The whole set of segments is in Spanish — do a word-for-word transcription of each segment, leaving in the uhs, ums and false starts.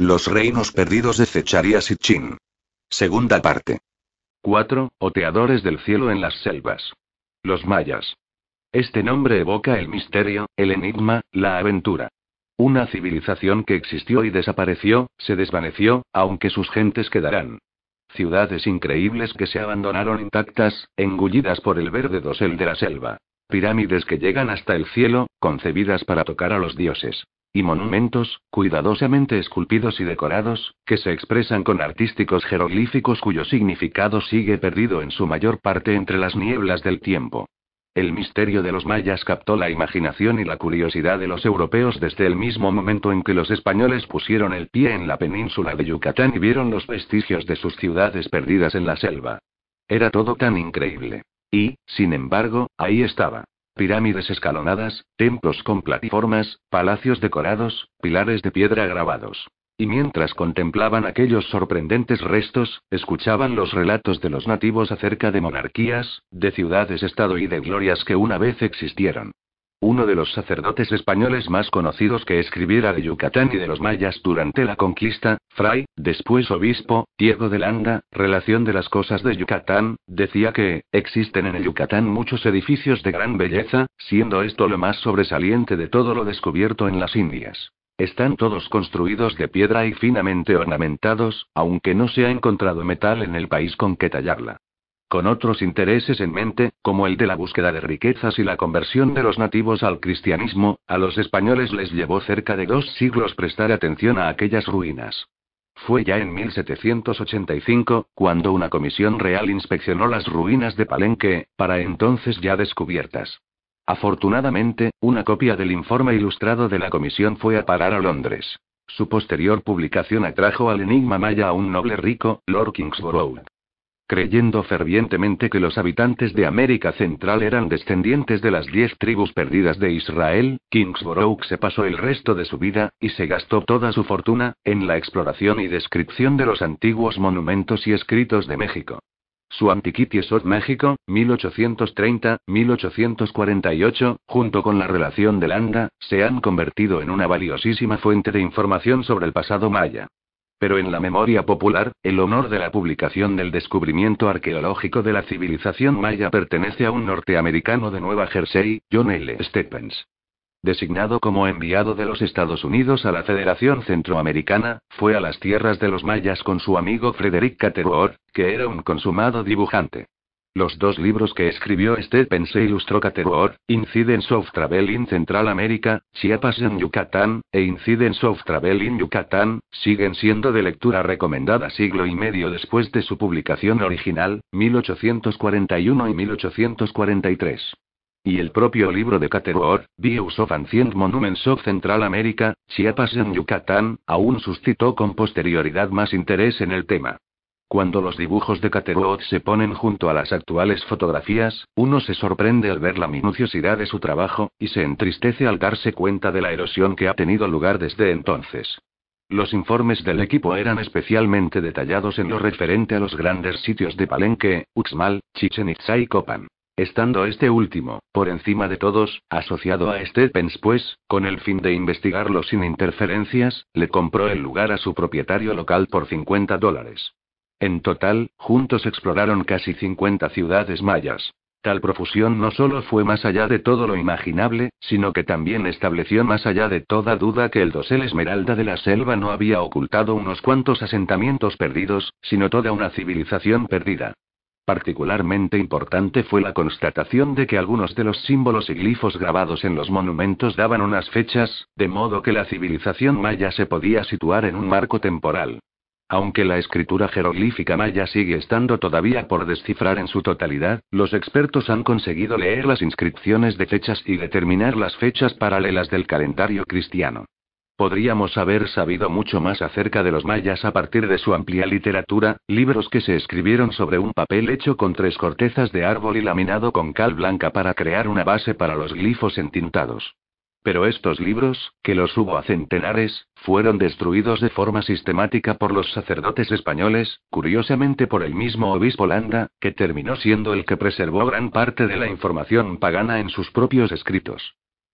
Los reinos perdidos de Zecharia Sitchin. Segunda parte. cuatro. Oteadores del cielo en las selvas. Los mayas. Este nombre evoca el misterio, el enigma, la aventura. Una civilización que existió y desapareció, se desvaneció, aunque sus gentes quedarán. Ciudades increíbles que se abandonaron intactas, engullidas por el verde dosel de la selva. Pirámides que llegan hasta el cielo, concebidas para tocar a los dioses. Y monumentos, cuidadosamente esculpidos y decorados, que se expresan con artísticos jeroglíficos cuyo significado sigue perdido en su mayor parte entre las nieblas del tiempo. El misterio de los mayas captó la imaginación y la curiosidad de los europeos desde el mismo momento en que los españoles pusieron el pie en la península de Yucatán y vieron los vestigios de sus ciudades perdidas en la selva. Era todo tan increíble. Y, sin embargo, ahí estaba. Pirámides escalonadas, templos con plataformas, palacios decorados, pilares de piedra grabados. Y mientras contemplaban aquellos sorprendentes restos, escuchaban los relatos de los nativos acerca de monarquías, de ciudades-estado y de glorias que una vez existieron. Uno de los sacerdotes españoles más conocidos que escribiera de Yucatán y de los mayas durante la conquista, Fray, después obispo, Diego de Landa, Relación de las cosas de Yucatán, decía que, existen en el Yucatán muchos edificios de gran belleza, siendo esto lo más sobresaliente de todo lo descubierto en las Indias. Están todos construidos de piedra y finamente ornamentados, aunque no se ha encontrado metal en el país con que tallarla. Con otros intereses en mente, como el de la búsqueda de riquezas y la conversión de los nativos al cristianismo, a los españoles les llevó cerca de dos siglos prestar atención a aquellas ruinas. Fue ya en mil setecientos ochenta y cinco, cuando una comisión real inspeccionó las ruinas de Palenque, para entonces ya descubiertas. Afortunadamente, una copia del informe ilustrado de la comisión fue a parar a Londres. Su posterior publicación atrajo al enigma maya a un noble rico, Lord Kingsborough. Creyendo fervientemente que los habitantes de América Central eran descendientes de las diez tribus perdidas de Israel, Kingsborough se pasó el resto de su vida, y se gastó toda su fortuna, en la exploración y descripción de los antiguos monumentos y escritos de México. Su Antiquities of México, mil ochocientos treinta a mil ochocientos cuarenta y ocho, junto con la relación de Landa, se han convertido en una valiosísima fuente de información sobre el pasado maya. Pero en la memoria popular, el honor de la publicación del descubrimiento arqueológico de la civilización maya pertenece a un norteamericano de Nueva Jersey, John L. Stephens. Designado como enviado de los Estados Unidos a la Federación Centroamericana, fue a las tierras de los mayas con su amigo Frederick Catherwood, que era un consumado dibujante. Los dos libros que escribió Stephens e ilustró Catherwood, Incidents of Travel in Central America, Chiapas and Yucatán, e Incidents of Travel in Yucatán, siguen siendo de lectura recomendada siglo y medio después de su publicación original, mil ochocientos cuarenta y uno y mil ochocientos cuarenta y tres. Y el propio libro de Catherwood, Views of Ancient Monuments of Central America, Chiapas and Yucatán, aún suscitó con posterioridad más interés en el tema. Cuando los dibujos de Catherwood se ponen junto a las actuales fotografías, uno se sorprende al ver la minuciosidad de su trabajo, y se entristece al darse cuenta de la erosión que ha tenido lugar desde entonces. Los informes del equipo eran especialmente detallados en lo referente a los grandes sitios de Palenque, Uxmal, Chichen Itza y Copan. Estando este último, por encima de todos, asociado a Stephens pues, con el fin de investigarlo sin interferencias, le compró el lugar a su propietario local por cincuenta dólares. En total, juntos exploraron casi cincuenta ciudades mayas. Tal profusión no solo fue más allá de todo lo imaginable, sino que también estableció más allá de toda duda que el dosel esmeralda de la selva no había ocultado unos cuantos asentamientos perdidos, sino toda una civilización perdida. Particularmente importante fue la constatación de que algunos de los símbolos y glifos grabados en los monumentos daban unas fechas, de modo que la civilización maya se podía situar en un marco temporal. Aunque la escritura jeroglífica maya sigue estando todavía por descifrar en su totalidad, los expertos han conseguido leer las inscripciones de fechas y determinar las fechas paralelas del calendario cristiano. Podríamos haber sabido mucho más acerca de los mayas a partir de su amplia literatura, libros que se escribieron sobre un papel hecho con tres cortezas de árbol y laminado con cal blanca para crear una base para los glifos entintados. Pero estos libros, que los hubo a centenares, fueron destruidos de forma sistemática por los sacerdotes españoles, curiosamente por el mismo obispo Landa, que terminó siendo el que preservó gran parte de la información pagana en sus propios escritos.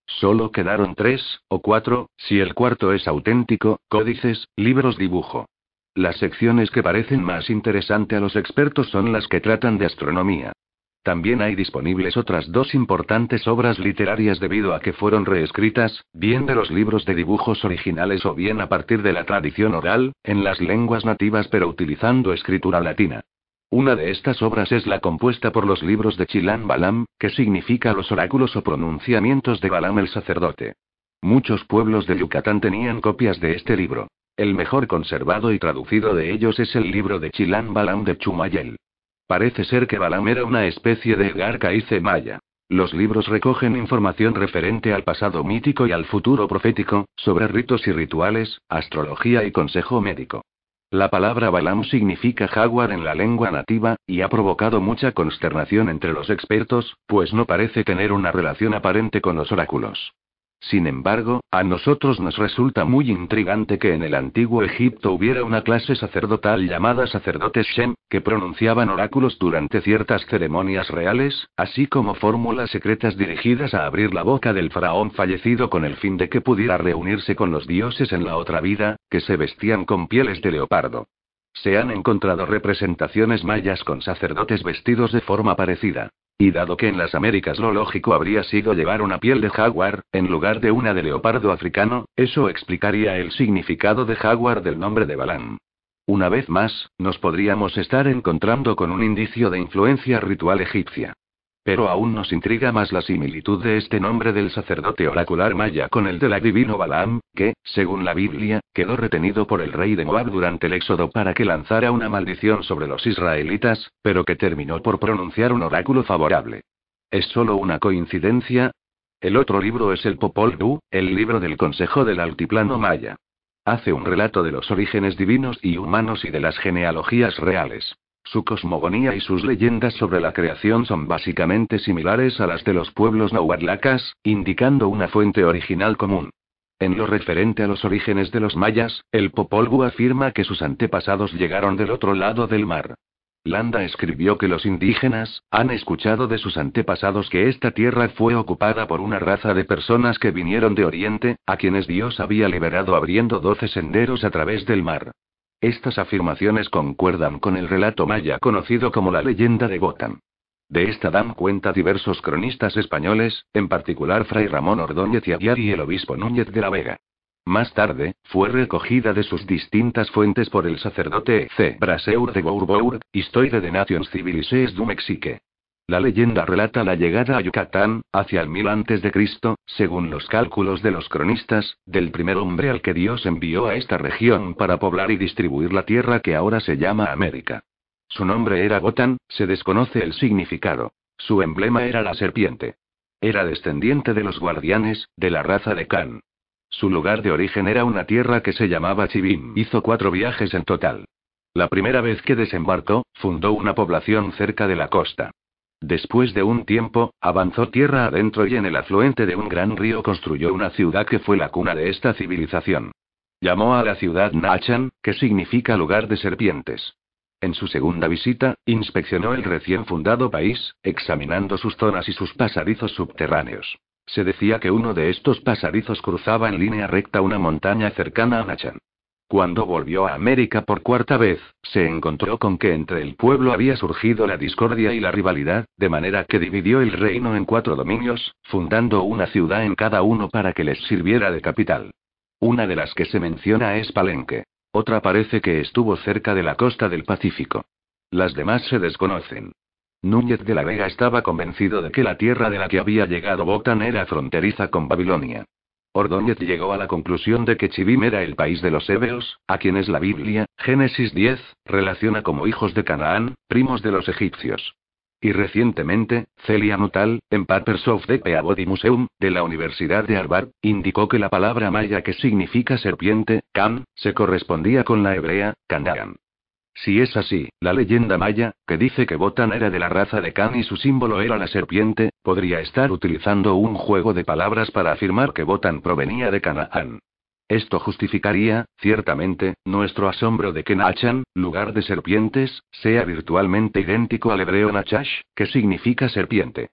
Solo quedaron tres, o cuatro, si el cuarto es auténtico, códices, libros dibujo. Las secciones que parecen más interesantes a los expertos son las que tratan de astronomía. También hay disponibles otras dos importantes obras literarias debido a que fueron reescritas, bien de los libros de dibujos originales o bien a partir de la tradición oral, en las lenguas nativas pero utilizando escritura latina. Una de estas obras es la compuesta por los libros de Chilan Balam, que significa los oráculos o pronunciamientos de Balam el sacerdote. Muchos pueblos de Yucatán tenían copias de este libro. El mejor conservado y traducido de ellos es el libro de Chilan Balam de Chumayel. Parece ser que Balam era una especie de Edgar Cayce maya. Los libros recogen información referente al pasado mítico y al futuro profético, sobre ritos y rituales, astrología y consejo médico. La palabra Balam significa jaguar en la lengua nativa, y ha provocado mucha consternación entre los expertos, pues no parece tener una relación aparente con los oráculos. Sin embargo, a nosotros nos resulta muy intrigante que en el antiguo Egipto hubiera una clase sacerdotal llamada sacerdotes Shem, que pronunciaban oráculos durante ciertas ceremonias reales, así como fórmulas secretas dirigidas a abrir la boca del faraón fallecido con el fin de que pudiera reunirse con los dioses en la otra vida, que se vestían con pieles de leopardo. Se han encontrado representaciones mayas con sacerdotes vestidos de forma parecida. Y dado que en las Américas lo lógico habría sido llevar una piel de jaguar, en lugar de una de leopardo africano, eso explicaría el significado de jaguar del nombre de Balam. Una vez más, nos podríamos estar encontrando con un indicio de influencia ritual egipcia. Pero aún nos intriga más la similitud de este nombre del sacerdote oracular maya con el del adivino Balaam, que, según la Biblia, quedó retenido por el rey de Moab durante el éxodo para que lanzara una maldición sobre los israelitas, pero que terminó por pronunciar un oráculo favorable. ¿Es solo una coincidencia? El otro libro es el Popol Vuh, el libro del Consejo del Altiplano Maya. Hace un relato de los orígenes divinos y humanos y de las genealogías reales. Su cosmogonía y sus leyendas sobre la creación son básicamente similares a las de los pueblos nahuatlacas, indicando una fuente original común. En lo referente a los orígenes de los mayas, el Popol Vuh afirma que sus antepasados llegaron del otro lado del mar. Landa escribió que los indígenas han escuchado de sus antepasados que esta tierra fue ocupada por una raza de personas que vinieron de Oriente, a quienes Dios había liberado abriendo doce senderos a través del mar. Estas afirmaciones concuerdan con el relato maya conocido como la leyenda de Botán. De esta dan cuenta diversos cronistas españoles, en particular Fray Ramón Ordóñez y Aguiar y el obispo Núñez de la Vega. Más tarde, fue recogida de sus distintas fuentes por el sacerdote C. Braseur de Bourbourg, Histoire de Nations Civilises du Mexique. La leyenda relata la llegada a Yucatán, hacia el mil antes de Cristo, según los cálculos de los cronistas, del primer hombre al que Dios envió a esta región para poblar y distribuir la tierra que ahora se llama América. Su nombre era Botán, se desconoce el significado. Su emblema era la serpiente. Era descendiente de los guardianes, de la raza de Can. Su lugar de origen era una tierra que se llamaba Chivim. Hizo cuatro viajes en total. La primera vez que desembarcó, fundó una población cerca de la costa. Después de un tiempo, avanzó tierra adentro y en el afluente de un gran río construyó una ciudad que fue la cuna de esta civilización. Llamó a la ciudad Nachan, que significa lugar de serpientes. En su segunda visita, inspeccionó el recién fundado país, examinando sus zonas y sus pasadizos subterráneos. Se decía que uno de estos pasadizos cruzaba en línea recta una montaña cercana a Nachan. Cuando volvió a América por cuarta vez, se encontró con que entre el pueblo había surgido la discordia y la rivalidad, de manera que dividió el reino en cuatro dominios, fundando una ciudad en cada uno para que les sirviera de capital. Una de las que se menciona es Palenque. Otra parece que estuvo cerca de la costa del Pacífico. Las demás se desconocen. Núñez de la Vega estaba convencido de que la tierra de la que había llegado Botán era fronteriza con Babilonia. Ordóñez llegó a la conclusión de que Chivim era el país de los hebeos, a quienes la Biblia, Génesis diez, relaciona como hijos de Canaán, primos de los egipcios. Y recientemente, Celia Nuttall, en Papers of the Peabody Museum, de la Universidad de Harvard, indicó que la palabra maya que significa serpiente, Can, se correspondía con la hebrea, Canaan. Si es así, la leyenda maya, que dice que Botán era de la raza de Can y su símbolo era la serpiente, podría estar utilizando un juego de palabras para afirmar que Botán provenía de Canaán. Esto justificaría, ciertamente, nuestro asombro de que Nachan, lugar de serpientes, sea virtualmente idéntico al hebreo Nachash, que significa serpiente.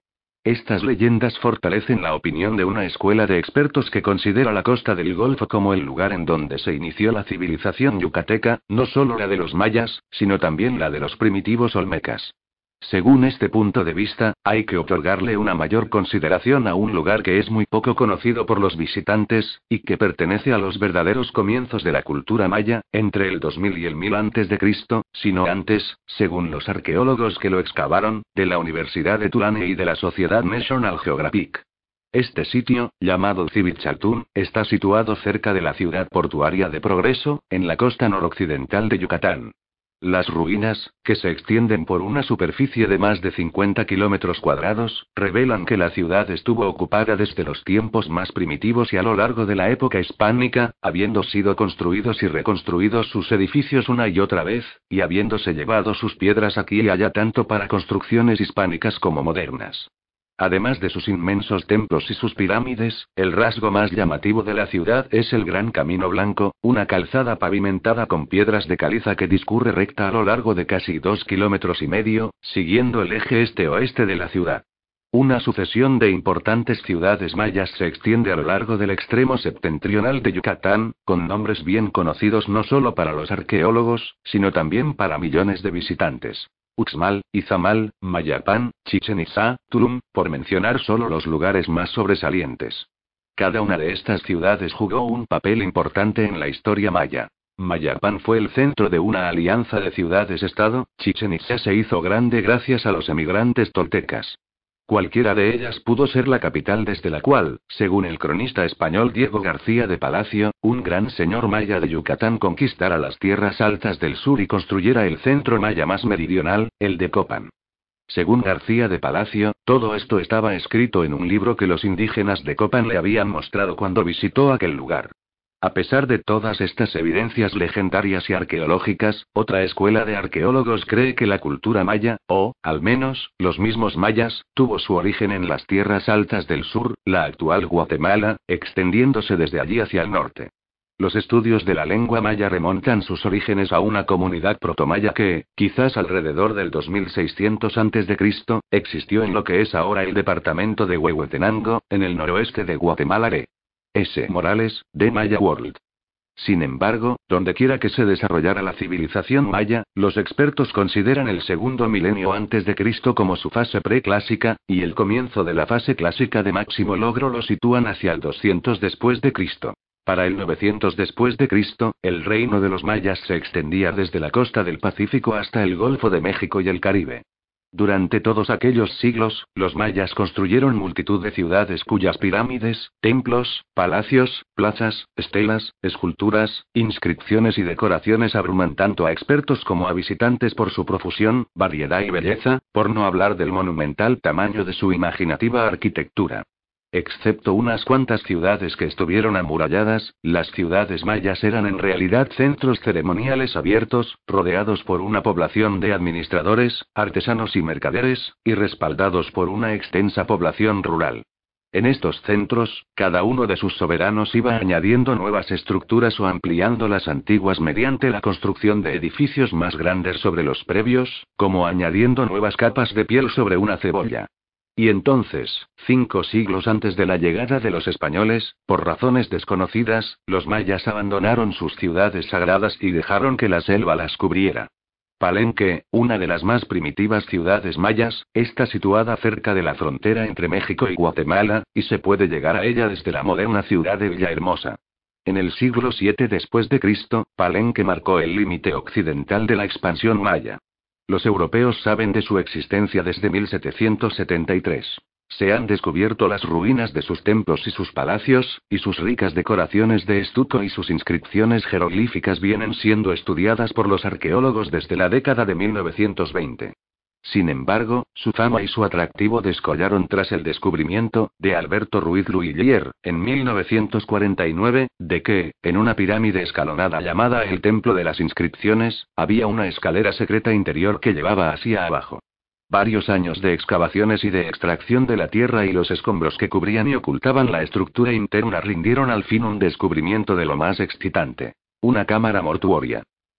Estas leyendas fortalecen la opinión de una escuela de expertos que considera la costa del Golfo como el lugar en donde se inició la civilización yucateca, no solo la de los mayas, sino también la de los primitivos olmecas. Según este punto de vista, hay que otorgarle una mayor consideración a un lugar que es muy poco conocido por los visitantes, y que pertenece a los verdaderos comienzos de la cultura maya, entre el dos mil y el mil antes de Cristo, sino antes, según los arqueólogos que lo excavaron, de la Universidad de Tulane y de la Sociedad National Geographic. Este sitio, llamado Civichaltún, está situado cerca de la ciudad portuaria de Progreso, en la costa noroccidental de Yucatán. Las ruinas, que se extienden por una superficie de más de cincuenta kilómetros cuadrados, revelan que la ciudad estuvo ocupada desde los tiempos más primitivos y a lo largo de la época hispánica, habiendo sido construidos y reconstruidos sus edificios una y otra vez, y habiéndose llevado sus piedras aquí y allá tanto para construcciones hispánicas como modernas. Además de sus inmensos templos y sus pirámides, el rasgo más llamativo de la ciudad es el Gran Camino Blanco, una calzada pavimentada con piedras de caliza que discurre recta a lo largo de casi dos kilómetros y medio, siguiendo el eje este-oeste de la ciudad. Una sucesión de importantes ciudades mayas se extiende a lo largo del extremo septentrional de Yucatán, con nombres bien conocidos no solo para los arqueólogos, sino también para millones de visitantes. Uxmal, Izamal, Mayapán, Chichen Itzá, Tulum, por mencionar solo los lugares más sobresalientes. Cada una de estas ciudades jugó un papel importante en la historia maya. Mayapán fue el centro de una alianza de ciudades-estado, Chichen Itzá se hizo grande gracias a los emigrantes toltecas. Cualquiera de ellas pudo ser la capital desde la cual, según el cronista español Diego García de Palacio, un gran señor maya de Yucatán conquistara las tierras altas del sur y construyera el centro maya más meridional, el de Copán. Según García de Palacio, todo esto estaba escrito en un libro que los indígenas de Copán le habían mostrado cuando visitó aquel lugar. A pesar de todas estas evidencias legendarias y arqueológicas, otra escuela de arqueólogos cree que la cultura maya, o, al menos, los mismos mayas, tuvo su origen en las tierras altas del sur, la actual Guatemala, extendiéndose desde allí hacia el norte. Los estudios de la lengua maya remontan sus orígenes a una comunidad protomaya que, quizás alrededor del dos mil seiscientos antes de Cristo, existió en lo que es ahora el departamento de Huehuetenango, en el noroeste de Guatemala. De S. Morales, de Maya World. Sin embargo, dondequiera que se desarrollara la civilización maya, los expertos consideran el segundo milenio antes de Cristo como su fase preclásica, y el comienzo de la fase clásica de máximo logro lo sitúan hacia el doscientos después de Cristo. Para el novecientos después de Cristo, el reino de los mayas se extendía desde la costa del Pacífico hasta el Golfo de México y el Caribe. Durante todos aquellos siglos, los mayas construyeron multitud de ciudades cuyas pirámides, templos, palacios, plazas, estelas, esculturas, inscripciones y decoraciones abruman tanto a expertos como a visitantes por su profusión, variedad y belleza, por no hablar del monumental tamaño de su imaginativa arquitectura. Excepto unas cuantas ciudades que estuvieron amuralladas, las ciudades mayas eran en realidad centros ceremoniales abiertos, rodeados por una población de administradores, artesanos y mercaderes, y respaldados por una extensa población rural. En estos centros, cada uno de sus soberanos iba añadiendo nuevas estructuras o ampliando las antiguas mediante la construcción de edificios más grandes sobre los previos, como añadiendo nuevas capas de piel sobre una cebolla. Y entonces, cinco siglos antes de la llegada de los españoles, por razones desconocidas, los mayas abandonaron sus ciudades sagradas y dejaron que la selva las cubriera. Palenque, una de las más primitivas ciudades mayas, está situada cerca de la frontera entre México y Guatemala, y se puede llegar a ella desde la moderna ciudad de Villahermosa. En el siglo siete después de Cristo, Palenque marcó el límite occidental de la expansión maya. Los europeos saben de su existencia desde mil setecientos setenta y tres. Se han descubierto las ruinas de sus templos y sus palacios, y sus ricas decoraciones de estuco y sus inscripciones jeroglíficas vienen siendo estudiadas por los arqueólogos desde la década de mil novecientos veinte. Sin embargo, su fama y su atractivo descollaron tras el descubrimiento, de Alberto Ruiz Lhuillier, en mil novecientos cuarenta y nueve, de que, en una pirámide escalonada llamada el Templo de las Inscripciones, había una escalera secreta interior que llevaba hacia abajo. Varios años de excavaciones y de extracción de la tierra y los escombros que cubrían y ocultaban la estructura interna rindieron al fin un descubrimiento de lo más excitante: una cámara mortuoria.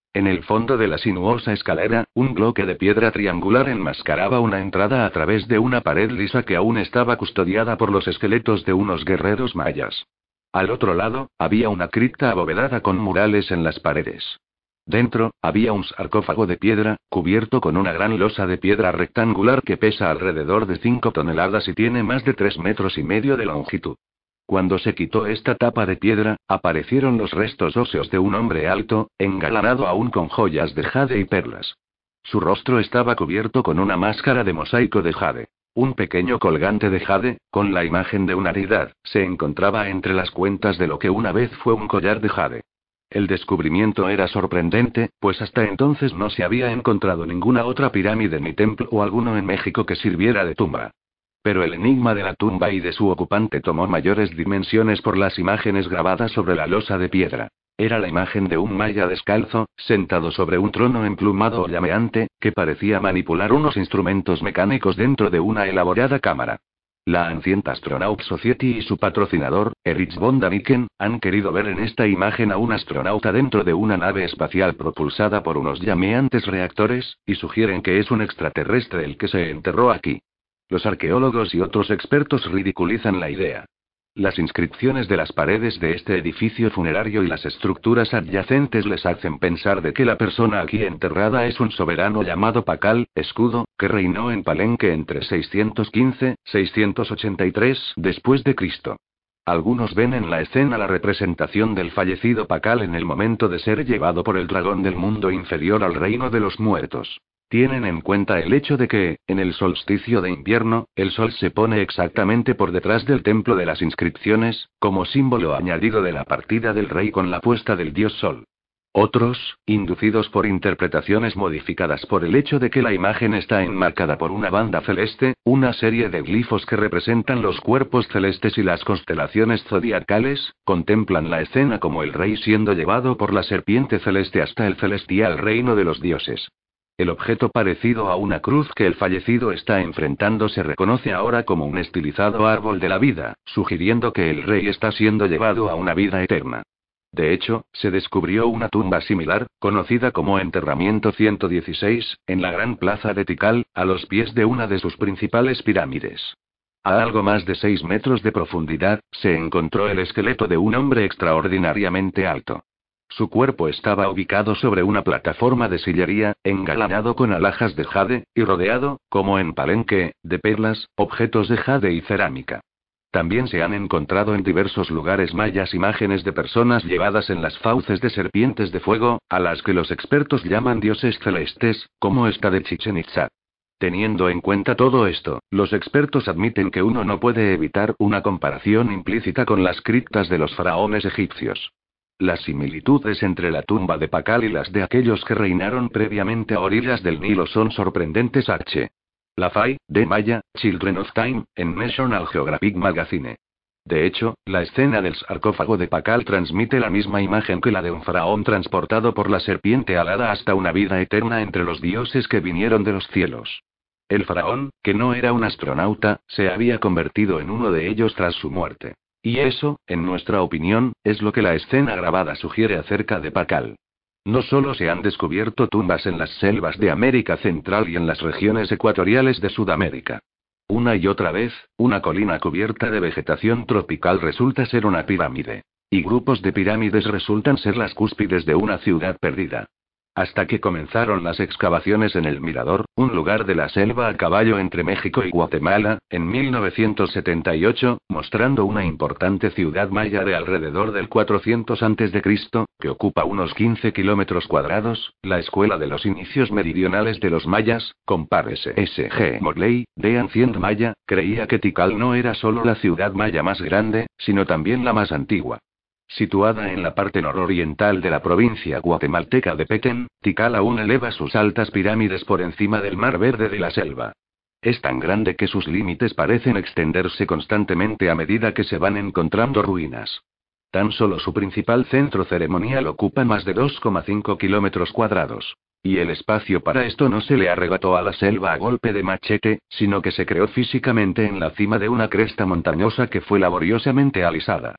En el fondo de la sinuosa escalera, un bloque de piedra triangular enmascaraba una entrada a través de una pared lisa que aún estaba custodiada por los esqueletos de unos guerreros mayas. Al otro lado, había una cripta abovedada con murales en las paredes. Dentro, había un sarcófago de piedra, cubierto con una gran losa de piedra rectangular que pesa alrededor de cinco toneladas y tiene más de tres metros y medio de longitud. Cuando se quitó esta tapa de piedra, aparecieron los restos óseos de un hombre alto, engalanado aún con joyas de jade y perlas. Su rostro estaba cubierto con una máscara de mosaico de jade. Un pequeño colgante de jade, con la imagen de una deidad, se encontraba entre las cuentas de lo que una vez fue un collar de jade. El descubrimiento era sorprendente, pues hasta entonces no se había encontrado ninguna otra pirámide ni templo o alguno en México que sirviera de tumba. Pero el enigma de la tumba y de su ocupante tomó mayores dimensiones por las imágenes grabadas sobre la losa de piedra. Era la imagen de un maya descalzo, sentado sobre un trono emplumado o llameante, que parecía manipular unos instrumentos mecánicos dentro de una elaborada cámara. La Ancient Astronaut Society y su patrocinador, Erich von Daniken, han querido ver en esta imagen a un astronauta dentro de una nave espacial propulsada por unos llameantes reactores, y sugieren que es un extraterrestre el que se enterró aquí. Los arqueólogos y otros expertos ridiculizan la idea. Las inscripciones de las paredes de este edificio funerario y las estructuras adyacentes les hacen pensar de que la persona aquí enterrada es un soberano llamado Pakal, escudo, que reinó en Palenque entre seiscientos quince y seiscientos ochenta y tres después de Cristo. Algunos ven en la escena la representación del fallecido Pakal en el momento de ser llevado por el dragón del mundo inferior al reino de los muertos. Tienen en cuenta el hecho de que, en el solsticio de invierno, el sol se pone exactamente por detrás del templo de las inscripciones, como símbolo añadido de la partida del rey con la puesta del dios sol. Otros, inducidos por interpretaciones modificadas por el hecho de que la imagen está enmarcada por una banda celeste, una serie de glifos que representan los cuerpos celestes y las constelaciones zodiacales, contemplan la escena como el rey siendo llevado por la serpiente celeste hasta el celestial reino de los dioses. El objeto parecido a una cruz que el fallecido está enfrentando se reconoce ahora como un estilizado árbol de la vida, sugiriendo que el rey está siendo llevado a una vida eterna. De hecho, se descubrió una tumba similar, conocida como Enterramiento ciento dieciséis, en la gran plaza de Tikal, a los pies de una de sus principales pirámides. A algo más de seis metros de profundidad, se encontró el esqueleto de un hombre extraordinariamente alto. Su cuerpo estaba ubicado sobre una plataforma de sillería, engalanado con alhajas de jade, y rodeado, como en Palenque, de perlas, objetos de jade y cerámica. También se han encontrado en diversos lugares mayas imágenes de personas llevadas en las fauces de serpientes de fuego, a las que los expertos llaman dioses celestes, como esta de Chichén Itzá. Teniendo en cuenta todo esto, los expertos admiten que uno no puede evitar una comparación implícita con las criptas de los faraones egipcios. Las similitudes entre la tumba de Pakal y las de aquellos que reinaron previamente a orillas del Nilo son sorprendentes. H. Lafay, de Maya, Children of Time, en National Geographic Magazine. De hecho, la escena del sarcófago de Pakal transmite la misma imagen que la de un faraón transportado por la serpiente alada hasta una vida eterna entre los dioses que vinieron de los cielos. El faraón, que no era un astronauta, se había convertido en uno de ellos tras su muerte. Y eso, en nuestra opinión, es lo que la escena grabada sugiere acerca de Pakal. No solo se han descubierto tumbas en las selvas de América Central y en las regiones ecuatoriales de Sudamérica. Una y otra vez, una colina cubierta de vegetación tropical resulta ser una pirámide. Y grupos de pirámides resultan ser las cúspides de una ciudad perdida. Hasta que comenzaron las excavaciones en El Mirador, un lugar de la selva a caballo entre México y Guatemala, en mil novecientos setenta y ocho, mostrando una importante ciudad maya de alrededor del cuatrocientos antes de Cristo, que ocupa unos quince kilómetros cuadrados. La escuela de los inicios meridionales de los mayas, compárese S G Morley, de Ancient Maya, creía que Tikal no era solo la ciudad maya más grande, sino también la más antigua. Situada en la parte nororiental de la provincia guatemalteca de Petén, Tikal aún eleva sus altas pirámides por encima del mar verde de la selva. Es tan grande que sus límites parecen extenderse constantemente a medida que se van encontrando ruinas. Tan solo su principal centro ceremonial ocupa más de dos coma cinco kilómetros cuadrados. Y el espacio para esto no se le arrebató a la selva a golpe de machete, sino que se creó físicamente en la cima de una cresta montañosa que fue laboriosamente alisada.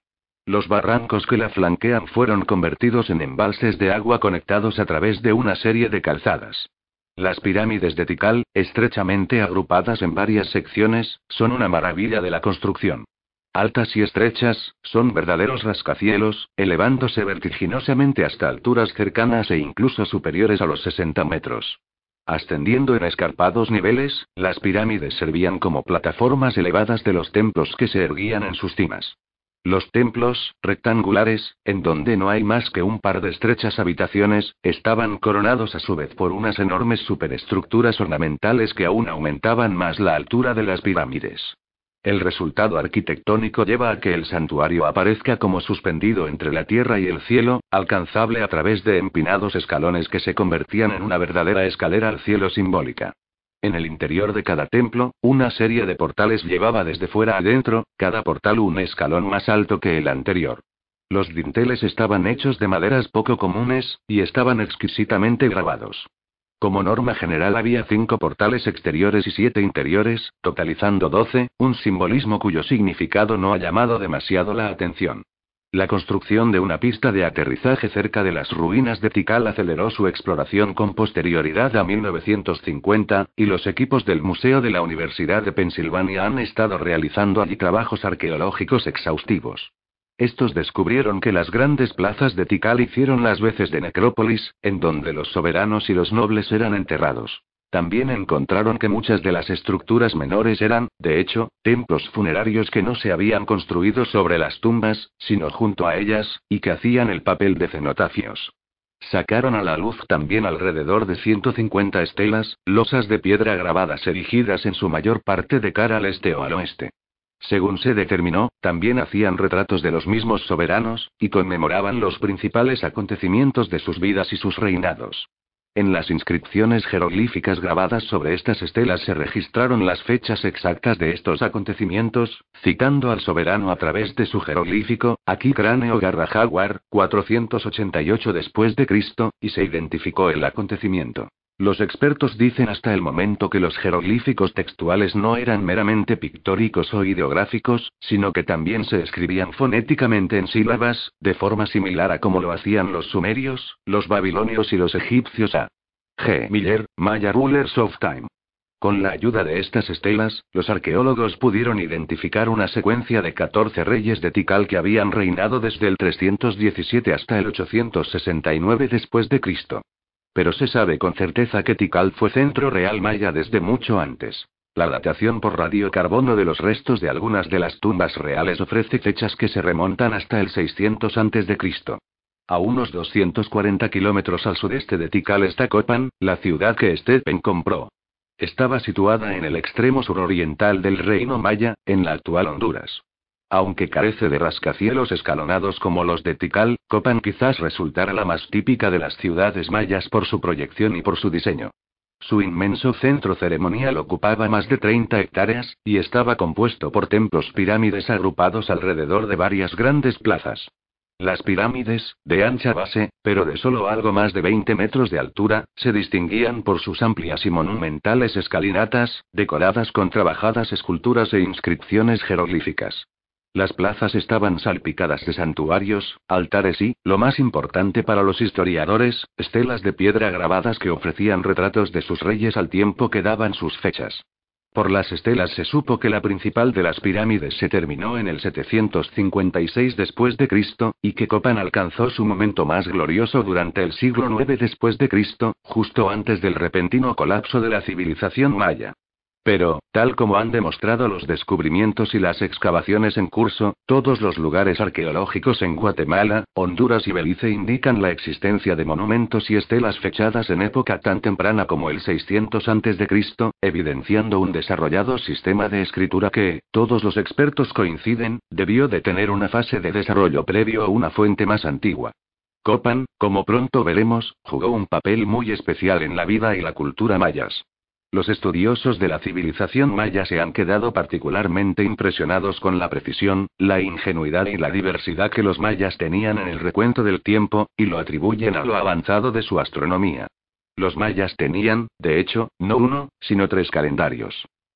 Los barrancos que la flanquean fueron convertidos en embalses de agua conectados a través de una serie de calzadas. Las pirámides de Tikal, estrechamente agrupadas en varias secciones, son una maravilla de la construcción. Altas y estrechas, son verdaderos rascacielos, elevándose vertiginosamente hasta alturas cercanas e incluso superiores a los sesenta metros. Ascendiendo en escarpados niveles, las pirámides servían como plataformas elevadas de los templos que se erguían en sus cimas. Los templos, rectangulares, en donde no hay más que un par de estrechas habitaciones, estaban coronados a su vez por unas enormes superestructuras ornamentales que aún aumentaban más la altura de las pirámides. El resultado arquitectónico lleva a que el santuario aparezca como suspendido entre la tierra y el cielo, alcanzable a través de empinados escalones que se convertían en una verdadera escalera al cielo simbólica. En el interior de cada templo, una serie de portales llevaba desde fuera adentro, cada portal un escalón más alto que el anterior. Los dinteles estaban hechos de maderas poco comunes, y estaban exquisitamente grabados. Como norma general había cinco portales exteriores y siete interiores, totalizando doce, un simbolismo cuyo significado no ha llamado demasiado la atención. La construcción de una pista de aterrizaje cerca de las ruinas de Tikal aceleró su exploración con posterioridad a mil novecientos cincuenta, y los equipos del Museo de la Universidad de Pensilvania han estado realizando allí trabajos arqueológicos exhaustivos. Estos descubrieron que las grandes plazas de Tikal hicieron las veces de necrópolis, en donde los soberanos y los nobles eran enterrados. También encontraron que muchas de las estructuras menores eran, de hecho, templos funerarios que no se habían construido sobre las tumbas, sino junto a ellas, y que hacían el papel de cenotafios. Sacaron a la luz también alrededor de ciento cincuenta estelas, losas de piedra grabadas erigidas en su mayor parte de cara al este o al oeste. Según se determinó, también hacían retratos de los mismos soberanos, y conmemoraban los principales acontecimientos de sus vidas y sus reinados. En las inscripciones jeroglíficas grabadas sobre estas estelas se registraron las fechas exactas de estos acontecimientos, citando al soberano a través de su jeroglífico, aquí cráneo Garra Jaguar, cuatrocientos ochenta y ocho después de Cristo, y se identificó el acontecimiento. Los expertos dicen hasta el momento que los jeroglíficos textuales no eran meramente pictóricos o ideográficos, sino que también se escribían fonéticamente en sílabas, de forma similar a como lo hacían los sumerios, los babilonios y los egipcios. A. G. Miller, Maya Rulers of Time. Con la ayuda de estas estelas, los arqueólogos pudieron identificar una secuencia de catorce reyes de Tikal que habían reinado desde el trescientos diecisiete hasta el ochocientos sesenta y nueve después de Cristo. Pero se sabe con certeza que Tikal fue centro real maya desde mucho antes. La datación por radiocarbono de los restos de algunas de las tumbas reales ofrece fechas que se remontan hasta el seiscientos antes de Cristo. A unos doscientos cuarenta kilómetros al sudeste de Tikal está Copan, la ciudad que Stephen compró. Estaba situada en el extremo suroriental del reino maya, en la actual Honduras. Aunque carece de rascacielos escalonados como los de Tikal, Copan quizás resultara la más típica de las ciudades mayas por su proyección y por su diseño. Su inmenso centro ceremonial ocupaba más de treinta hectáreas, y estaba compuesto por templos pirámides agrupados alrededor de varias grandes plazas. Las pirámides, de ancha base, pero de solo algo más de veinte metros de altura, se distinguían por sus amplias y monumentales escalinatas, decoradas con trabajadas esculturas e inscripciones jeroglíficas. Las plazas estaban salpicadas de santuarios, altares y, lo más importante para los historiadores, estelas de piedra grabadas que ofrecían retratos de sus reyes al tiempo que daban sus fechas. Por las estelas se supo que la principal de las pirámides se terminó en el setecientos cincuenta y seis después de Cristo, y que Copan alcanzó su momento más glorioso durante el siglo nueve después de Cristo, justo antes del repentino colapso de la civilización maya. Pero, tal como han demostrado los descubrimientos y las excavaciones en curso, todos los lugares arqueológicos en Guatemala, Honduras y Belice indican la existencia de monumentos y estelas fechadas en época tan temprana como el seiscientos antes de Cristo, evidenciando un desarrollado sistema de escritura que, todos los expertos coinciden, debió de tener una fase de desarrollo previo a una fuente más antigua. Copan, como pronto veremos, jugó un papel muy especial en la vida y la cultura mayas. Los estudiosos de la civilización maya se han quedado particularmente impresionados con la precisión, la ingenuidad y la diversidad que los mayas tenían en el recuento del tiempo, y lo atribuyen a lo avanzado de su astronomía. Los mayas tenían, de hecho, no uno, sino tres calendarios.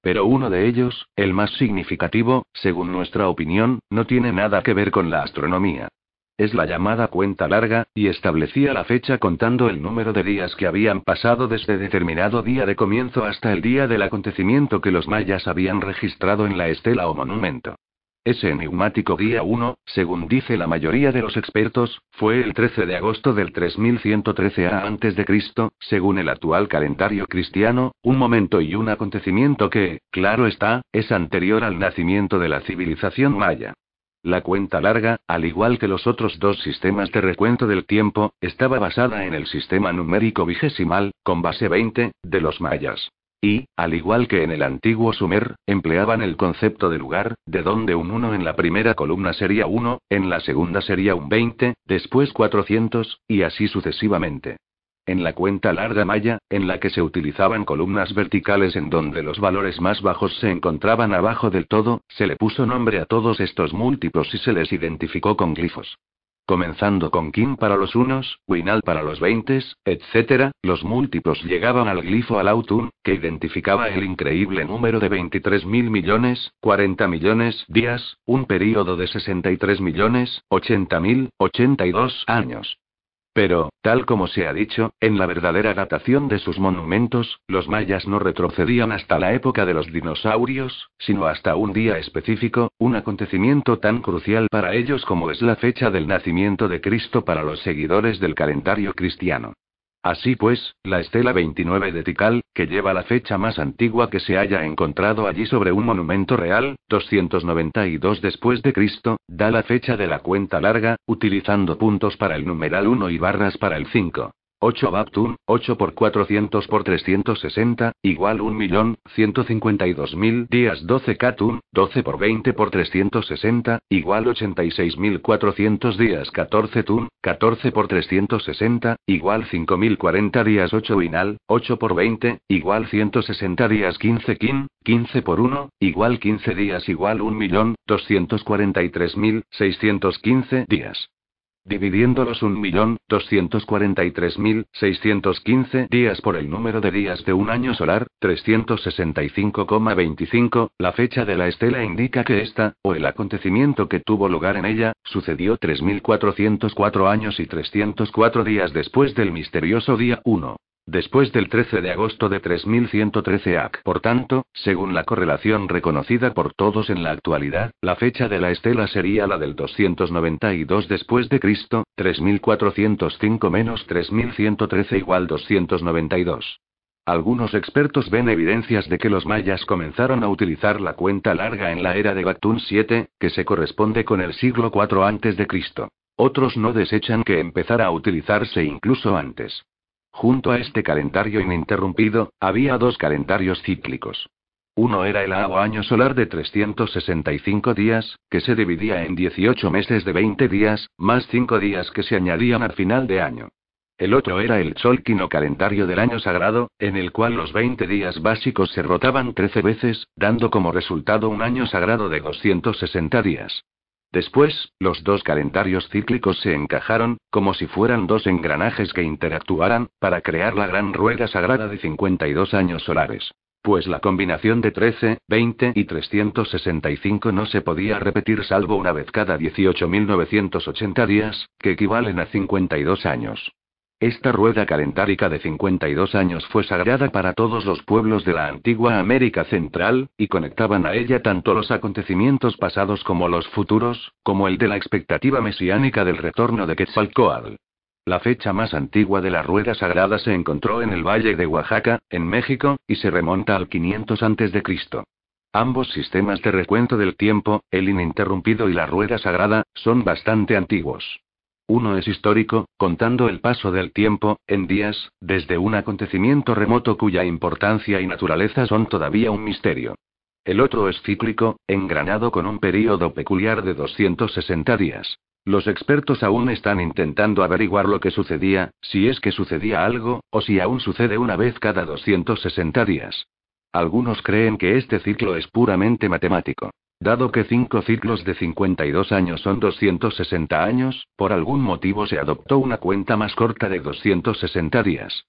Pero uno de ellos, el más significativo, según nuestra opinión, no tiene nada que ver con la astronomía. Es la llamada cuenta larga, y establecía la fecha contando el número de días que habían pasado desde determinado día de comienzo hasta el día del acontecimiento que los mayas habían registrado en la estela o monumento. Ese enigmático día uno, según dice la mayoría de los expertos, fue el trece de agosto del tres mil ciento trece a antes de Cristo, según el actual calendario cristiano, un momento y un acontecimiento que, claro está, es anterior al nacimiento de la civilización maya. La cuenta larga, al igual que los otros dos sistemas de recuento del tiempo, estaba basada en el sistema numérico vigesimal, con base veinte, de los mayas. Y, al igual que en el antiguo Sumer, empleaban el concepto de lugar, de donde un uno en la primera columna sería uno, en la segunda sería un veinte, después cuatrocientos, y así sucesivamente. En la cuenta larga maya, en la que se utilizaban columnas verticales en donde los valores más bajos se encontraban abajo del todo, se le puso nombre a todos estos múltiplos y se les identificó con glifos. Comenzando con Kin para los unos, Winal para los veintes, etcétera, los múltiplos llegaban al glifo Alautun, que identificaba el increíble número de veintitrés mil millones, cuarenta millones días, un período de sesenta y tres millones, ochenta mil, ochenta y dos años. Pero, tal como se ha dicho, en la verdadera datación de sus monumentos, los mayas no retrocedían hasta la época de los dinosaurios, sino hasta un día específico, un acontecimiento tan crucial para ellos como es la fecha del nacimiento de Cristo para los seguidores del calendario cristiano. Así pues, la estela veintinueve de Tikal, que lleva la fecha más antigua que se haya encontrado allí sobre un monumento real, doscientos noventa y dos después de Cristo, da la fecha de la cuenta larga, utilizando puntos para el numeral uno y barras para el cinco. ocho Baptun, ocho por cuatrocientos por trescientos sesenta, igual un millón, ciento cincuenta y dos mil días. doce Katun, doce por veinte por trescientos sesenta, igual ochenta y seis mil cuatrocientos días. catorce Tun, catorce por trescientos sesenta, igual cinco mil cuarenta días. ocho Winal, ocho por veinte, igual ciento sesenta días. quince Kin, quince por uno, igual quince días. Igual un millón, doscientos cuarenta y tres mil, seiscientos quince días. Dividiéndolos un millón, doscientos cuarenta y tres mil, seiscientos quince días por el número de días de un año solar, trescientos sesenta y cinco coma veinticinco, la fecha de la estela indica que esta, o el acontecimiento que tuvo lugar en ella, sucedió tres mil cuatrocientos cuatro años y trescientos cuatro días después del misterioso día uno. Después del trece de agosto de tres mil ciento trece A C. Por tanto, según la correlación reconocida por todos en la actualidad, la fecha de la estela sería la del doscientos noventa y dos después de Cristo, tres mil cuatrocientos cinco menos tres mil ciento trece igual doscientos noventa y dos. Algunos expertos ven evidencias de que los mayas comenzaron a utilizar la cuenta larga en la era de Bactún siete, que se corresponde con el siglo cuatro antes de Cristo. Otros no desechan que empezara a utilizarse incluso antes. Junto a este calendario ininterrumpido, había dos calendarios cíclicos. Uno era el Ao año solar de trescientos sesenta y cinco días, que se dividía en dieciocho meses de veinte días, más cinco días que se añadían al final de año. El otro era el Cholkin o calendario del año sagrado, en el cual los veinte días básicos se rotaban trece veces, dando como resultado un año sagrado de doscientos sesenta días. Después, los dos calendarios cíclicos se encajaron, como si fueran dos engranajes que interactuaran, para crear la gran rueda sagrada de cincuenta y dos años solares. Pues la combinación de trece, veinte y trescientos sesenta y cinco no se podía repetir salvo una vez cada dieciocho mil novecientos ochenta días, que equivalen a cincuenta y dos años. Esta rueda calendárica de cincuenta y dos años fue sagrada para todos los pueblos de la antigua América Central, y conectaban a ella tanto los acontecimientos pasados como los futuros, como el de la expectativa mesiánica del retorno de Quetzalcóatl. La fecha más antigua de la rueda sagrada se encontró en el Valle de Oaxaca, en México, y se remonta al quinientos antes de Cristo. Ambos sistemas de recuento del tiempo, el ininterrumpido y la rueda sagrada, son bastante antiguos. Uno es histórico, contando el paso del tiempo, en días, desde un acontecimiento remoto cuya importancia y naturaleza son todavía un misterio. El otro es cíclico, engranado con un período peculiar de doscientos sesenta días. Los expertos aún están intentando averiguar lo que sucedía, si es que sucedía algo, o si aún sucede una vez cada doscientos sesenta días. Algunos creen que este ciclo es puramente matemático. Dado que cinco ciclos de cincuenta y dos años son doscientos sesenta años, por algún motivo se adoptó una cuenta más corta de doscientos sesenta días.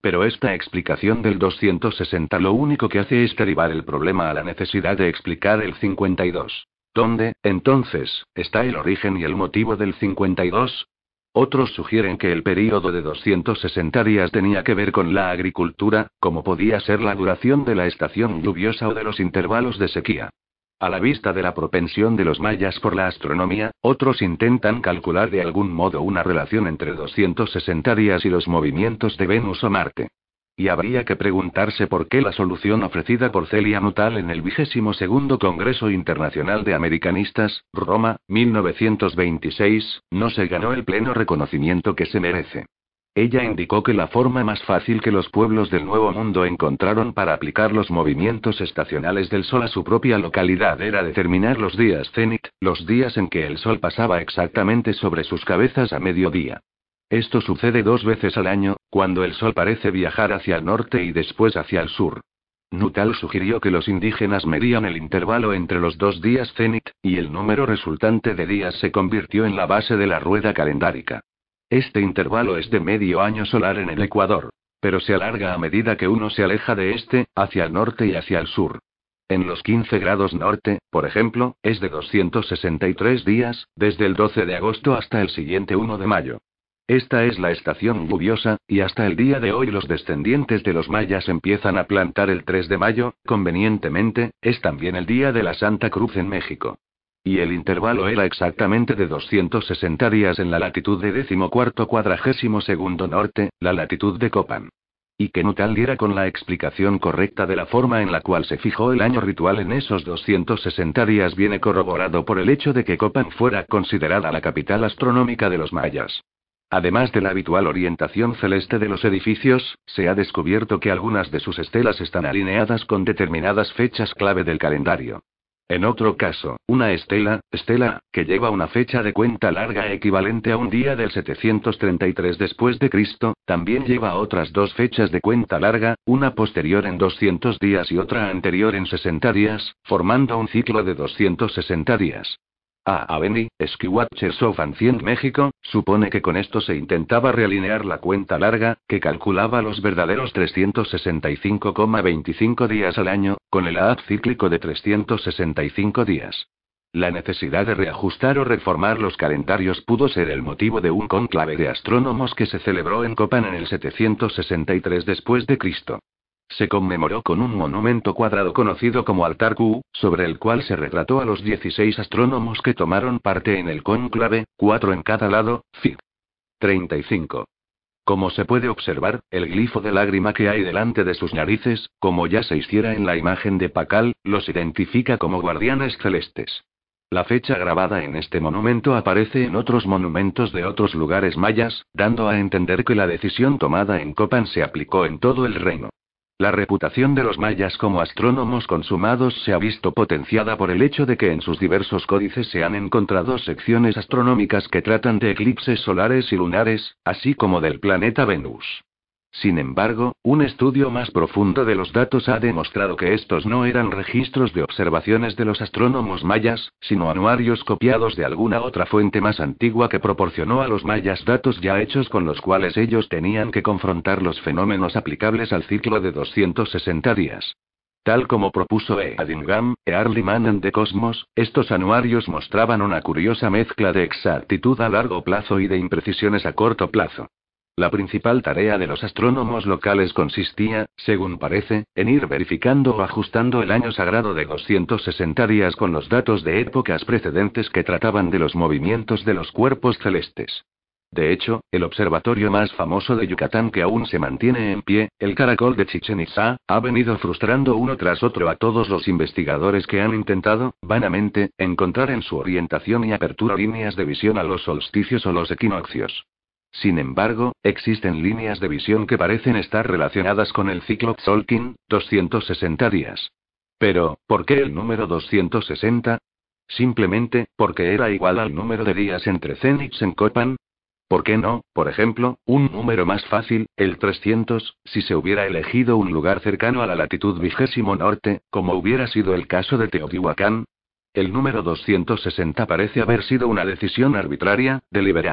Pero esta explicación del doscientos sesenta lo único que hace es derivar el problema a la necesidad de explicar el cincuenta y dos. ¿Dónde, entonces, está el origen y el motivo del cincuenta y dos? Otros sugieren que el período de doscientos sesenta días tenía que ver con la agricultura, como podía ser la duración de la estación lluviosa o de los intervalos de sequía. A la vista de la propensión de los mayas por la astronomía, otros intentan calcular de algún modo una relación entre doscientos sesenta días y los movimientos de Venus o Marte. Y habría que preguntarse por qué la solución ofrecida por Celia Nuttall en el vigésimo segundo Congreso Internacional de Americanistas, Roma, mil novecientos veintiséis, no se ganó el pleno reconocimiento que se merece. Ella indicó que la forma más fácil que los pueblos del Nuevo Mundo encontraron para aplicar los movimientos estacionales del Sol a su propia localidad era determinar los días cenit, los días en que el Sol pasaba exactamente sobre sus cabezas a mediodía. Esto sucede dos veces al año, cuando el Sol parece viajar hacia el norte y después hacia el sur. Nuttall sugirió que los indígenas medían el intervalo entre los dos días cenit, y el número resultante de días se convirtió en la base de la rueda calendárica. Este intervalo es de medio año solar en el Ecuador, pero se alarga a medida que uno se aleja de este, hacia el norte y hacia el sur. En los quince grados norte, por ejemplo, es de doscientos sesenta y tres días, desde el doce de agosto hasta el siguiente uno de mayo. Esta es la estación lluviosa, y hasta el día de hoy los descendientes de los mayas empiezan a plantar el tres de mayo, convenientemente, es también el día de la Santa Cruz en México. Y el intervalo era exactamente de doscientos sesenta días en la latitud de decimocuarto cuadragésimo segundo norte, la latitud de Köppen. Y que Nuttall diera con la explicación correcta de la forma en la cual se fijó el año ritual en esos doscientos sesenta días viene corroborado por el hecho de que Köppen fuera considerada la capital astronómica de los mayas. Además de la habitual orientación celeste de los edificios, se ha descubierto que algunas de sus estelas están alineadas con determinadas fechas clave del calendario. En otro caso, una estela, estela, que lleva una fecha de cuenta larga equivalente a un día del setecientos treinta y tres después de Cristo, también lleva otras dos fechas de cuenta larga, una posterior en doscientos días y otra anterior en sesenta días, formando un ciclo de doscientos sesenta días. A. Aveni, Skywatchers of Ancient México, supone que con esto se intentaba realinear la cuenta larga, que calculaba los verdaderos trescientos sesenta y cinco coma veinticinco días al año, con el A A D cíclico de trescientos sesenta y cinco días. La necesidad de reajustar o reformar los calendarios pudo ser el motivo de un cónclave de astrónomos que se celebró en Köppen en el setecientos sesenta y tres después de Cristo. Se conmemoró con un monumento cuadrado conocido como Altar Q, sobre el cual se retrató a los dieciséis astrónomos que tomaron parte en el cónclave, cuatro en cada lado, Fig. treinta y cinco. Como se puede observar, el glifo de lágrima que hay delante de sus narices, como ya se hiciera en la imagen de Pacal, los identifica como guardianes celestes. La fecha grabada en este monumento aparece en otros monumentos de otros lugares mayas, dando a entender que la decisión tomada en Köppen se aplicó en todo el reino. La reputación de los mayas como astrónomos consumados se ha visto potenciada por el hecho de que en sus diversos códices se han encontrado secciones astronómicas que tratan de eclipses solares y lunares, así como del planeta Venus. Sin embargo, un estudio más profundo de los datos ha demostrado que estos no eran registros de observaciones de los astrónomos mayas, sino anuarios copiados de alguna otra fuente más antigua que proporcionó a los mayas datos ya hechos con los cuales ellos tenían que confrontar los fenómenos aplicables al ciclo de doscientos sesenta días. Tal como propuso E. Adingham, E. Earlyman and the Cosmos, estos anuarios mostraban una curiosa mezcla de exactitud a largo plazo y de imprecisiones a corto plazo. La principal tarea de los astrónomos locales consistía, según parece, en ir verificando o ajustando el año sagrado de doscientos sesenta días con los datos de épocas precedentes que trataban de los movimientos de los cuerpos celestes. De hecho, el observatorio más famoso de Yucatán que aún se mantiene en pie, el Caracol de Chichén Itzá, ha venido frustrando uno tras otro a todos los investigadores que han intentado, vanamente, encontrar en su orientación y apertura líneas de visión a los solsticios o los equinoccios. Sin embargo, existen líneas de visión que parecen estar relacionadas con el ciclo Tzolk'in, doscientos sesenta días. Pero, ¿por qué el número doscientos sesenta? Simplemente, porque era igual al número de días entre cenits en Köppen. ¿Por qué no, por ejemplo, un número más fácil, el trescientos, si se hubiera elegido un lugar cercano a la latitud vigésimo norte, como hubiera sido el caso de Teotihuacán? El número doscientos sesenta parece haber sido una decisión arbitraria, deliberada.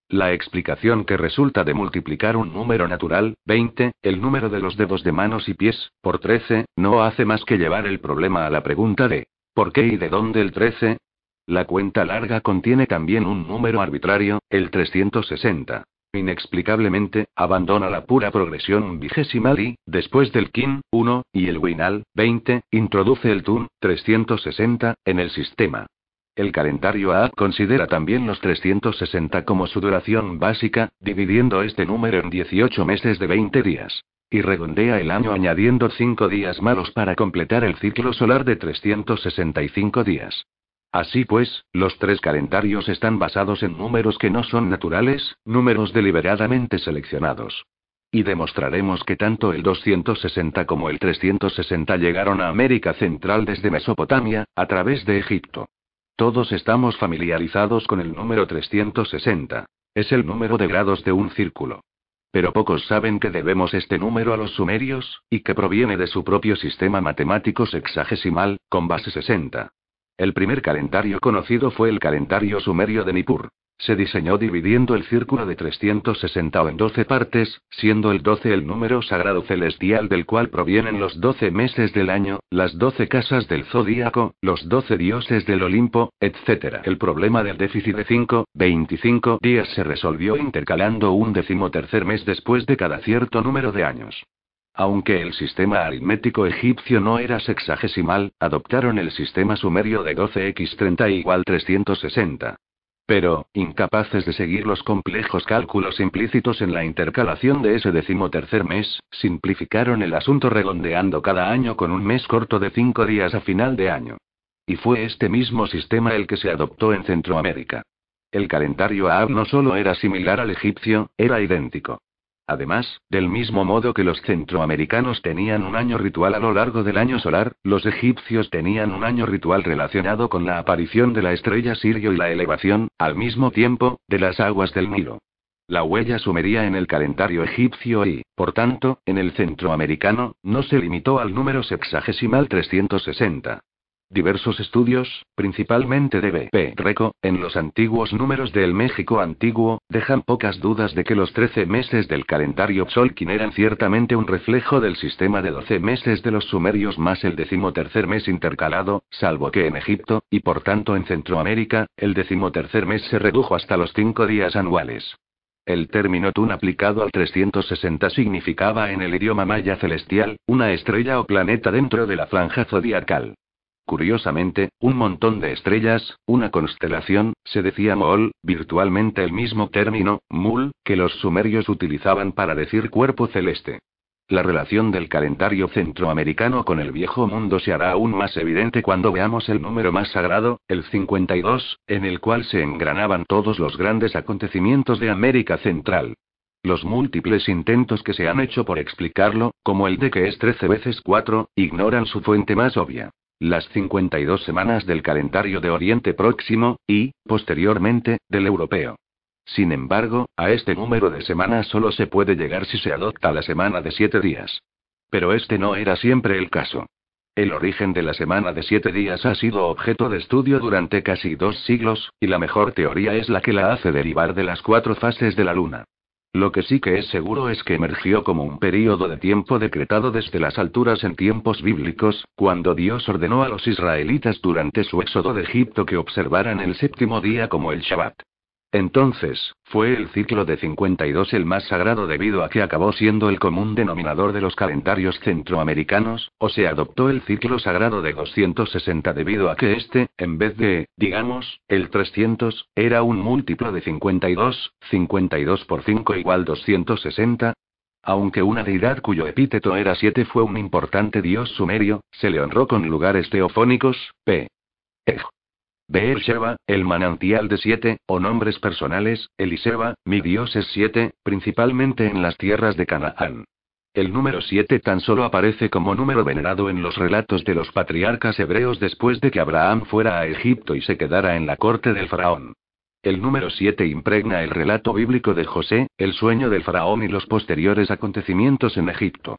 La explicación que resulta de multiplicar un número natural, veinte, el número de los dedos de manos y pies, por trece, no hace más que llevar el problema a la pregunta de ¿por qué y de dónde el trece? La cuenta larga contiene también un número arbitrario, el trescientos sesenta. Inexplicablemente, abandona la pura progresión vigesimal y, después del kin, uno, y el winal, veinte, introduce el tun, trescientos sesenta, en el sistema. El calendario A considera también los trescientos sesenta como su duración básica, dividiendo este número en dieciocho meses de veinte días. Y redondea el año añadiendo cinco días malos para completar el ciclo solar de trescientos sesenta y cinco días. Así pues, los tres calendarios están basados en números que no son naturales, números deliberadamente seleccionados. Y demostraremos que tanto el doscientos sesenta como el trescientos sesenta llegaron a América Central desde Mesopotamia, a través de Egipto. Todos estamos familiarizados con el número trescientos sesenta. Es el número de grados de un círculo. Pero pocos saben que debemos este número a los sumerios, y que proviene de su propio sistema matemático sexagesimal, con base sesenta. El primer calendario conocido fue el calendario sumerio de Nippur. Se diseñó dividiendo el círculo de trescientos sesenta en doce partes, siendo el doce el número sagrado celestial del cual provienen los doce meses del año, las doce casas del zodíaco, los doce dioses del Olimpo, etcétera. El problema del déficit de cinco, veinticinco días se resolvió intercalando un decimotercer mes después de cada cierto número de años. Aunque el sistema aritmético egipcio no era sexagesimal, adoptaron el sistema sumerio de doce por treinta igual trescientos sesenta. Pero, incapaces de seguir los complejos cálculos implícitos en la intercalación de ese decimotercer mes, simplificaron el asunto redondeando cada año con un mes corto de cinco días a final de año. Y fue este mismo sistema el que se adoptó en Centroamérica. El calendario Aab no solo era similar al egipcio, era idéntico. Además, del mismo modo que los centroamericanos tenían un año ritual a lo largo del año solar, los egipcios tenían un año ritual relacionado con la aparición de la estrella Sirio y la elevación, al mismo tiempo, de las aguas del Nilo. La huella sumería en el calendario egipcio y, por tanto, en el centroamericano, no se limitó al número sexagesimal trescientos sesenta. Diversos estudios, principalmente de B P Reco, en los antiguos números del México antiguo, dejan pocas dudas de que los trece meses del calendario Tzolk'in eran ciertamente un reflejo del sistema de doce meses de los sumerios más el decimotercer mes intercalado, salvo que en Egipto, y por tanto en Centroamérica, el decimotercer mes se redujo hasta los cinco días anuales. El término Tun aplicado al trescientos sesenta significaba en el idioma maya celestial, una estrella o planeta dentro de la franja zodiacal. Curiosamente, un montón de estrellas, una constelación, se decía Mool, virtualmente el mismo término, Mul, que los sumerios utilizaban para decir cuerpo celeste. La relación del calendario centroamericano con el viejo mundo se hará aún más evidente cuando veamos el número más sagrado, el cincuenta y dos, en el cual se engranaban todos los grandes acontecimientos de América Central. Los múltiples intentos que se han hecho por explicarlo, como el de que es trece veces cuatro, ignoran su fuente más obvia. Las cincuenta y dos semanas del calendario de Oriente Próximo, y, posteriormente, del europeo. Sin embargo, a este número de semanas solo se puede llegar si se adopta la semana de siete días. Pero este no era siempre el caso. El origen de la semana de siete días ha sido objeto de estudio durante casi dos siglos, y la mejor teoría es la que la hace derivar de las cuatro fases de la luna. Lo que sí que es seguro es que emergió como un período de tiempo decretado desde las alturas en tiempos bíblicos, cuando Dios ordenó a los israelitas durante su éxodo de Egipto que observaran el séptimo día como el Shabbat. Entonces, ¿fue el ciclo de cincuenta y dos el más sagrado debido a que acabó siendo el común denominador de los calendarios centroamericanos, o se adoptó el ciclo sagrado de doscientos sesenta debido a que este, en vez de, digamos, el trescientos, era un múltiplo de cincuenta y dos, cincuenta y dos por cinco igual doscientos sesenta? Aunque una deidad cuyo epíteto era siete fue un importante dios sumerio, se le honró con lugares teofónicos, p. Ej. Beer-Sheba, el manantial de siete, o nombres personales, Eliseba, mi Dios es siete, principalmente en las tierras de Canaán. El número siete tan solo aparece como número venerado en los relatos de los patriarcas hebreos después de que Abraham fuera a Egipto y se quedara en la corte del faraón. El número siete impregna el relato bíblico de José, el sueño del faraón y los posteriores acontecimientos en Egipto.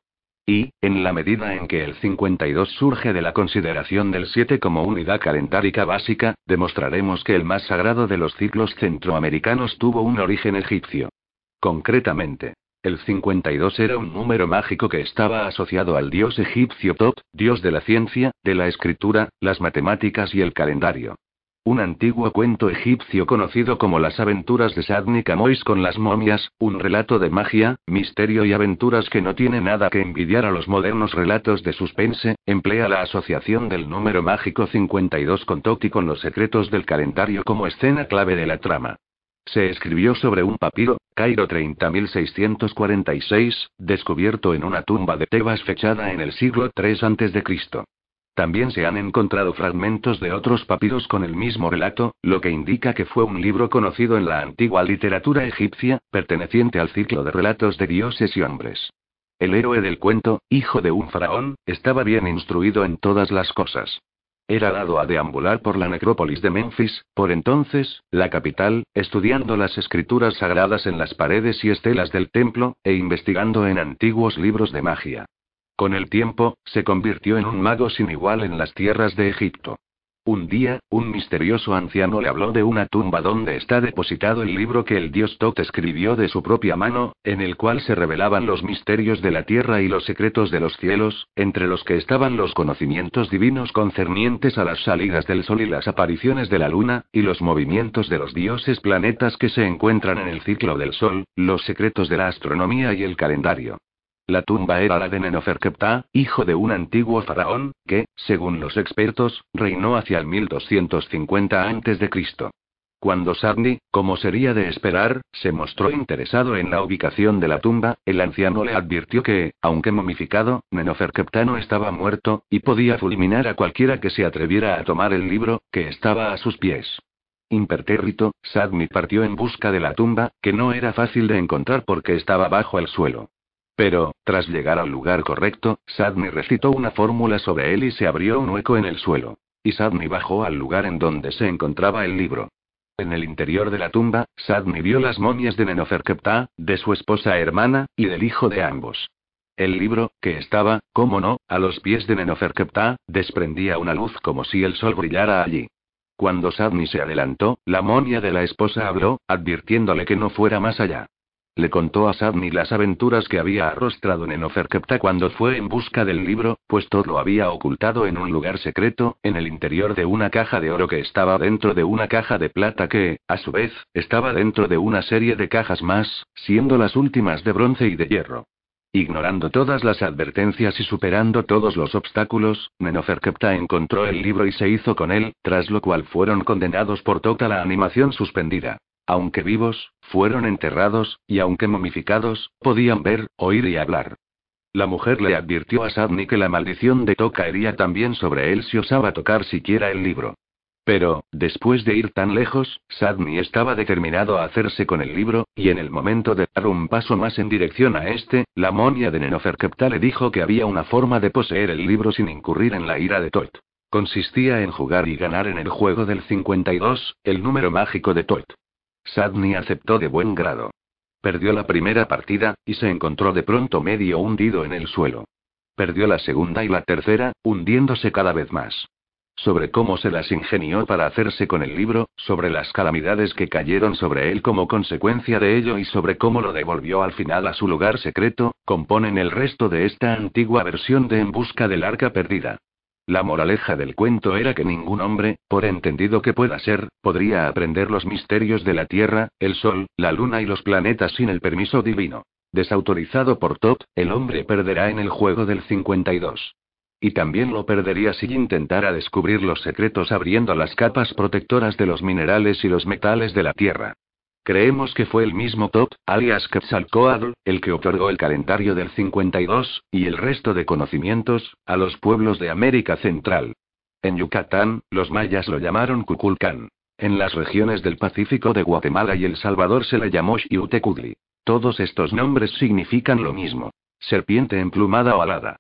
Y, en la medida en que el cincuenta y dos surge de la consideración del siete como unidad calendárica básica, demostraremos que el más sagrado de los ciclos centroamericanos tuvo un origen egipcio. Concretamente, el cincuenta y dos era un número mágico que estaba asociado al dios egipcio Tot, dios de la ciencia, de la escritura, las matemáticas y el calendario. Un antiguo cuento egipcio conocido como las aventuras de Sadni Camois con las momias, un relato de magia, misterio y aventuras que no tiene nada que envidiar a los modernos relatos de suspense, emplea la asociación del número mágico cincuenta y dos con Tot y con los secretos del calendario como escena clave de la trama. Se escribió sobre un papiro, Cairo treinta mil seiscientos cuarenta y seis, descubierto en una tumba de Tebas fechada en el siglo tres antes de Cristo. También se han encontrado fragmentos de otros papiros con el mismo relato, lo que indica que fue un libro conocido en la antigua literatura egipcia, perteneciente al ciclo de relatos de dioses y hombres. El héroe del cuento, hijo de un faraón, estaba bien instruido en todas las cosas. Era dado a deambular por la necrópolis de Memphis, por entonces, la capital, estudiando las escrituras sagradas en las paredes y estelas del templo, e investigando en antiguos libros de magia. Con el tiempo, se convirtió en un mago sin igual en las tierras de Egipto. Un día, un misterioso anciano le habló de una tumba donde está depositado el libro que el dios Tot escribió de su propia mano, en el cual se revelaban los misterios de la tierra y los secretos de los cielos, entre los que estaban los conocimientos divinos concernientes a las salidas del sol y las apariciones de la luna, y los movimientos de los dioses planetas que se encuentran en el ciclo del sol, los secretos de la astronomía y el calendario. La tumba era la de Neferkeptah, hijo de un antiguo faraón, que, según los expertos, reinó hacia el mil doscientos cincuenta antes de Cristo. Cuando Sadni, como sería de esperar, se mostró interesado en la ubicación de la tumba, el anciano le advirtió que, aunque momificado, Neferkeptah no estaba muerto, y podía fulminar a cualquiera que se atreviera a tomar el libro, que estaba a sus pies. Impertérrito, Sadni partió en busca de la tumba, que no era fácil de encontrar porque estaba bajo el suelo. Pero, tras llegar al lugar correcto, Sadni recitó una fórmula sobre él y se abrió un hueco en el suelo. Y Sadni bajó al lugar en donde se encontraba el libro. En el interior de la tumba, Sadni vio las momias de Neferkeptah, de su esposa hermana, y del hijo de ambos. El libro, que estaba, cómo no, a los pies de Neferkeptah, desprendía una luz como si el sol brillara allí. Cuando Sadni se adelantó, la momia de la esposa habló, advirtiéndole que no fuera más allá. Le contó a Sadni las aventuras que había arrostrado Neferkeptah cuando fue en busca del libro, pues todo lo había ocultado en un lugar secreto, en el interior de una caja de oro que estaba dentro de una caja de plata que, a su vez, estaba dentro de una serie de cajas más, siendo las últimas de bronce y de hierro. Ignorando todas las advertencias y superando todos los obstáculos, Neferkeptah encontró el libro y se hizo con él, tras lo cual fueron condenados por toda la animación suspendida. Aunque vivos, fueron enterrados, y aunque momificados, podían ver, oír y hablar. La mujer le advirtió a Sadni que la maldición de Tot caería también sobre él si osaba tocar siquiera el libro. Pero, después de ir tan lejos, Sadni estaba determinado a hacerse con el libro, y en el momento de dar un paso más en dirección a este, la momia de Neferkeptah le dijo que había una forma de poseer el libro sin incurrir en la ira de Tot. Consistía en jugar y ganar en el juego del cincuenta y dos, el número mágico de Tot. Sadni aceptó de buen grado. Perdió la primera partida, y se encontró de pronto medio hundido en el suelo. Perdió la segunda y la tercera, hundiéndose cada vez más. Sobre cómo se las ingenió para hacerse con el libro, sobre las calamidades que cayeron sobre él como consecuencia de ello y sobre cómo lo devolvió al final a su lugar secreto, componen el resto de esta antigua versión de En busca del arca perdida. La moraleja del cuento era que ningún hombre, por entendido que pueda ser, podría aprender los misterios de la Tierra, el Sol, la Luna y los planetas sin el permiso divino. Desautorizado por Tot, el hombre perderá en el juego del cincuenta y dos. Y también lo perdería si intentara descubrir los secretos abriendo las capas protectoras de los minerales y los metales de la Tierra. Creemos que fue el mismo Tot, alias Quetzalcóatl, el que otorgó el calendario del cincuenta y dos, y el resto de conocimientos, a los pueblos de América Central. En Yucatán, los mayas lo llamaron Cuculcán. En las regiones del Pacífico de Guatemala y El Salvador se le llamó Xiuhtecutli. Todos estos nombres significan lo mismo: serpiente emplumada o alada.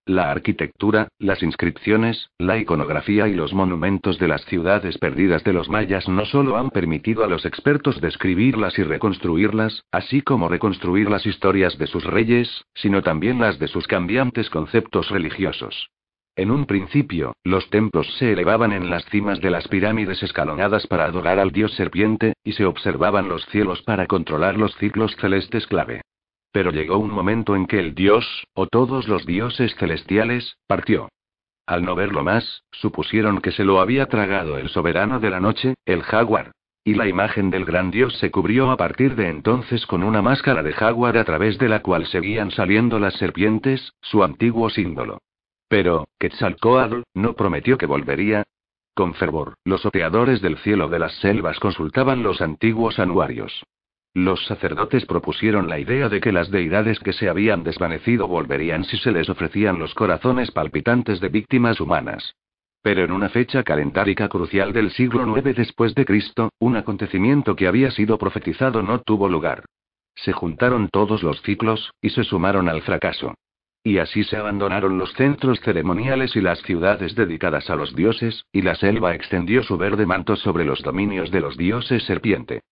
La arquitectura, las inscripciones, la iconografía y los monumentos de las ciudades perdidas de los mayas no solo han permitido a los expertos describirlas y reconstruirlas, así como reconstruir las historias de sus reyes, sino también las de sus cambiantes conceptos religiosos. En un principio, los templos se elevaban en las cimas de las pirámides escalonadas para adorar al dios serpiente, y se observaban los cielos para controlar los ciclos celestes clave. Pero llegó un momento en que el dios, o todos los dioses celestiales, partió. Al no verlo más, supusieron que se lo había tragado el soberano de la noche, el jaguar. Y la imagen del gran dios se cubrió a partir de entonces con una máscara de jaguar a través de la cual seguían saliendo las serpientes, su antiguo símbolo. Pero, Quetzalcóatl, ¿no prometió que volvería? Con fervor, los oteadores del cielo de las selvas consultaban los antiguos anuarios. Los sacerdotes propusieron la idea de que las deidades que se habían desvanecido volverían si se les ofrecían los corazones palpitantes de víctimas humanas. Pero en una fecha calendárica crucial del siglo nueve después de Cristo, un acontecimiento que había sido profetizado no tuvo lugar. Se juntaron todos los ciclos, y se sumaron al fracaso. Y así se abandonaron los centros ceremoniales y las ciudades dedicadas a los dioses, y la selva extendió su verde manto sobre los dominios de los dioses serpiente.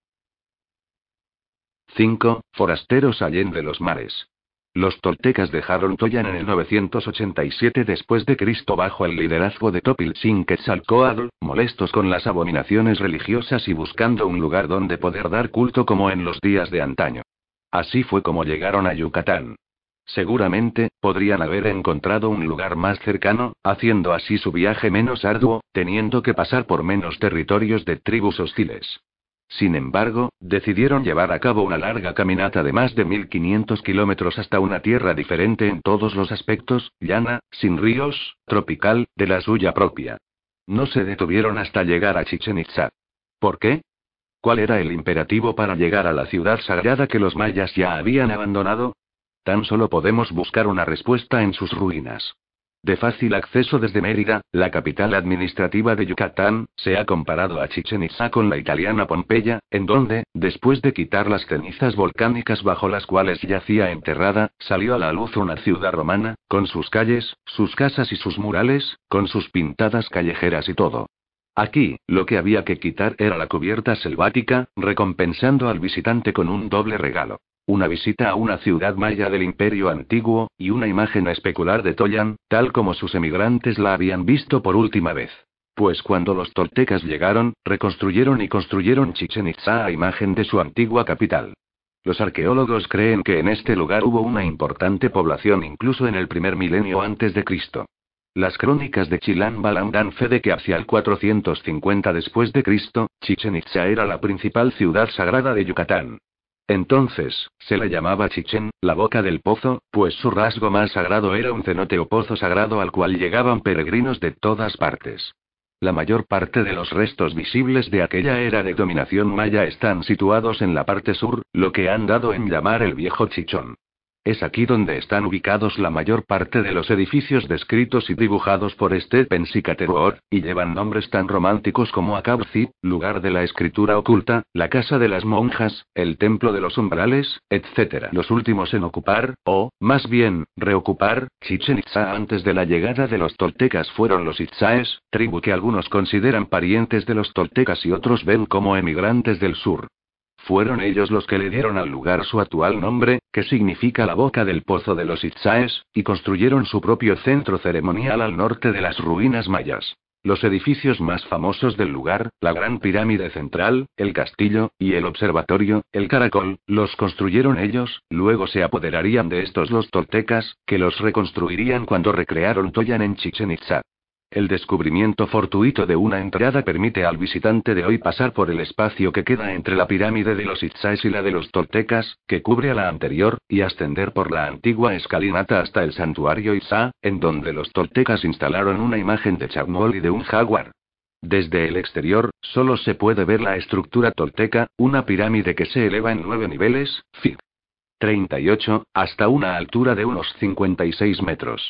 cinco. Forasteros allende los mares. Los toltecas dejaron Toyan en el novecientos ochenta y siete después de Cristo bajo el liderazgo de Topiltzin Quetzalcóatl, molestos con las abominaciones religiosas y buscando un lugar donde poder dar culto como en los días de antaño. Así fue como llegaron a Yucatán. Seguramente, podrían haber encontrado un lugar más cercano, haciendo así su viaje menos arduo, teniendo que pasar por menos territorios de tribus hostiles. Sin embargo, decidieron llevar a cabo una larga caminata de más de mil quinientos kilómetros hasta una tierra diferente en todos los aspectos, llana, sin ríos, tropical, de la suya propia. No se detuvieron hasta llegar a Chichén Itzá. ¿Por qué? ¿Cuál era el imperativo para llegar a la ciudad sagrada que los mayas ya habían abandonado? Tan solo podemos buscar una respuesta en sus ruinas. De fácil acceso desde Mérida, la capital administrativa de Yucatán, se ha comparado a Chichén Itzá con la italiana Pompeya, en donde, después de quitar las cenizas volcánicas bajo las cuales yacía enterrada, salió a la luz una ciudad romana, con sus calles, sus casas y sus murales, con sus pintadas callejeras y todo. Aquí, lo que había que quitar era la cubierta selvática, recompensando al visitante con un doble regalo. Una visita a una ciudad maya del Imperio Antiguo, y una imagen especular de Toyan, tal como sus emigrantes la habían visto por última vez. Pues cuando los toltecas llegaron, reconstruyeron y construyeron Chichén Itzá a imagen de su antigua capital. Los arqueólogos creen que en este lugar hubo una importante población incluso en el primer milenio antes de Cristo. Las crónicas de Chilam Balam dan fe de que hacia el cuatrocientos cincuenta después de Cristo, Chichén Itzá era la principal ciudad sagrada de Yucatán. Entonces, se le llamaba Chichén, la boca del pozo, pues su rasgo más sagrado era un cenote o pozo sagrado al cual llegaban peregrinos de todas partes. La mayor parte de los restos visibles de aquella era de dominación maya están situados en la parte sur, lo que han dado en llamar el Viejo Chichón. Es aquí donde están ubicados la mayor parte de los edificios descritos y dibujados por Stephens y Cateroor, y llevan nombres tan románticos como Acabzi, lugar de la escritura oculta, la casa de las monjas, el templo de los umbrales, etcétera. Los últimos en ocupar, o, más bien, reocupar, Chichén Itzá antes de la llegada de los toltecas fueron los itzáes, tribu que algunos consideran parientes de los toltecas y otros ven como emigrantes del sur. Fueron ellos los que le dieron al lugar su actual nombre, que significa la boca del pozo de los itzáes, y construyeron su propio centro ceremonial al norte de las ruinas mayas. Los edificios más famosos del lugar, la Gran Pirámide Central, el castillo, y el observatorio, el caracol, los construyeron ellos, luego se apoderarían de estos los toltecas, que los reconstruirían cuando recrearon Toyan en Chichén Itzá. El descubrimiento fortuito de una entrada permite al visitante de hoy pasar por el espacio que queda entre la pirámide de los itzáes y la de los toltecas, que cubre a la anterior, y ascender por la antigua escalinata hasta el santuario Itzá, en donde los toltecas instalaron una imagen de Chacmol y de un jaguar. Desde el exterior, solo se puede ver la estructura tolteca, una pirámide que se eleva en nueve niveles, fi. treinta y ocho, hasta una altura de unos cincuenta y seis metros.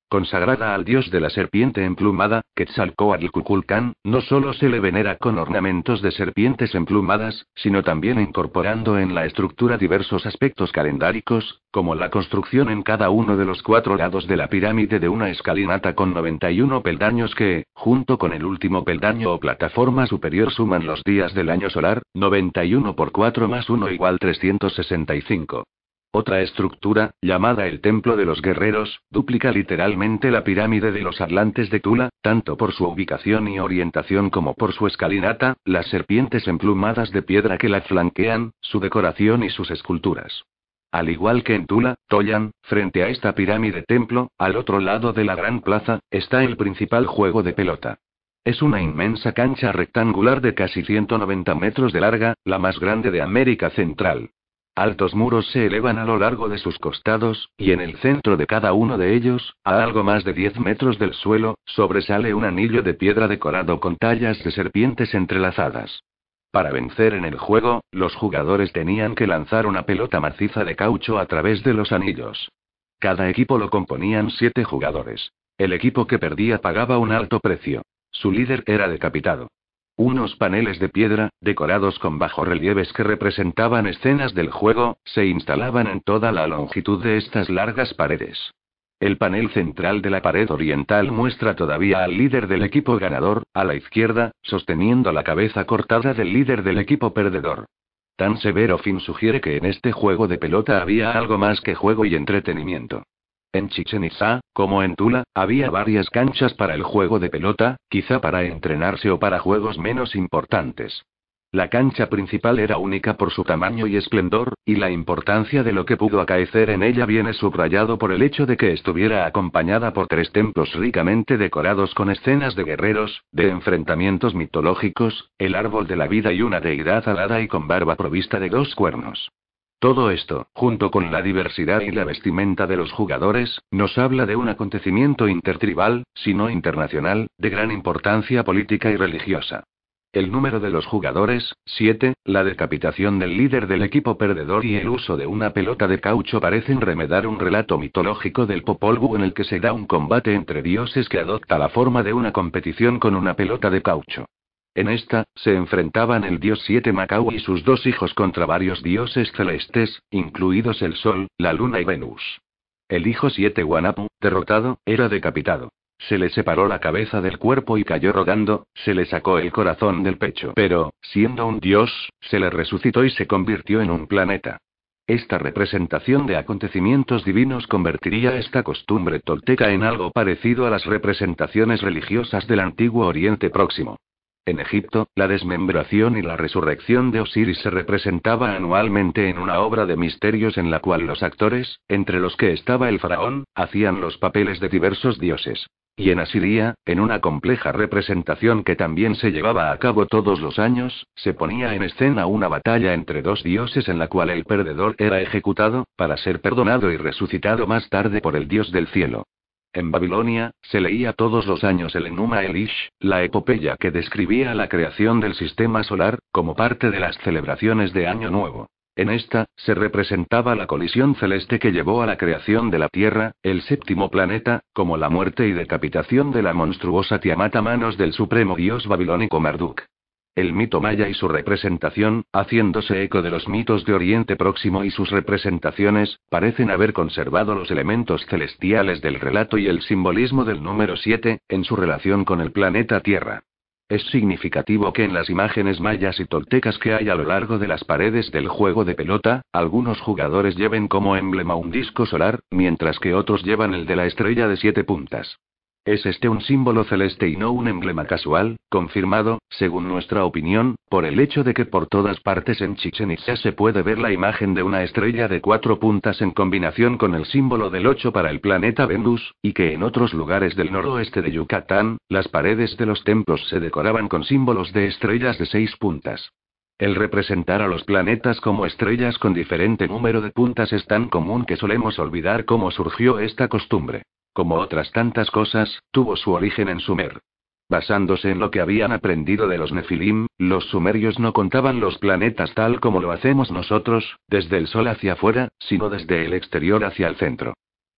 Consagrada al dios de la serpiente emplumada, Quetzalcóatl Cuculcán, no solo se le venera con ornamentos de serpientes emplumadas, sino también incorporando en la estructura diversos aspectos calendáricos, como la construcción en cada uno de los cuatro lados de la pirámide de una escalinata con noventa y uno peldaños que, junto con el último peldaño o plataforma superior suman los días del año solar, noventa y uno por cuatro más uno igual trescientos sesenta y cinco. Otra estructura, llamada el Templo de los Guerreros, duplica literalmente la pirámide de los Atlantes de Tula, tanto por su ubicación y orientación como por su escalinata, las serpientes emplumadas de piedra que la flanquean, su decoración y sus esculturas. Al igual que en Tula, Toyan, frente a esta pirámide templo, al otro lado de la gran plaza, está el principal juego de pelota. Es una inmensa cancha rectangular de casi ciento noventa metros de larga, la más grande de América Central. Altos muros se elevan a lo largo de sus costados, y en el centro de cada uno de ellos, a algo más de diez metros del suelo, sobresale un anillo de piedra decorado con tallas de serpientes entrelazadas. Para vencer en el juego, los jugadores tenían que lanzar una pelota maciza de caucho a través de los anillos. Cada equipo lo componían siete jugadores. El equipo que perdía pagaba un alto precio. Su líder era decapitado. Unos paneles de piedra, decorados con bajorrelieves que representaban escenas del juego, se instalaban en toda la longitud de estas largas paredes. El panel central de la pared oriental muestra todavía al líder del equipo ganador, a la izquierda, sosteniendo la cabeza cortada del líder del equipo perdedor. Tan severo fin sugiere que en este juego de pelota había algo más que juego y entretenimiento. En Chichén Itzá, como en Tula, había varias canchas para el juego de pelota, quizá para entrenarse o para juegos menos importantes. La cancha principal era única por su tamaño y esplendor, y la importancia de lo que pudo acaecer en ella viene subrayado por el hecho de que estuviera acompañada por tres templos ricamente decorados con escenas de guerreros, de enfrentamientos mitológicos, el árbol de la vida y una deidad alada y con barba provista de dos cuernos. Todo esto, junto con la diversidad y la vestimenta de los jugadores, nos habla de un acontecimiento intertribal, si no internacional, de gran importancia política y religiosa. El número de los jugadores, siete, la decapitación del líder del equipo perdedor y el uso de una pelota de caucho parecen remedar un relato mitológico del Popol Vuh en el que se da un combate entre dioses que adopta la forma de una competición con una pelota de caucho. En esta, se enfrentaban el dios Siete Macau y sus dos hijos contra varios dioses celestes, incluidos el Sol, la Luna y Venus. El hijo Siete Guanapu, derrotado, era decapitado. Se le separó la cabeza del cuerpo y cayó rodando, se le sacó el corazón del pecho. Pero, siendo un dios, se le resucitó y se convirtió en un planeta. Esta representación de acontecimientos divinos convertiría esta costumbre tolteca en algo parecido a las representaciones religiosas del antiguo Oriente Próximo. En Egipto, la desmembración y la resurrección de Osiris se representaba anualmente en una obra de misterios en la cual los actores, entre los que estaba el faraón, hacían los papeles de diversos dioses. Y en Asiria, en una compleja representación que también se llevaba a cabo todos los años, se ponía en escena una batalla entre dos dioses en la cual el perdedor era ejecutado, para ser perdonado y resucitado más tarde por el dios del cielo. En Babilonia, se leía todos los años el Enuma Elish, la epopeya que describía la creación del sistema solar, como parte de las celebraciones de Año Nuevo. En esta, se representaba la colisión celeste que llevó a la creación de la Tierra, el séptimo planeta, como la muerte y decapitación de la monstruosa Tiamat a manos del supremo dios babilónico Marduk. El mito maya y su representación, haciéndose eco de los mitos de Oriente Próximo y sus representaciones, parecen haber conservado los elementos celestiales del relato y el simbolismo del número siete, en su relación con el planeta Tierra. Es significativo que en las imágenes mayas y toltecas que hay a lo largo de las paredes del juego de pelota, algunos jugadores lleven como emblema un disco solar, mientras que otros llevan el de la estrella de siete puntas. Es este un símbolo celeste y no un emblema casual, confirmado, según nuestra opinión, por el hecho de que por todas partes en Chichén Itzá se puede ver la imagen de una estrella de cuatro puntas en combinación con el símbolo del ocho para el planeta Venus, y que en otros lugares del noroeste de Yucatán, las paredes de los templos se decoraban con símbolos de estrellas de seis puntas. El representar a los planetas como estrellas con diferente número de puntas es tan común que solemos olvidar cómo surgió esta costumbre. Como otras tantas cosas, tuvo su origen en Sumer. Basándose en lo que habían aprendido de los Nefilim, los sumerios no contaban los planetas tal como lo hacemos nosotros, desde el sol hacia afuera, sino desde el exterior hacia el centro.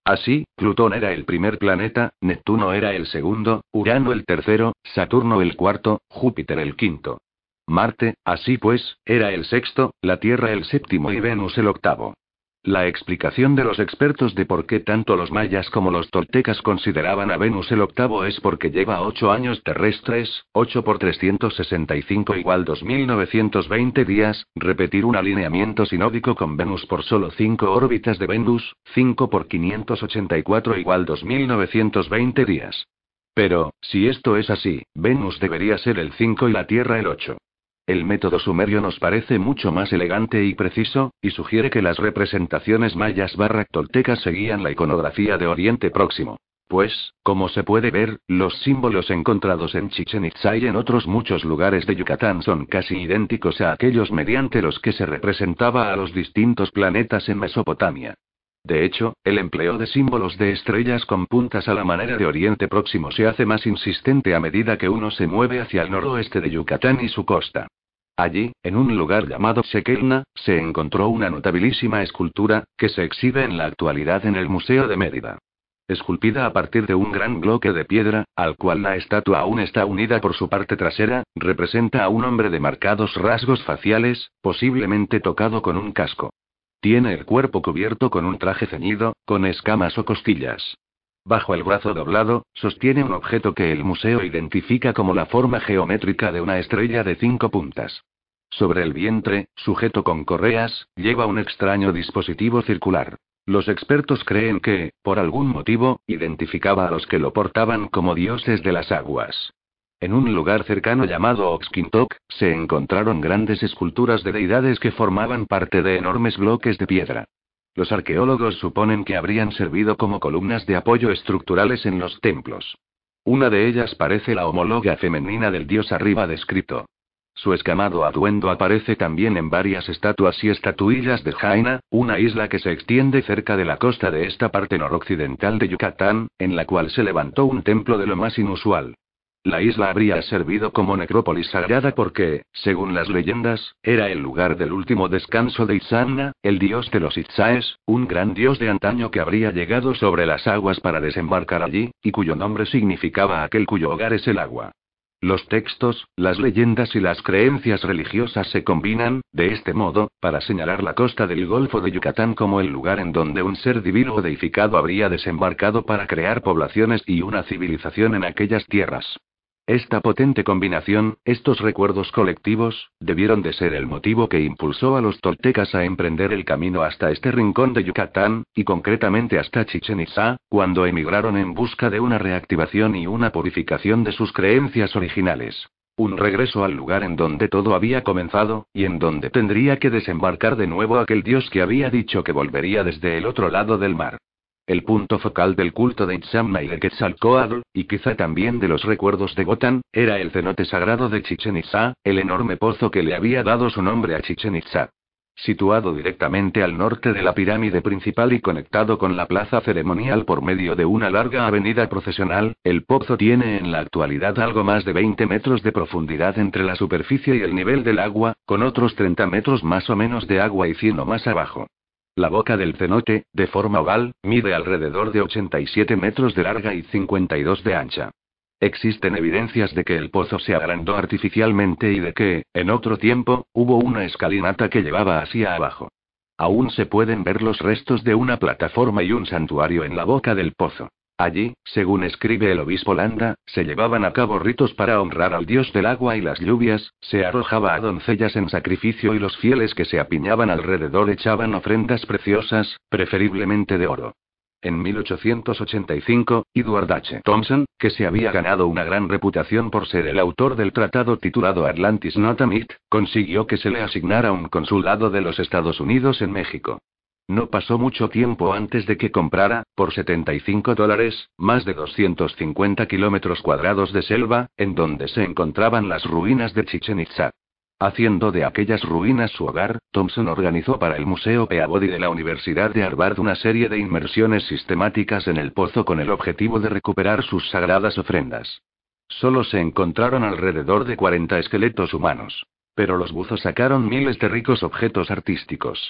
Así, Plutón era el primer planeta, Neptuno era el segundo, Urano el tercero, Saturno el cuarto, Júpiter el quinto. Marte, así pues, era el sexto, la Tierra el séptimo y Venus el octavo. La explicación de los expertos de por qué tanto los mayas como los toltecas consideraban a Venus el octavo es porque lleva ocho años terrestres, ocho por trescientos sesenta y cinco igual dos mil novecientos veinte días, repetir un alineamiento sinódico con Venus por solo cinco órbitas de Venus, cinco por quinientos ochenta y cuatro igual dos mil novecientos veinte días. Pero, si esto es así, Venus debería ser el cinco y la Tierra el ocho. El método sumerio nos parece mucho más elegante y preciso, y sugiere que las representaciones mayas barra toltecas seguían la iconografía de Oriente Próximo. Pues, como se puede ver, los símbolos encontrados en Chichén Itzá y en otros muchos lugares de Yucatán son casi idénticos a aquellos mediante los que se representaba a los distintos planetas en Mesopotamia. De hecho, el empleo de símbolos de estrellas con puntas a la manera de Oriente Próximo se hace más insistente a medida que uno se mueve hacia el noroeste de Yucatán y su costa. Allí, en un lugar llamado Sequelna, se encontró una notabilísima escultura, que se exhibe en la actualidad en el Museo de Mérida. Esculpida a partir de un gran bloque de piedra, al cual la estatua aún está unida por su parte trasera, representa a un hombre de marcados rasgos faciales, posiblemente tocado con un casco. Tiene el cuerpo cubierto con un traje ceñido, con escamas o costillas. Bajo el brazo doblado, sostiene un objeto que el museo identifica como la forma geométrica de una estrella de cinco puntas. Sobre el vientre, sujeto con correas, lleva un extraño dispositivo circular. Los expertos creen que, por algún motivo, identificaba a los que lo portaban como dioses de las aguas. En un lugar cercano llamado Oxquintoc, se encontraron grandes esculturas de deidades que formaban parte de enormes bloques de piedra. Los arqueólogos suponen que habrían servido como columnas de apoyo estructurales en los templos. Una de ellas parece la homóloga femenina del dios arriba descrito. Su escamado atuendo aparece también en varias estatuas y estatuillas de Jaina, una isla que se extiende cerca de la costa de esta parte noroccidental de Yucatán, en la cual se levantó un templo de lo más inusual. La isla habría servido como necrópolis sagrada porque, según las leyendas, era el lugar del último descanso de Itzamna, el dios de los Itzaes, un gran dios de antaño que habría llegado sobre las aguas para desembarcar allí, y cuyo nombre significaba aquel cuyo hogar es el agua. Los textos, las leyendas y las creencias religiosas se combinan, de este modo, para señalar la costa del Golfo de Yucatán como el lugar en donde un ser divino o deificado habría desembarcado para crear poblaciones y una civilización en aquellas tierras. Esta potente combinación, estos recuerdos colectivos, debieron de ser el motivo que impulsó a los toltecas a emprender el camino hasta este rincón de Yucatán, y concretamente hasta Chichén Itzá, cuando emigraron en busca de una reactivación y una purificación de sus creencias originales. Un regreso al lugar en donde todo había comenzado, y en donde tendría que desembarcar de nuevo aquel dios que había dicho que volvería desde el otro lado del mar. El punto focal del culto de Itzamna y de Quetzalcóatl, y quizá también de los recuerdos de Gotán, era el cenote sagrado de Chichén Itzá, el enorme pozo que le había dado su nombre a Chichén Itzá. Situado directamente al norte de la pirámide principal y conectado con la plaza ceremonial por medio de una larga avenida procesional, el pozo tiene en la actualidad algo más de veinte metros de profundidad entre la superficie y el nivel del agua, con otros treinta metros más o menos de agua y cien o más abajo. La boca del cenote, de forma oval, mide alrededor de ochenta y siete metros de larga y cincuenta y dos de ancha. Existen evidencias de que el pozo se agrandó artificialmente y de que, en otro tiempo, hubo una escalinata que llevaba hacia abajo. Aún se pueden ver los restos de una plataforma y un santuario en la boca del pozo. Allí, según escribe el obispo Landa, se llevaban a cabo ritos para honrar al dios del agua y las lluvias, se arrojaba a doncellas en sacrificio y los fieles que se apiñaban alrededor echaban ofrendas preciosas, preferiblemente de oro. En mil ochocientos ochenta y cinco, Edward H. Thompson, que se había ganado una gran reputación por ser el autor del tratado titulado Atlantis Not a Myth, consiguió que se le asignara un consulado de los Estados Unidos en México. No pasó mucho tiempo antes de que comprara, por setenta y cinco dólares, más de doscientos cincuenta kilómetros cuadrados de selva, en donde se encontraban las ruinas de Chichén Itzá. Haciendo de aquellas ruinas su hogar, Thompson organizó para el Museo Peabody de la Universidad de Harvard una serie de inmersiones sistemáticas en el pozo con el objetivo de recuperar sus sagradas ofrendas. Solo se encontraron alrededor de cuarenta esqueletos humanos. Pero los buzos sacaron miles de ricos objetos artísticos.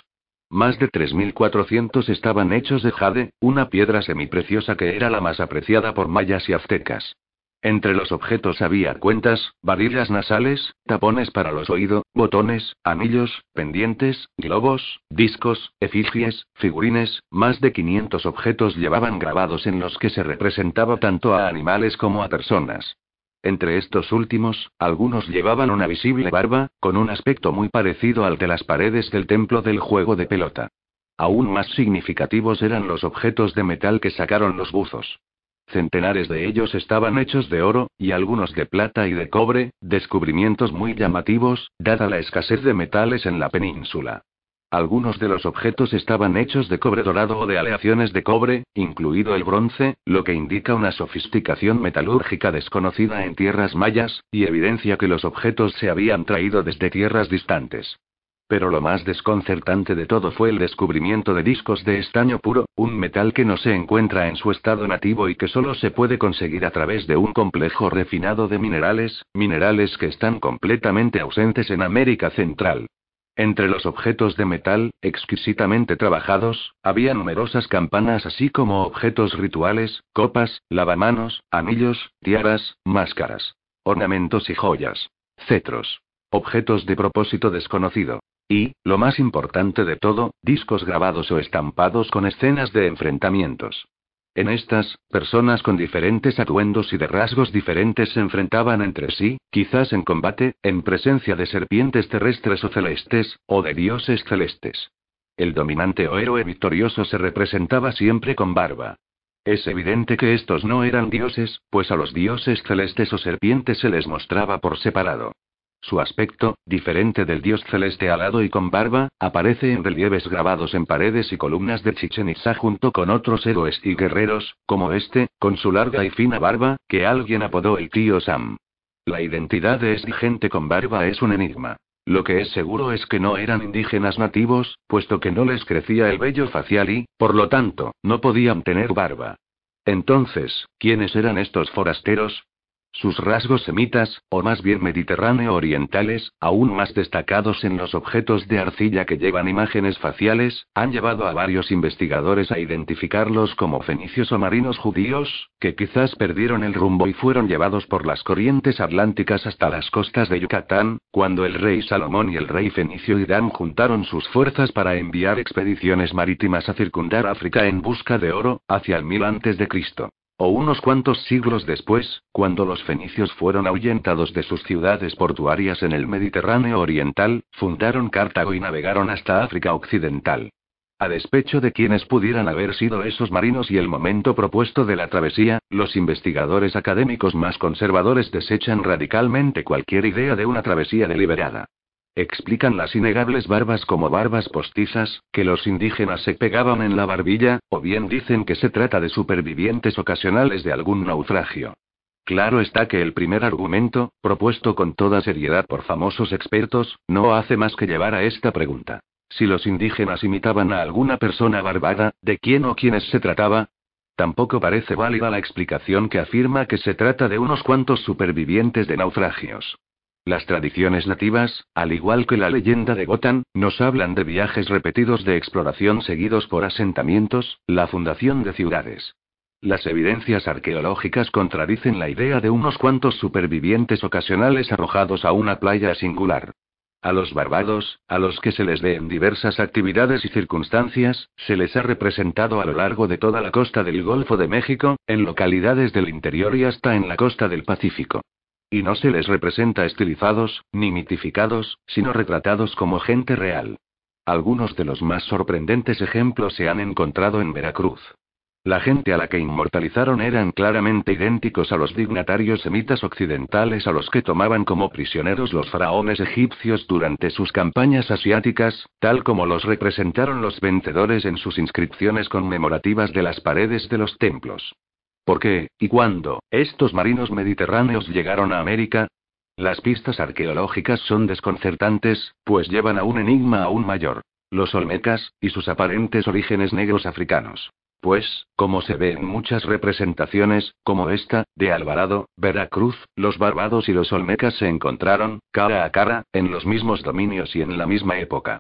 Más de tres mil cuatrocientos estaban hechos de jade, una piedra semipreciosa que era la más apreciada por mayas y aztecas. Entre los objetos había cuentas, varillas nasales, tapones para los oídos, botones, anillos, pendientes, globos, discos, efigies, figurines. Más de quinientos objetos llevaban grabados en los que se representaba tanto a animales como a personas. Entre estos últimos, algunos llevaban una visible barba, con un aspecto muy parecido al de las paredes del templo del juego de pelota. Aún más significativos eran los objetos de metal que sacaron los buzos. Centenares de ellos estaban hechos de oro, y algunos de plata y de cobre, descubrimientos muy llamativos, dada la escasez de metales en la península. Algunos de los objetos estaban hechos de cobre dorado o de aleaciones de cobre, incluido el bronce, lo que indica una sofisticación metalúrgica desconocida en tierras mayas, y evidencia que los objetos se habían traído desde tierras distantes. Pero lo más desconcertante de todo fue el descubrimiento de discos de estaño puro, un metal que no se encuentra en su estado nativo y que solo se puede conseguir a través de un complejo refinado de minerales, minerales que están completamente ausentes en América Central. Entre los objetos de metal, exquisitamente trabajados, había numerosas campanas así como objetos rituales, copas, lavamanos, anillos, tiaras, máscaras, ornamentos y joyas, cetros. Objetos de propósito desconocido. Y, lo más importante de todo, discos grabados o estampados con escenas de enfrentamientos. En estas, personas con diferentes atuendos y de rasgos diferentes se enfrentaban entre sí, quizás en combate, en presencia de serpientes terrestres o celestes, o de dioses celestes. El dominante o héroe victorioso se representaba siempre con barba. Es evidente que estos no eran dioses, pues a los dioses celestes o serpientes se les mostraba por separado. Su aspecto, diferente del dios celeste alado y con barba, aparece en relieves grabados en paredes y columnas de Chichén Itzá junto con otros héroes y guerreros, como este, con su larga y fina barba, que alguien apodó el tío Sam. La identidad de esta gente con barba es un enigma. Lo que es seguro es que no eran indígenas nativos, puesto que no les crecía el vello facial y, por lo tanto, no podían tener barba. Entonces, ¿quiénes eran estos forasteros? Sus rasgos semitas, o más bien mediterráneo orientales, aún más destacados en los objetos de arcilla que llevan imágenes faciales, han llevado a varios investigadores a identificarlos como fenicios o marinos judíos, que quizás perdieron el rumbo y fueron llevados por las corrientes atlánticas hasta las costas de Yucatán, cuando el rey Salomón y el rey fenicio Hiram juntaron sus fuerzas para enviar expediciones marítimas a circundar África en busca de oro, hacia el mil antes de Cristo. O unos cuantos siglos después, cuando los fenicios fueron ahuyentados de sus ciudades portuarias en el Mediterráneo oriental, fundaron Cartago y navegaron hasta África occidental. A despecho de quienes pudieran haber sido esos marinos y el momento propuesto de la travesía, los investigadores académicos más conservadores desechan radicalmente cualquier idea de una travesía deliberada. Explican las innegables barbas como barbas postizas, que los indígenas se pegaban en la barbilla, o bien dicen que se trata de supervivientes ocasionales de algún naufragio. Claro está que el primer argumento, propuesto con toda seriedad por famosos expertos, no hace más que llevar a esta pregunta. Si los indígenas imitaban a alguna persona barbada, ¿de quién o quiénes se trataba? Tampoco parece válida la explicación que afirma que se trata de unos cuantos supervivientes de naufragios. Las tradiciones nativas, al igual que la leyenda de Gotham, nos hablan de viajes repetidos de exploración seguidos por asentamientos, la fundación de ciudades. Las evidencias arqueológicas contradicen la idea de unos cuantos supervivientes ocasionales arrojados a una playa singular. A los barbados, a los que se les ve en diversas actividades y circunstancias, se les ha representado a lo largo de toda la costa del Golfo de México, en localidades del interior y hasta en la costa del Pacífico. Y no se les representa estilizados, ni mitificados, sino retratados como gente real. Algunos de los más sorprendentes ejemplos se han encontrado en Veracruz. La gente a la que inmortalizaron eran claramente idénticos a los dignatarios semitas occidentales a los que tomaban como prisioneros los faraones egipcios durante sus campañas asiáticas, tal como los representaron los vencedores en sus inscripciones conmemorativas de las paredes de los templos. ¿Por qué, y cuándo, estos marinos mediterráneos llegaron a América? Las pistas arqueológicas son desconcertantes, pues llevan a un enigma aún mayor: los olmecas, y sus aparentes orígenes negros africanos. Pues, como se ve en muchas representaciones, como esta, de Alvarado, Veracruz, los barbados y los olmecas se encontraron, cara a cara, en los mismos dominios y en la misma época.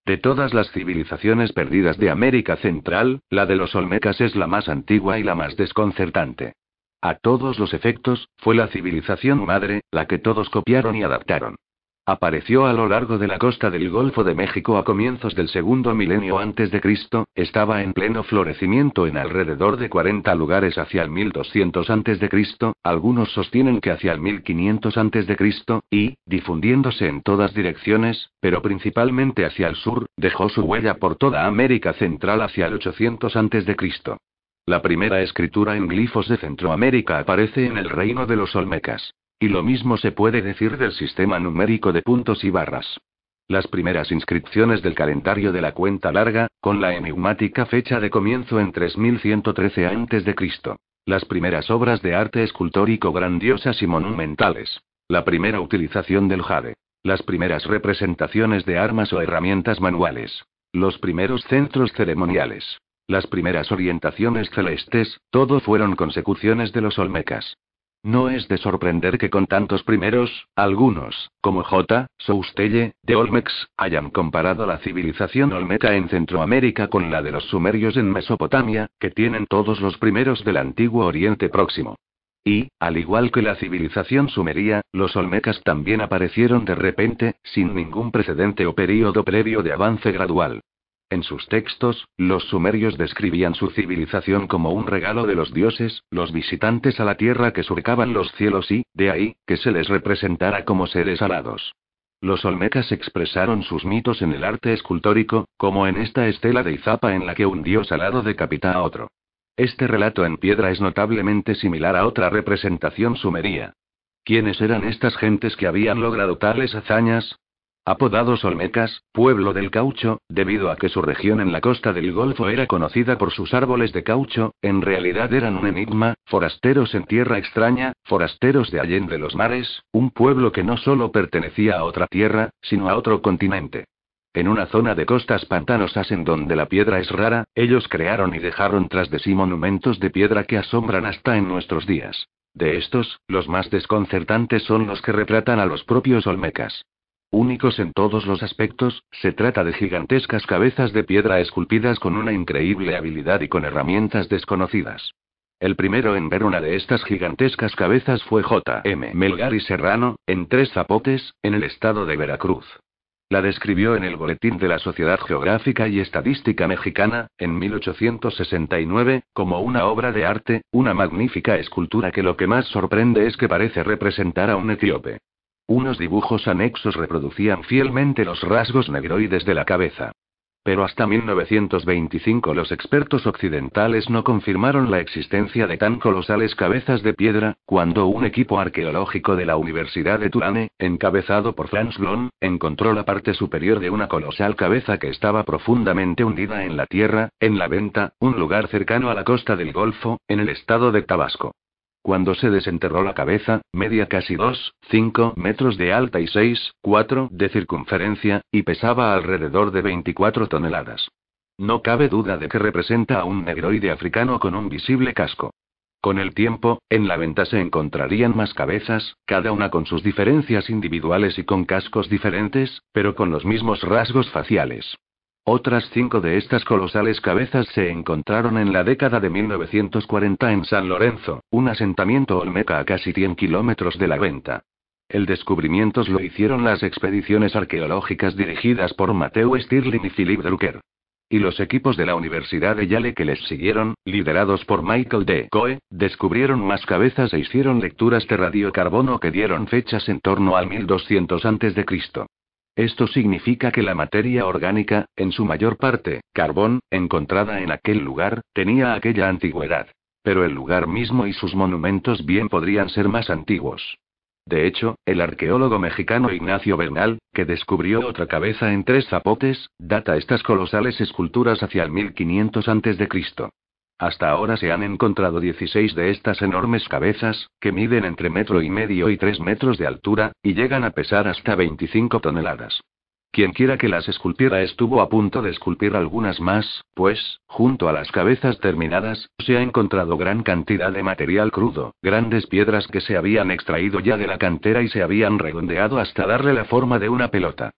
De todas las civilizaciones perdidas de América Central, la de los olmecas es la más antigua y la más desconcertante. A todos los efectos, fue la civilización madre, la que todos copiaron y adaptaron. Apareció a lo largo de la costa del Golfo de México a comienzos del segundo milenio antes de Cristo, estaba en pleno florecimiento en alrededor de cuarenta lugares hacia el mil doscientos antes de Cristo, algunos sostienen que hacia el mil quinientos antes de Cristo, y, difundiéndose en todas direcciones, pero principalmente hacia el sur, dejó su huella por toda América Central hacia el ochocientos antes de Cristo. La primera escritura en glifos de Centroamérica aparece en el reino de los olmecas. Y lo mismo se puede decir del sistema numérico de puntos y barras. Las primeras inscripciones del calendario de la cuenta larga, con la enigmática fecha de comienzo en tres mil ciento trece antes de Cristo. Las primeras obras de arte escultórico grandiosas y monumentales. La primera utilización del jade. Las primeras representaciones de armas o herramientas manuales. Los primeros centros ceremoniales. Las primeras orientaciones celestes, todo fueron consecuciones de los olmecas. No es de sorprender que con tantos primeros, algunos, como J. Soustelle, de Olmecs, hayan comparado la civilización olmeca en Centroamérica con la de los sumerios en Mesopotamia, que tienen todos los primeros del antiguo Oriente Próximo. Y, al igual que la civilización sumeria, los olmecas también aparecieron de repente, sin ningún precedente o período previo de avance gradual. En sus textos, los sumerios describían su civilización como un regalo de los dioses, los visitantes a la tierra que surcaban los cielos y, de ahí, que se les representara como seres alados. Los olmecas expresaron sus mitos en el arte escultórico, como en esta estela de Izapa en la que un dios alado decapita a otro. Este relato en piedra es notablemente similar a otra representación sumeria. ¿Quiénes eran estas gentes que habían logrado tales hazañas? Apodados olmecas, pueblo del caucho, debido a que su región en la costa del Golfo era conocida por sus árboles de caucho, en realidad eran un enigma, forasteros en tierra extraña, forasteros de allende los mares, un pueblo que no solo pertenecía a otra tierra, sino a otro continente. En una zona de costas pantanosas en donde la piedra es rara, ellos crearon y dejaron tras de sí monumentos de piedra que asombran hasta en nuestros días. De estos, los más desconcertantes son los que retratan a los propios olmecas. Únicos en todos los aspectos, se trata de gigantescas cabezas de piedra esculpidas con una increíble habilidad y con herramientas desconocidas. El primero en ver una de estas gigantescas cabezas fue J. M. Melgar y Serrano, en Tres Zapotes, en el estado de Veracruz. La describió en el Boletín de la Sociedad Geográfica y Estadística Mexicana, en mil ochocientos sesenta y nueve, como una obra de arte, una magnífica escultura que lo que más sorprende es que parece representar a un etíope. Unos dibujos anexos reproducían fielmente los rasgos negroides de la cabeza. Pero hasta mil novecientos veinticinco los expertos occidentales no confirmaron la existencia de tan colosales cabezas de piedra, cuando un equipo arqueológico de la Universidad de Tulane, encabezado por Franz Blom, encontró la parte superior de una colosal cabeza que estaba profundamente hundida en la tierra, en La Venta, un lugar cercano a la costa del Golfo, en el estado de Tabasco. Cuando se desenterró la cabeza, medía casi dos, cinco metros de alta y seis, cuatro de circunferencia, y pesaba alrededor de veinticuatro toneladas. No cabe duda de que representa a un negroide africano con un visible casco. Con el tiempo, en La Venta se encontrarían más cabezas, cada una con sus diferencias individuales y con cascos diferentes, pero con los mismos rasgos faciales. Otras cinco de estas colosales cabezas se encontraron en la década de mil novecientos cuarenta en San Lorenzo, un asentamiento olmeca a casi cien kilómetros de La Venta. El descubrimiento lo hicieron las expediciones arqueológicas dirigidas por Matthew Stirling y Philip Drucker. Y los equipos de la Universidad de Yale que les siguieron, liderados por Michael D. Coe, descubrieron más cabezas e hicieron lecturas de radiocarbono que dieron fechas en torno al mil doscientos antes de Cristo. Esto significa que la materia orgánica, en su mayor parte, carbón, encontrada en aquel lugar, tenía aquella antigüedad. Pero el lugar mismo y sus monumentos bien podrían ser más antiguos. De hecho, el arqueólogo mexicano Ignacio Bernal, que descubrió otra cabeza en Tres Zapotes, data estas colosales esculturas hacia el mil quinientos antes de Cristo. Hasta ahora se han encontrado dieciséis de estas enormes cabezas, que miden entre metro y medio y tres metros de altura, y llegan a pesar hasta veinticinco toneladas. Quienquiera que las esculpiera estuvo a punto de esculpir algunas más, pues, junto a las cabezas terminadas, se ha encontrado gran cantidad de material crudo, grandes piedras que se habían extraído ya de la cantera y se habían redondeado hasta darle la forma de una pelota.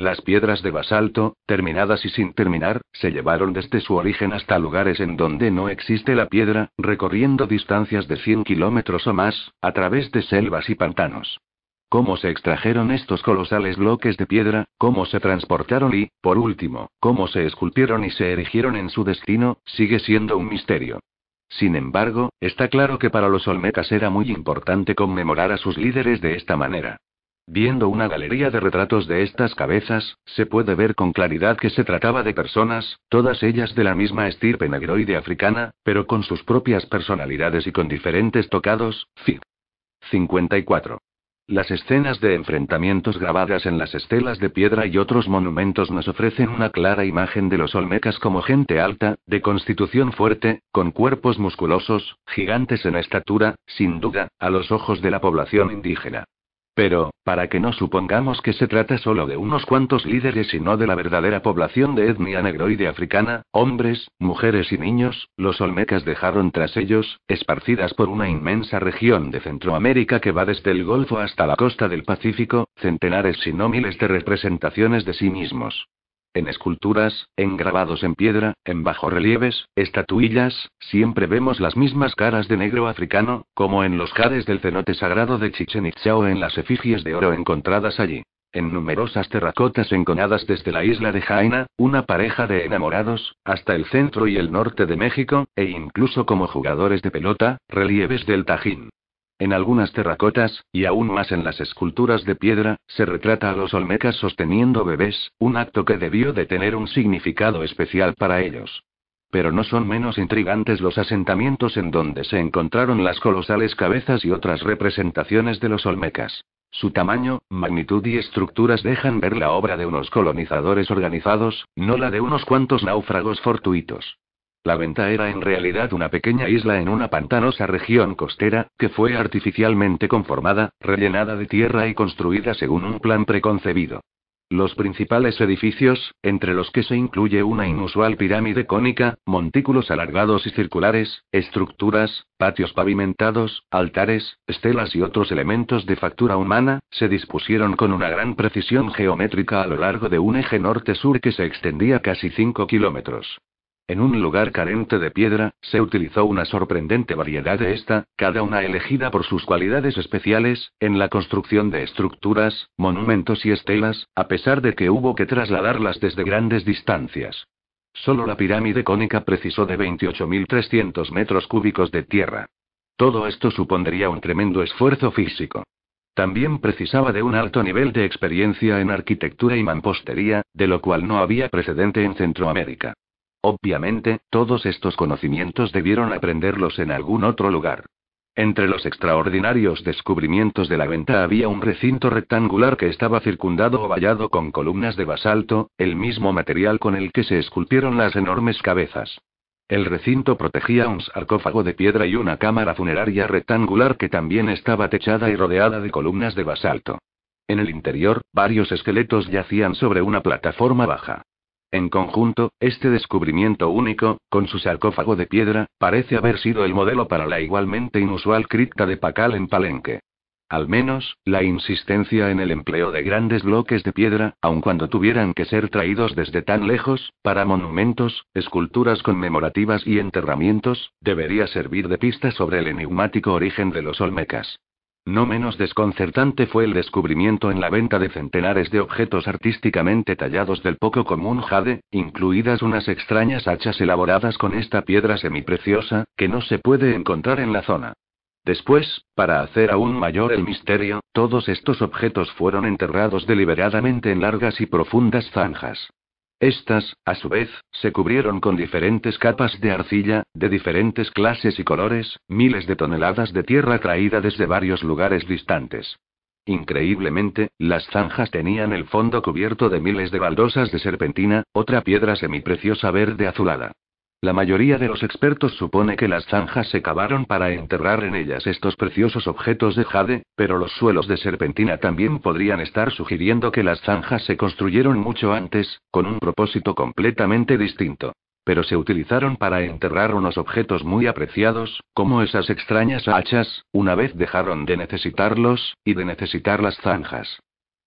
Las piedras de basalto, terminadas y sin terminar, se llevaron desde su origen hasta lugares en donde no existe la piedra, recorriendo distancias de cien kilómetros o más, a través de selvas y pantanos. Cómo se extrajeron estos colosales bloques de piedra, cómo se transportaron y, por último, cómo se esculpieron y se erigieron en su destino, sigue siendo un misterio. Sin embargo, está claro que para los olmecas era muy importante conmemorar a sus líderes de esta manera. Viendo una galería de retratos de estas cabezas, se puede ver con claridad que se trataba de personas, todas ellas de la misma estirpe negroide africana, pero con sus propias personalidades y con diferentes tocados. Fig. cincuenta y cuatro. Las escenas de enfrentamientos grabadas en las estelas de piedra y otros monumentos nos ofrecen una clara imagen de los olmecas como gente alta, de constitución fuerte, con cuerpos musculosos, gigantes en estatura, sin duda, a los ojos de la población indígena. Pero, para que no supongamos que se trata solo de unos cuantos líderes y no de la verdadera población de etnia negroide africana, hombres, mujeres y niños, los olmecas dejaron tras ellos, esparcidas por una inmensa región de Centroamérica que va desde el Golfo hasta la costa del Pacífico, centenares si no miles de representaciones de sí mismos. En esculturas, en grabados en piedra, en bajorrelieves, estatuillas, siempre vemos las mismas caras de negro africano, como en los jades del cenote sagrado de Chichen Itzá o en las efigies de oro encontradas allí. En numerosas terracotas enconadas desde la isla de Jaina, una pareja de enamorados, hasta el centro y el norte de México, e incluso como jugadores de pelota, relieves del Tajín. En algunas terracotas, y aún más en las esculturas de piedra, se retrata a los olmecas sosteniendo bebés, un acto que debió de tener un significado especial para ellos. Pero no son menos intrigantes los asentamientos en donde se encontraron las colosales cabezas y otras representaciones de los olmecas. Su tamaño, magnitud y estructuras dejan ver la obra de unos colonizadores organizados, no la de unos cuantos náufragos fortuitos. La Venta era en realidad una pequeña isla en una pantanosa región costera, que fue artificialmente conformada, rellenada de tierra y construida según un plan preconcebido. Los principales edificios, entre los que se incluye una inusual pirámide cónica, montículos alargados y circulares, estructuras, patios pavimentados, altares, estelas y otros elementos de factura humana, se dispusieron con una gran precisión geométrica a lo largo de un eje norte-sur que se extendía casi cinco kilómetros. En un lugar carente de piedra, se utilizó una sorprendente variedad de esta, cada una elegida por sus cualidades especiales, en la construcción de estructuras, monumentos y estelas, a pesar de que hubo que trasladarlas desde grandes distancias. Solo la pirámide cónica precisó de veintiocho mil trescientos metros cúbicos de tierra. Todo esto supondría un tremendo esfuerzo físico. También precisaba de un alto nivel de experiencia en arquitectura y mampostería, de lo cual no había precedente en Centroamérica. Obviamente, todos estos conocimientos debieron aprenderlos en algún otro lugar. Entre los extraordinarios descubrimientos de la Venta había un recinto rectangular que estaba circundado o vallado con columnas de basalto, el mismo material con el que se esculpieron las enormes cabezas. El recinto protegía un sarcófago de piedra y una cámara funeraria rectangular que también estaba techada y rodeada de columnas de basalto. En el interior, varios esqueletos yacían sobre una plataforma baja. En conjunto, este descubrimiento único, con su sarcófago de piedra, parece haber sido el modelo para la igualmente inusual cripta de Pacal en Palenque. Al menos, la insistencia en el empleo de grandes bloques de piedra, aun cuando tuvieran que ser traídos desde tan lejos, para monumentos, esculturas conmemorativas y enterramientos, debería servir de pista sobre el enigmático origen de los olmecas. No menos desconcertante fue el descubrimiento en la Venta de centenares de objetos artísticamente tallados del poco común jade, incluidas unas extrañas hachas elaboradas con esta piedra semipreciosa, que no se puede encontrar en la zona. Después, para hacer aún mayor el misterio, todos estos objetos fueron enterrados deliberadamente en largas y profundas zanjas. Estas, a su vez, se cubrieron con diferentes capas de arcilla, de diferentes clases y colores, miles de toneladas de tierra traída desde varios lugares distantes. Increíblemente, las zanjas tenían el fondo cubierto de miles de baldosas de serpentina, otra piedra semipreciosa verde azulada. La mayoría de los expertos supone que las zanjas se cavaron para enterrar en ellas estos preciosos objetos de jade, pero los suelos de serpentina también podrían estar sugiriendo que las zanjas se construyeron mucho antes, con un propósito completamente distinto. Pero se utilizaron para enterrar unos objetos muy apreciados, como esas extrañas hachas, una vez dejaron de necesitarlos, y de necesitar las zanjas.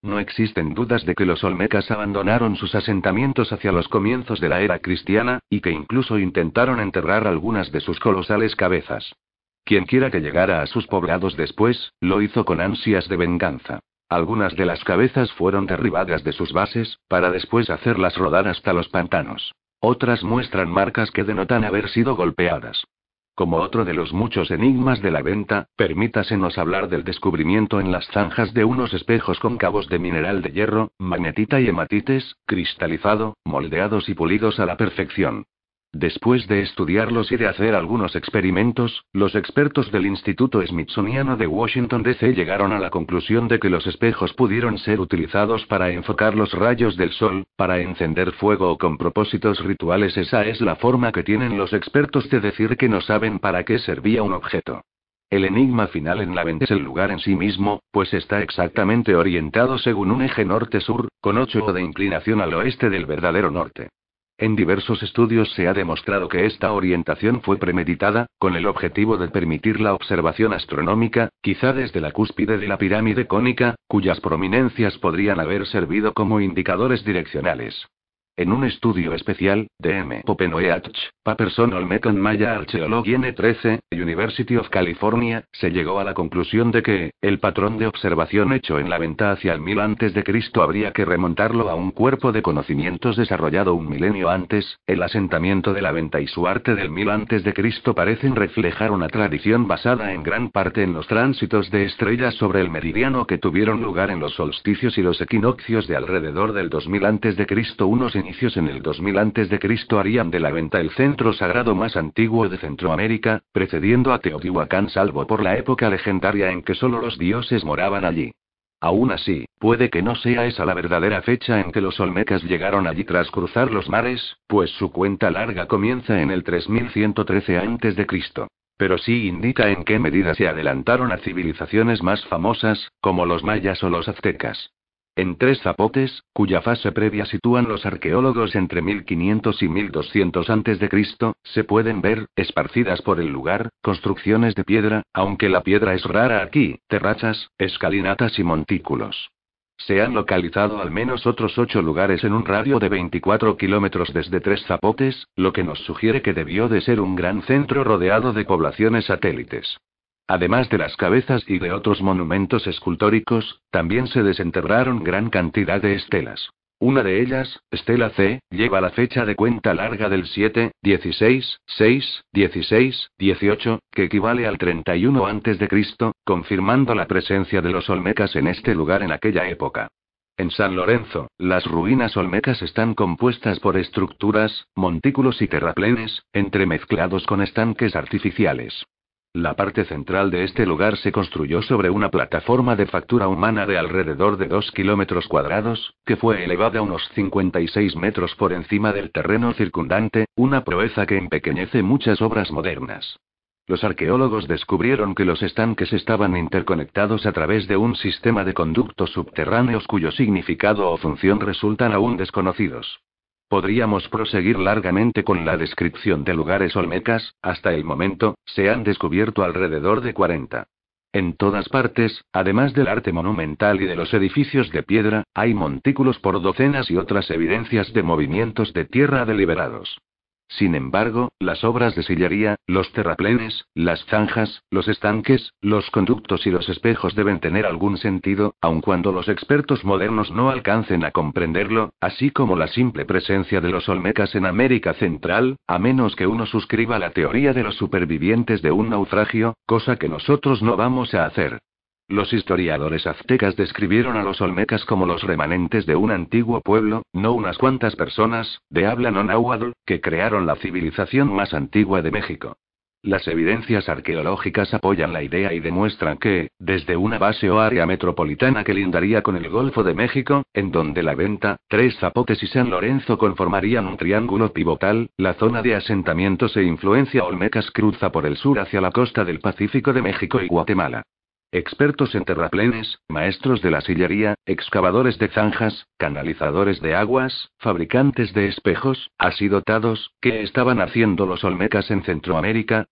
no existen dudas de que los olmecas abandonaron sus asentamientos hacia los comienzos de la era cristiana, y que incluso intentaron enterrar algunas de sus colosales cabezas. Quienquiera que llegara a sus poblados después, lo hizo con ansias de venganza. Algunas de las cabezas fueron derribadas de sus bases, para después hacerlas rodar hasta los pantanos. Otras muestran marcas que denotan haber sido golpeadas. Como otro de los muchos enigmas de la venta, permítasenos hablar del descubrimiento en las zanjas de unos espejos cóncavos de mineral de hierro, magnetita y hematites, cristalizado, moldeados y pulidos a la perfección. Después de estudiarlos y de hacer algunos experimentos, los expertos del Instituto Smithsoniano de Washington, D C llegaron a la conclusión de que los espejos pudieron ser utilizados para enfocar los rayos del sol, para encender fuego o con propósitos rituales. Esa es la forma que tienen los expertos de decir que no saben para qué servía un objeto. El enigma final en la venta es el lugar en sí mismo, pues está exactamente orientado según un eje norte-sur, con ocho de inclinación al oeste del verdadero norte. En diversos estudios se ha demostrado que esta orientación fue premeditada, con el objetivo de permitir la observación astronómica, quizá desde la cúspide de la pirámide cónica, cuyas prominencias podrían haber servido como indicadores direccionales. En un estudio especial, de M. Popenoeach, Paperson Olmecan Maya Archaeology N trece, University of California, se llegó a la conclusión de que, el patrón de observación hecho en la venta hacia el mil antes de Cristo habría que remontarlo a un cuerpo de conocimientos desarrollado un milenio antes. El asentamiento de la venta y su arte del mil antes de Cristo parecen reflejar una tradición basada en gran parte en los tránsitos de estrellas sobre el meridiano que tuvieron lugar en los solsticios y los equinoccios de alrededor del dos mil antes de Cristo. Unos inicios en el dos mil antes de Cristo harían de la venta el centro sagrado más antiguo de Centroamérica, precediendo a Teotihuacán, salvo por la época legendaria en que solo los dioses moraban allí. Aún así, puede que no sea esa la verdadera fecha en que los olmecas llegaron allí tras cruzar los mares, pues su cuenta larga comienza en el tres mil ciento trece antes de Cristo. Pero sí indica en qué medida se adelantaron a civilizaciones más famosas, como los mayas o los aztecas. En Tres Zapotes, cuya fase previa sitúan los arqueólogos entre mil quinientos y mil doscientos antes de Cristo, se pueden ver, esparcidas por el lugar, construcciones de piedra, aunque la piedra es rara aquí, terrazas, escalinatas y montículos. Se han localizado al menos otros ocho lugares en un radio de veinticuatro kilómetros desde Tres Zapotes, lo que nos sugiere que debió de ser un gran centro rodeado de poblaciones satélites. Además de las cabezas y de otros monumentos escultóricos, también se desenterraron gran cantidad de estelas. Una de ellas, Estela C, lleva la fecha de cuenta larga del siete, dieciséis, seis, dieciséis, dieciocho, que equivale al treinta y uno antes de Cristo, confirmando la presencia de los olmecas en este lugar en aquella época. En San Lorenzo, las ruinas olmecas están compuestas por estructuras, montículos y terraplenes, entremezclados con estanques artificiales. La parte central de este lugar se construyó sobre una plataforma de factura humana de alrededor de dos kilómetros cuadrados, que fue elevada unos cincuenta y seis metros por encima del terreno circundante, una proeza que empequeñece muchas obras modernas. Los arqueólogos descubrieron que los estanques estaban interconectados a través de un sistema de conductos subterráneos cuyo significado o función resultan aún desconocidos. Podríamos proseguir largamente con la descripción de lugares olmecas. Hasta el momento, se han descubierto alrededor de cuarenta. En todas partes, además del arte monumental y de los edificios de piedra, hay montículos por docenas y otras evidencias de movimientos de tierra deliberados. Sin embargo, las obras de sillería, los terraplenes, las zanjas, los estanques, los conductos y los espejos deben tener algún sentido, aun cuando los expertos modernos no alcancen a comprenderlo, así como la simple presencia de los olmecas en América Central, a menos que uno suscriba la teoría de los supervivientes de un naufragio, cosa que nosotros no vamos a hacer. Los historiadores aztecas describieron a los olmecas como los remanentes de un antiguo pueblo, no unas cuantas personas, de habla no náhuatl, que crearon la civilización más antigua de México. Las evidencias arqueológicas apoyan la idea y demuestran que, desde una base o área metropolitana que lindaría con el Golfo de México, en donde la Venta, Tres Zapotes y San Lorenzo conformarían un triángulo pivotal, la zona de asentamientos e influencia olmecas cruza por el sur hacia la costa del Pacífico de México y Guatemala. Expertos en terraplenes, maestros de la sillería, excavadores de zanjas, canalizadores de aguas, fabricantes de espejos, así dotados, ¿qué estaban haciendo los olmecas en Centroamérica?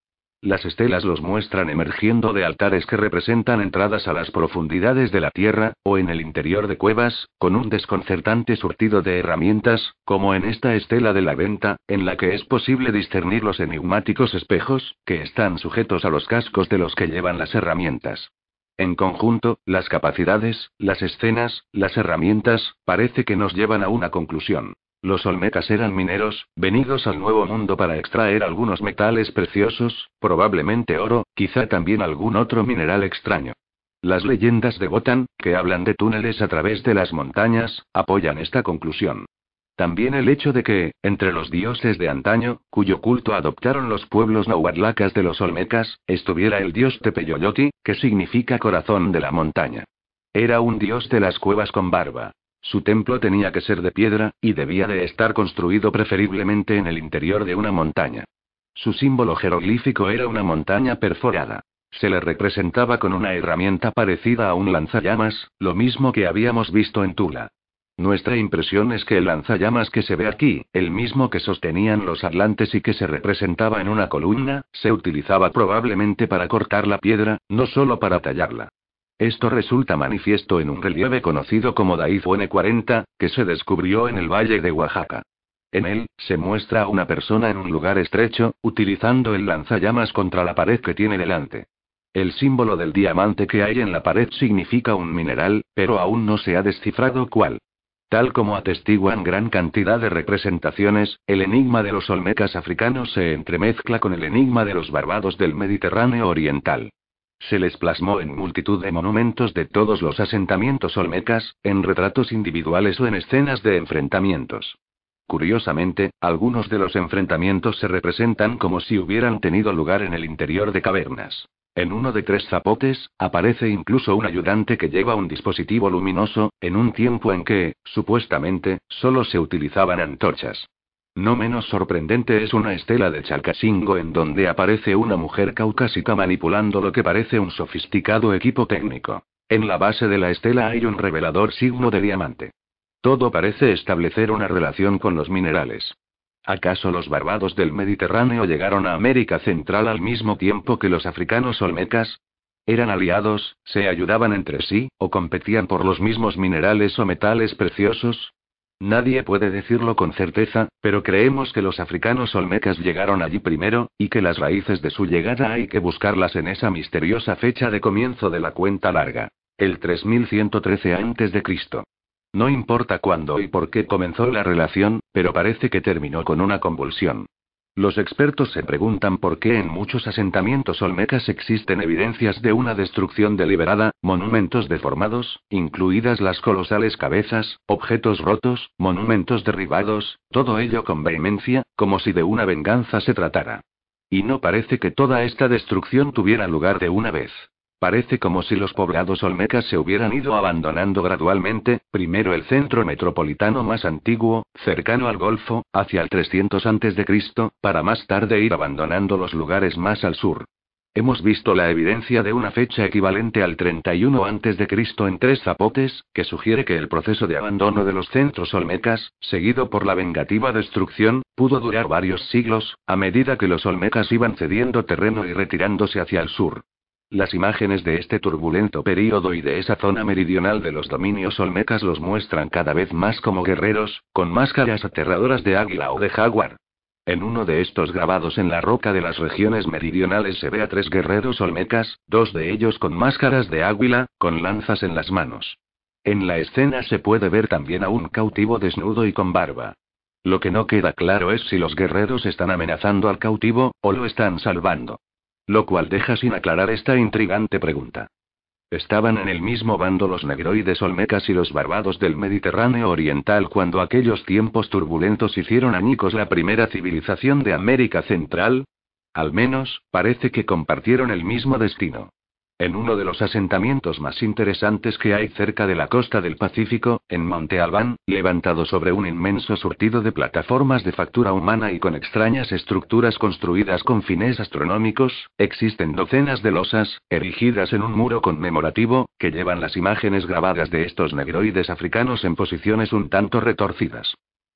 Las estelas los muestran emergiendo de altares que representan entradas a las profundidades de la tierra, o en el interior de cuevas, con un desconcertante surtido de herramientas, como en esta estela de la venta, en la que es posible discernir los enigmáticos espejos, que están sujetos a los cascos de los que llevan las herramientas. En conjunto, las capacidades, las escenas, las herramientas, parece que nos llevan a una conclusión. Los olmecas eran mineros, venidos al Nuevo Mundo para extraer algunos metales preciosos, probablemente oro, quizá también algún otro mineral extraño. Las leyendas de Botán, que hablan de túneles a través de las montañas, apoyan esta conclusión. También el hecho de que, entre los dioses de antaño, cuyo culto adoptaron los pueblos nahuatlacas de los olmecas, estuviera el dios Tepeyoyoti, que significa corazón de la montaña. Era un dios de las cuevas con barba. Su templo tenía que ser de piedra, y debía de estar construido preferiblemente en el interior de una montaña. Su símbolo jeroglífico era una montaña perforada. Se le representaba con una herramienta parecida a un lanzallamas, lo mismo que habíamos visto en Tula. Nuestra impresión es que el lanzallamas que se ve aquí, el mismo que sostenían los atlantes y que se representaba en una columna, se utilizaba probablemente para cortar la piedra, no solo para tallarla. Esto resulta manifiesto en un relieve conocido como Daifu N cuarenta, que se descubrió en el valle de Oaxaca. En él, se muestra a una persona en un lugar estrecho, utilizando el lanzallamas contra la pared que tiene delante. El símbolo del diamante que hay en la pared significa un mineral, pero aún no se ha descifrado cuál. Tal como atestiguan gran cantidad de representaciones, el enigma de los olmecas africanos se entremezcla con el enigma de los barbados del Mediterráneo oriental. Se les plasmó en multitud de monumentos de todos los asentamientos olmecas, en retratos individuales o en escenas de enfrentamientos. Curiosamente, algunos de los enfrentamientos se representan como si hubieran tenido lugar en el interior de cavernas. En uno de tres zapotes, aparece incluso un ayudante que lleva un dispositivo luminoso, en un tiempo en que, supuestamente, solo se utilizaban antorchas. No menos sorprendente es una estela de Chalcasingo en donde aparece una mujer caucásica manipulando lo que parece un sofisticado equipo técnico. En la base de la estela hay un revelador signo de diamante. Todo parece establecer una relación con los minerales. ¿Acaso los barbados del Mediterráneo llegaron a América Central al mismo tiempo que los africanos olmecas? ¿Eran aliados, se ayudaban entre sí, o competían por los mismos minerales o metales preciosos? Nadie puede decirlo con certeza, pero creemos que los africanos olmecas llegaron allí primero, y que las raíces de su llegada hay que buscarlas en esa misteriosa fecha de comienzo de la cuenta larga, el tres mil ciento trece antes de Cristo. No importa cuándo y por qué comenzó la relación, pero parece que terminó con una convulsión. Los expertos se preguntan por qué en muchos asentamientos olmecas existen evidencias de una destrucción deliberada, monumentos deformados, incluidas las colosales cabezas, objetos rotos, monumentos derribados, todo ello con vehemencia, como si de una venganza se tratara. Y no parece que toda esta destrucción tuviera lugar de una vez. Parece como si los poblados olmecas se hubieran ido abandonando gradualmente, primero el centro metropolitano más antiguo, cercano al Golfo, hacia el trescientos antes de Cristo, para más tarde ir abandonando los lugares más al sur. Hemos visto la evidencia de una fecha equivalente al treinta y uno antes de Cristo en tres zapotes, que sugiere que el proceso de abandono de los centros olmecas, seguido por la vengativa destrucción, pudo durar varios siglos, a medida que los olmecas iban cediendo terreno y retirándose hacia el sur. Las imágenes de este turbulento período y de esa zona meridional de los dominios olmecas los muestran cada vez más como guerreros, con máscaras aterradoras de águila o de jaguar. En uno de estos grabados en la roca de las regiones meridionales se ve a tres guerreros olmecas, dos de ellos con máscaras de águila, con lanzas en las manos. En la escena se puede ver también a un cautivo desnudo y con barba. Lo que no queda claro es si los guerreros están amenazando al cautivo, o lo están salvando. Lo cual deja sin aclarar esta intrigante pregunta. Estaban en el mismo bando los negroides olmecas y los barbados del Mediterráneo oriental cuando aquellos tiempos turbulentos hicieron añicos la primera civilización de América Central. Al menos, parece que compartieron el mismo destino. En uno de los asentamientos más interesantes que hay cerca de la costa del Pacífico, en Monte Albán, levantado sobre un inmenso surtido de plataformas de factura humana y con extrañas estructuras construidas con fines astronómicos, existen docenas de losas, erigidas en un muro conmemorativo, que llevan las imágenes grabadas de estos negroides africanos en posiciones un tanto retorcidas.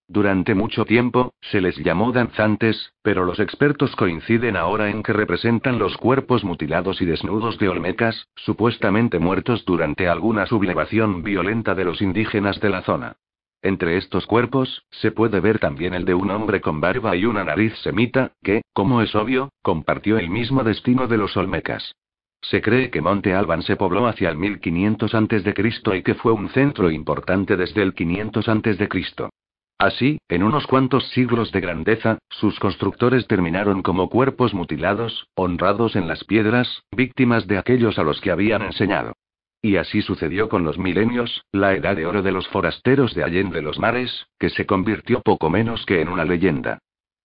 Durante mucho tiempo, se les llamó danzantes, pero los expertos coinciden ahora en que representan los cuerpos mutilados y desnudos de olmecas, supuestamente muertos durante alguna sublevación violenta de los indígenas de la zona. Entre estos cuerpos, se puede ver también el de un hombre con barba y una nariz semita, que, como es obvio, compartió el mismo destino de los olmecas. Se cree que Monte Alban se pobló hacia el mil quinientos antes de Cristo y que fue un centro importante desde el quinientos antes de Cristo. Así, en unos cuantos siglos de grandeza, sus constructores terminaron como cuerpos mutilados, honrados en las piedras, víctimas de aquellos a los que habían enseñado. Y así sucedió con los milenios, la edad de oro de los forasteros de Allende los Mares, que se convirtió poco menos que en una leyenda.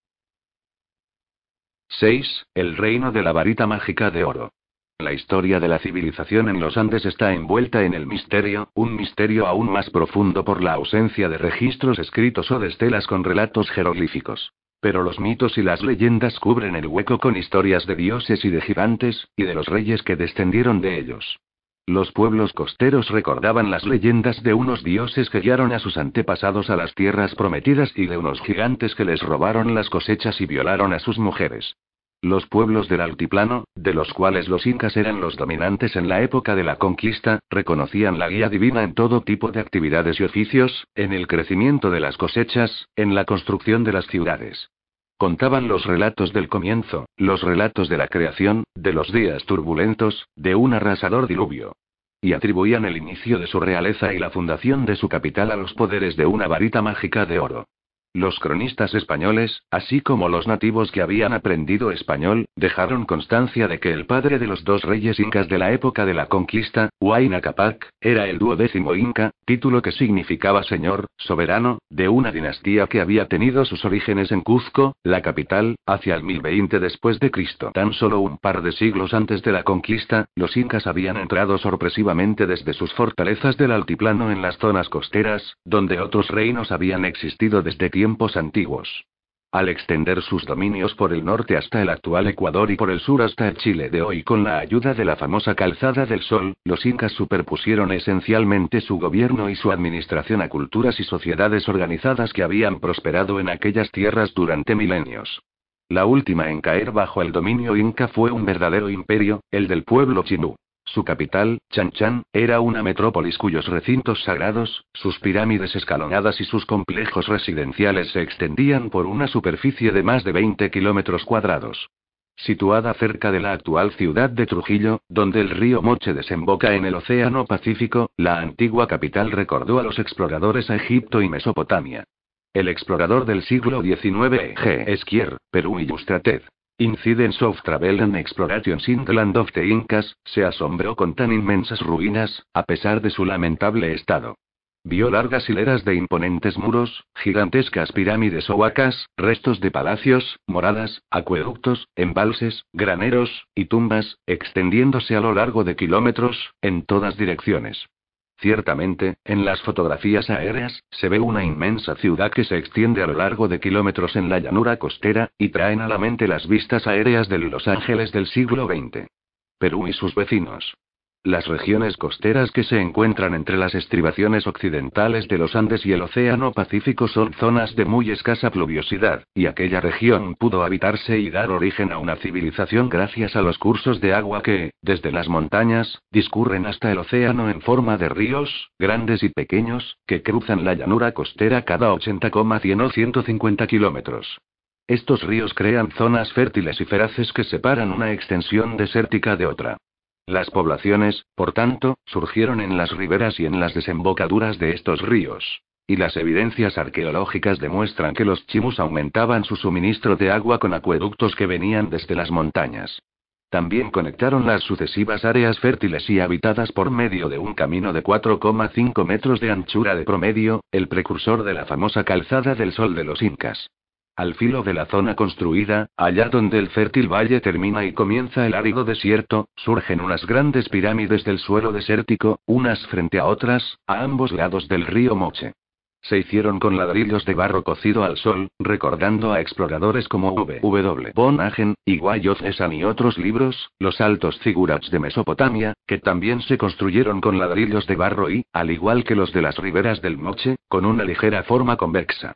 seis. El reino de la varita mágica de oro. La historia de la civilización en los Andes está envuelta en el misterio, un misterio aún más profundo por la ausencia de registros escritos o de estelas con relatos jeroglíficos. Pero los mitos y las leyendas cubren el hueco con historias de dioses y de gigantes, y de los reyes que descendieron de ellos. Los pueblos costeros recordaban las leyendas de unos dioses que guiaron a sus antepasados a las tierras prometidas y de unos gigantes que les robaron las cosechas y violaron a sus mujeres. Los pueblos del altiplano, de los cuales los incas eran los dominantes en la época de la conquista, reconocían la guía divina en todo tipo de actividades y oficios, en el crecimiento de las cosechas, en la construcción de las ciudades. Contaban los relatos del comienzo, los relatos de la creación, de los días turbulentos, de un arrasador diluvio. Y atribuían el inicio de su realeza y la fundación de su capital a los poderes de una varita mágica de oro. Los cronistas españoles, así como los nativos que habían aprendido español, dejaron constancia de que el padre de los dos reyes incas de la época de la conquista, Huayna Cápac, era el duodécimo inca, título que significaba señor, soberano, de una dinastía que había tenido sus orígenes en Cuzco, la capital, hacia el mil veinte después de Cristo. Tan solo un par de siglos antes de la conquista, los incas habían entrado sorpresivamente desde sus fortalezas del altiplano en las zonas costeras, donde otros reinos habían existido desde tiempos tiempos antiguos. Al extender sus dominios por el norte hasta el actual Ecuador y por el sur hasta el Chile de hoy con la ayuda de la famosa Calzada del Sol, los incas superpusieron esencialmente su gobierno y su administración a culturas y sociedades organizadas que habían prosperado en aquellas tierras durante milenios. La última en caer bajo el dominio inca fue un verdadero imperio, el del pueblo chinú. Su capital, Chan Chan, era una metrópolis cuyos recintos sagrados, sus pirámides escalonadas y sus complejos residenciales se extendían por una superficie de más de veinte kilómetros cuadrados. Situada cerca de la actual ciudad de Trujillo, donde el río Moche desemboca en el Océano Pacífico, la antigua capital recordó a los exploradores a Egipto y Mesopotamia. El explorador del siglo diecinueve G. Esquier, Perú y Ustrated. Incidents of Travel and Explorations in the Land of the Incas, se asombró con tan inmensas ruinas, a pesar de su lamentable estado. Vio largas hileras de imponentes muros, gigantescas pirámides o huacas, restos de palacios, moradas, acueductos, embalses, graneros, y tumbas, extendiéndose a lo largo de kilómetros, en todas direcciones. Ciertamente, en las fotografías aéreas, se ve una inmensa ciudad que se extiende a lo largo de kilómetros en la llanura costera, y traen a la mente las vistas aéreas de Los Ángeles del siglo veinte. Perú y sus vecinos. Las regiones costeras que se encuentran entre las estribaciones occidentales de los Andes y el Océano Pacífico son zonas de muy escasa pluviosidad, y aquella región pudo habitarse y dar origen a una civilización gracias a los cursos de agua que, desde las montañas, discurren hasta el océano en forma de ríos, grandes y pequeños, que cruzan la llanura costera cada ochenta, cien o ciento cincuenta kilómetros. Estos ríos crean zonas fértiles y feraces que separan una extensión desértica de otra. Las poblaciones, por tanto, surgieron en las riberas y en las desembocaduras de estos ríos. Y las evidencias arqueológicas demuestran que los chimus aumentaban su suministro de agua con acueductos que venían desde las montañas. También conectaron las sucesivas áreas fértiles y habitadas por medio de un camino de cuatro coma cinco metros de anchura de promedio, el precursor de la famosa Calzada del Sol de los Incas. Al filo de la zona construida, allá donde el fértil valle termina y comienza el árido desierto, surgen unas grandes pirámides del suelo desértico, unas frente a otras, a ambos lados del río Moche. Se hicieron con ladrillos de barro cocido al sol, recordando a exploradores como V. W. von Hagen, y Guayocesan y otros libros, los altos zigurats de Mesopotamia, que también se construyeron con ladrillos de barro y, al igual que los de las riberas del Moche, con una ligera forma convexa.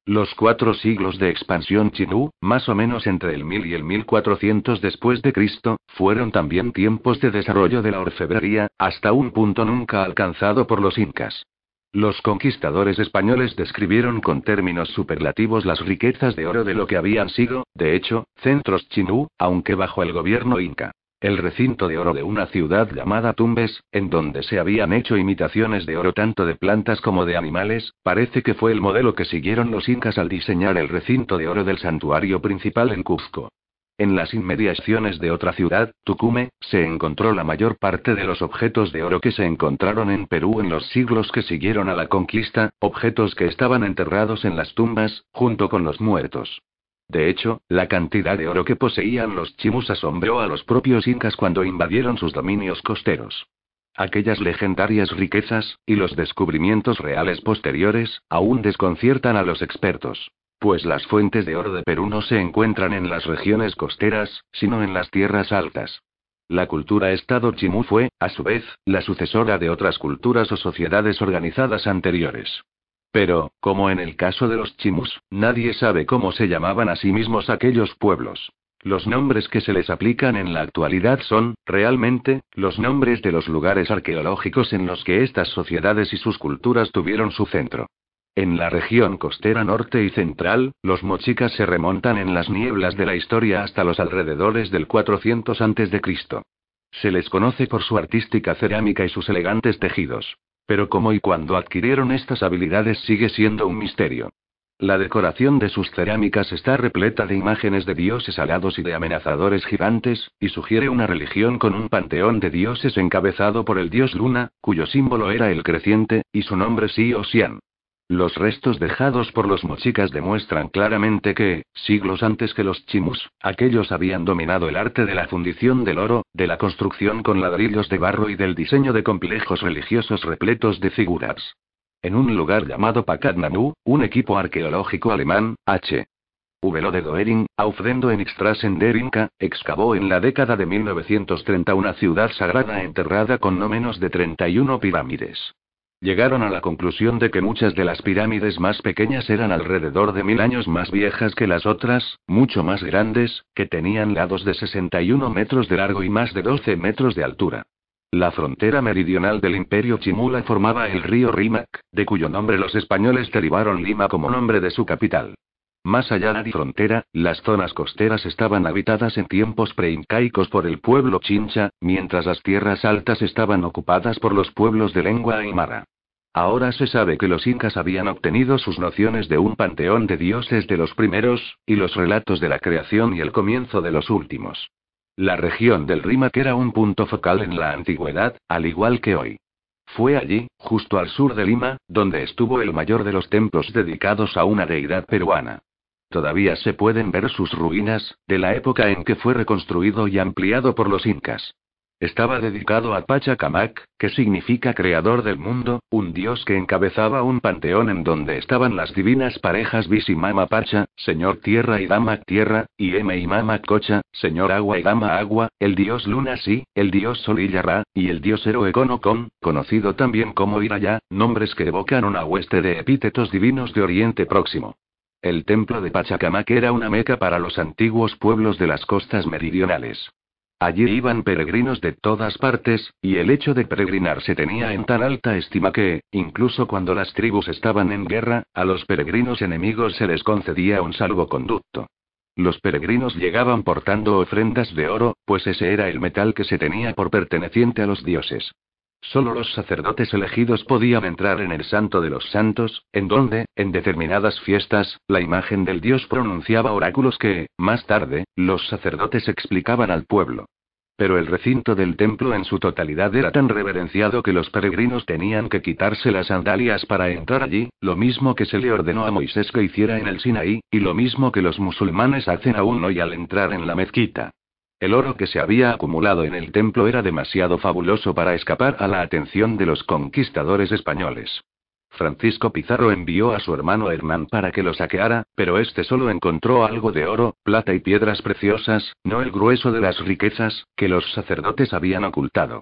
Los cuatro siglos de expansión chinú, más o menos entre el mil y el mil cuatrocientos después de Cristo, fueron también tiempos de desarrollo de la orfebrería, hasta un punto nunca alcanzado por los incas. Los conquistadores españoles describieron con términos superlativos las riquezas de oro de lo que habían sido, de hecho, centros chinú, aunque bajo el gobierno inca. El recinto de oro de una ciudad llamada Tumbes, en donde se habían hecho imitaciones de oro tanto de plantas como de animales, parece que fue el modelo que siguieron los incas al diseñar el recinto de oro del santuario principal en Cuzco. En las inmediaciones de otra ciudad, Tucumé, se encontró la mayor parte de los objetos de oro que se encontraron en Perú en los siglos que siguieron a la conquista, objetos que estaban enterrados en las tumbas, junto con los muertos. De hecho, la cantidad de oro que poseían los chimus asombró a los propios incas cuando invadieron sus dominios costeros. Aquellas legendarias riquezas, y los descubrimientos reales posteriores, aún desconciertan a los expertos. Pues las fuentes de oro de Perú no se encuentran en las regiones costeras, sino en las tierras altas. La cultura-estado chimú fue, a su vez, la sucesora de otras culturas o sociedades organizadas anteriores. Pero, como en el caso de los chimus, nadie sabe cómo se llamaban a sí mismos aquellos pueblos. Los nombres que se les aplican en la actualidad son, realmente, los nombres de los lugares arqueológicos en los que estas sociedades y sus culturas tuvieron su centro. En la región costera norte y central, los mochicas se remontan en las nieblas de la historia hasta los alrededores del cuatrocientos antes de Cristo. Se les conoce por su artística cerámica y sus elegantes tejidos. Pero cómo y cuándo adquirieron estas habilidades sigue siendo un misterio. La decoración de sus cerámicas está repleta de imágenes de dioses alados y de amenazadores gigantes, y sugiere una religión con un panteón de dioses encabezado por el dios Luna, cuyo símbolo era el creciente, y su nombre Si o Sian. Los restos dejados por los mochicas demuestran claramente que, siglos antes que los chimus, aquellos habían dominado el arte de la fundición del oro, de la construcción con ladrillos de barro y del diseño de complejos religiosos repletos de figuras. En un lugar llamado Pacatnanú, un equipo arqueológico alemán, H. V. de Doering, Aufdendo en Strassen der Inca, excavó en la década de mil novecientos treinta una ciudad sagrada enterrada con no menos de treinta y una pirámides. Llegaron a la conclusión de que muchas de las pirámides más pequeñas eran alrededor de mil años más viejas que las otras, mucho más grandes, que tenían lados de sesenta y uno metros de largo y más de doce metros de altura. La frontera meridional del imperio chimú la formaba el río Rímac, de cuyo nombre los españoles derivaron Lima como nombre de su capital. Más allá de la frontera, las zonas costeras estaban habitadas en tiempos preincaicos por el pueblo chincha, mientras las tierras altas estaban ocupadas por los pueblos de lengua aymara. Ahora se sabe que los incas habían obtenido sus nociones de un panteón de dioses de los primeros, y los relatos de la creación y el comienzo de los últimos. La región del Rímac era un punto focal en la antigüedad, al igual que hoy. Fue allí, justo al sur de Lima, donde estuvo el mayor de los templos dedicados a una deidad peruana. Todavía se pueden ver sus ruinas, de la época en que fue reconstruido y ampliado por los incas. Estaba dedicado a Pachacamac, que significa creador del mundo, un dios que encabezaba un panteón en donde estaban las divinas parejas Vis y Mama Pacha, señor tierra y dama tierra, y M y Mama Cocha, señor agua y dama agua, el dios Luna Si, el dios Sol y Yarra, y el dios héroe Conocón, conocido también como Iraya, nombres que evocan una hueste de epítetos divinos de Oriente Próximo. El templo de Pachacamac era una meca para los antiguos pueblos de las costas meridionales. Allí iban peregrinos de todas partes, y el hecho de peregrinar se tenía en tan alta estima que, incluso cuando las tribus estaban en guerra, a los peregrinos enemigos se les concedía un salvoconducto. Los peregrinos llegaban portando ofrendas de oro, pues ese era el metal que se tenía por perteneciente a los dioses. Solo los sacerdotes elegidos podían entrar en el Santo de los Santos, en donde, en determinadas fiestas, la imagen del dios pronunciaba oráculos que, más tarde, los sacerdotes explicaban al pueblo. Pero el recinto del templo en su totalidad era tan reverenciado que los peregrinos tenían que quitarse las sandalias para entrar allí, lo mismo que se le ordenó a Moisés que hiciera en el Sinaí, y lo mismo que los musulmanes hacen aún hoy al entrar en la mezquita. El oro que se había acumulado en el templo era demasiado fabuloso para escapar a la atención de los conquistadores españoles. Francisco Pizarro envió a su hermano Hernán para que lo saqueara, pero este solo encontró algo de oro, plata y piedras preciosas, no el grueso de las riquezas, que los sacerdotes habían ocultado.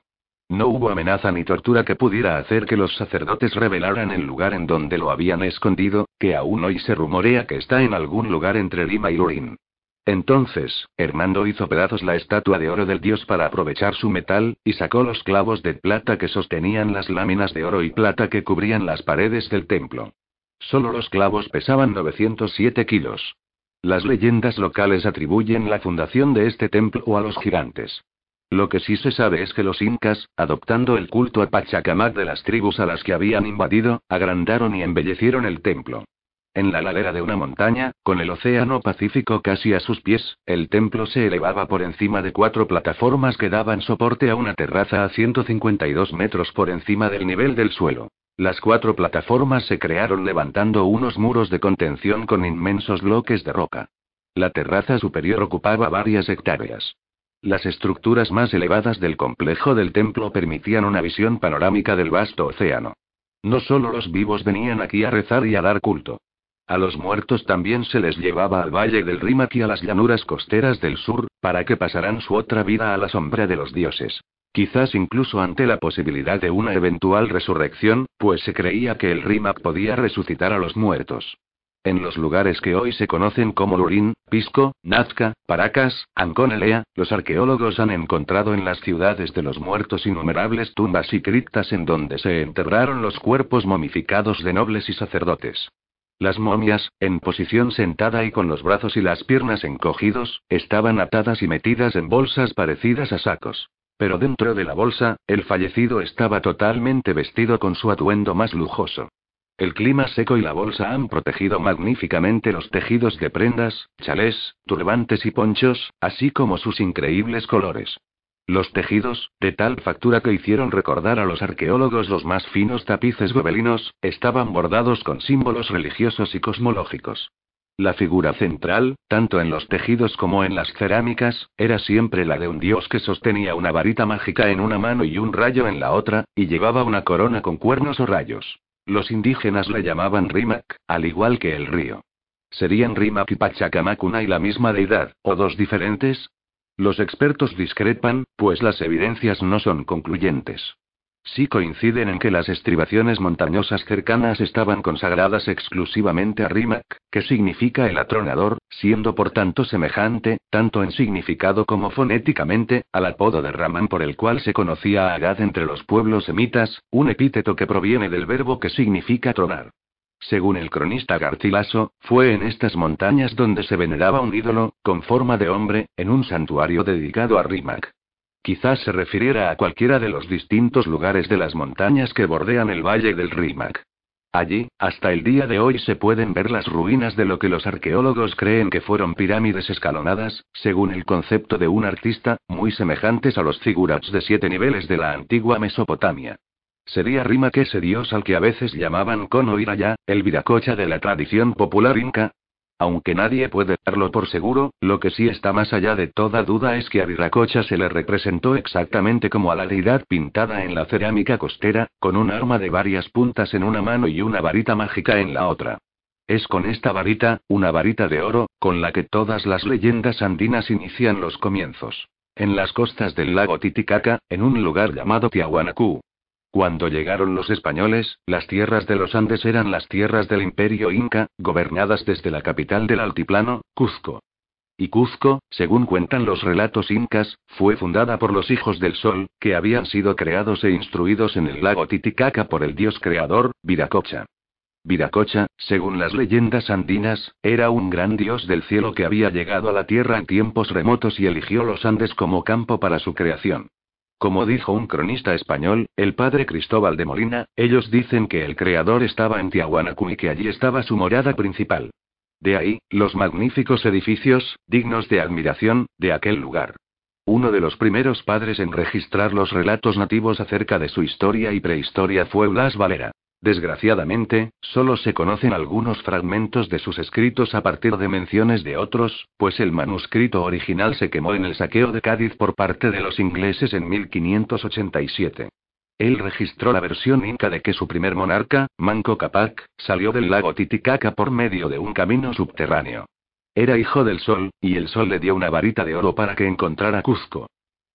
No hubo amenaza ni tortura que pudiera hacer que los sacerdotes revelaran el lugar en donde lo habían escondido, que aún hoy se rumorea que está en algún lugar entre Lima y Lurín. Entonces, Hernando hizo pedazos la estatua de oro del dios para aprovechar su metal, y sacó los clavos de plata que sostenían las láminas de oro y plata que cubrían las paredes del templo. Solo los clavos pesaban novecientos siete kilos. Las leyendas locales atribuyen la fundación de este templo a los gigantes. Lo que sí se sabe es que los incas, adoptando el culto a Pachacamac de las tribus a las que habían invadido, agrandaron y embellecieron el templo. En la ladera de una montaña, con el océano Pacífico casi a sus pies, el templo se elevaba por encima de cuatro plataformas que daban soporte a una terraza a ciento cincuenta y dos metros por encima del nivel del suelo. Las cuatro plataformas se crearon levantando unos muros de contención con inmensos bloques de roca. La terraza superior ocupaba varias hectáreas. Las estructuras más elevadas del complejo del templo permitían una visión panorámica del vasto océano. No solo los vivos venían aquí a rezar y a dar culto. A los muertos también se les llevaba al valle del Rímac y a las llanuras costeras del sur, para que pasaran su otra vida a la sombra de los dioses. Quizás incluso ante la posibilidad de una eventual resurrección, pues se creía que el Rímac podía resucitar a los muertos. En los lugares que hoy se conocen como Lurín, Pisco, Nazca, Paracas, Ancón Elea, los arqueólogos han encontrado en las ciudades de los muertos innumerables tumbas y criptas en donde se enterraron los cuerpos momificados de nobles y sacerdotes. Las momias, en posición sentada y con los brazos y las piernas encogidos, estaban atadas y metidas en bolsas parecidas a sacos. Pero dentro de la bolsa, el fallecido estaba totalmente vestido con su atuendo más lujoso. El clima seco y la bolsa han protegido magníficamente los tejidos de prendas, chalés, turbantes y ponchos, así como sus increíbles colores. Los tejidos, de tal factura que hicieron recordar a los arqueólogos los más finos tapices gobelinos, estaban bordados con símbolos religiosos y cosmológicos. La figura central, tanto en los tejidos como en las cerámicas, era siempre la de un dios que sostenía una varita mágica en una mano y un rayo en la otra, y llevaba una corona con cuernos o rayos. Los indígenas le llamaban Rímac, al igual que el río. ¿Serían Rímac y Pachacamac una y la misma deidad, o dos diferentes? Los expertos discrepan, pues las evidencias no son concluyentes. Sí coinciden en que las estribaciones montañosas cercanas estaban consagradas exclusivamente a Rímac, que significa el atronador, siendo por tanto semejante, tanto en significado como fonéticamente, al apodo de Ramán por el cual se conocía a Agad entre los pueblos semitas, un epíteto que proviene del verbo que significa tronar. Según el cronista Garcilaso, fue en estas montañas donde se veneraba un ídolo, con forma de hombre, en un santuario dedicado a Rímac. Quizás se refiriera a cualquiera de los distintos lugares de las montañas que bordean el valle del Rímac. Allí, hasta el día de hoy se pueden ver las ruinas de lo que los arqueólogos creen que fueron pirámides escalonadas, según el concepto de un artista, muy semejantes a los zigurats de siete niveles de la antigua Mesopotamia. Sería Rímac ese dios al que a veces llamaban Kono Iraya, el Viracocha de la tradición popular inca. Aunque nadie puede darlo por seguro, lo que sí está más allá de toda duda es que a Viracocha se le representó exactamente como a la deidad pintada en la cerámica costera, con un arma de varias puntas en una mano y una varita mágica en la otra. Es con esta varita, una varita de oro, con la que todas las leyendas andinas inician los comienzos. En las costas del lago Titicaca, en un lugar llamado Tiahuanacu. Cuando llegaron los españoles, las tierras de los Andes eran las tierras del Imperio Inca, gobernadas desde la capital del altiplano, Cuzco. Y Cuzco, según cuentan los relatos incas, fue fundada por los hijos del sol, que habían sido creados e instruidos en el lago Titicaca por el dios creador, Viracocha. Viracocha, según las leyendas andinas, era un gran dios del cielo que había llegado a la tierra en tiempos remotos y eligió los Andes como campo para su creación. Como dijo un cronista español, el padre Cristóbal de Molina, ellos dicen que el creador estaba en Tiahuanacu y que allí estaba su morada principal. De ahí, los magníficos edificios, dignos de admiración, de aquel lugar. Uno de los primeros padres en registrar los relatos nativos acerca de su historia y prehistoria fue Blas Valera. Desgraciadamente, solo se conocen algunos fragmentos de sus escritos a partir de menciones de otros, pues el manuscrito original se quemó en el saqueo de Cádiz por parte de los ingleses en mil quinientos ochenta y siete. Él registró la versión inca de que su primer monarca, Manco Cápac, salió del lago Titicaca por medio de un camino subterráneo. Era hijo del sol, y el sol le dio una varita de oro para que encontrara Cuzco.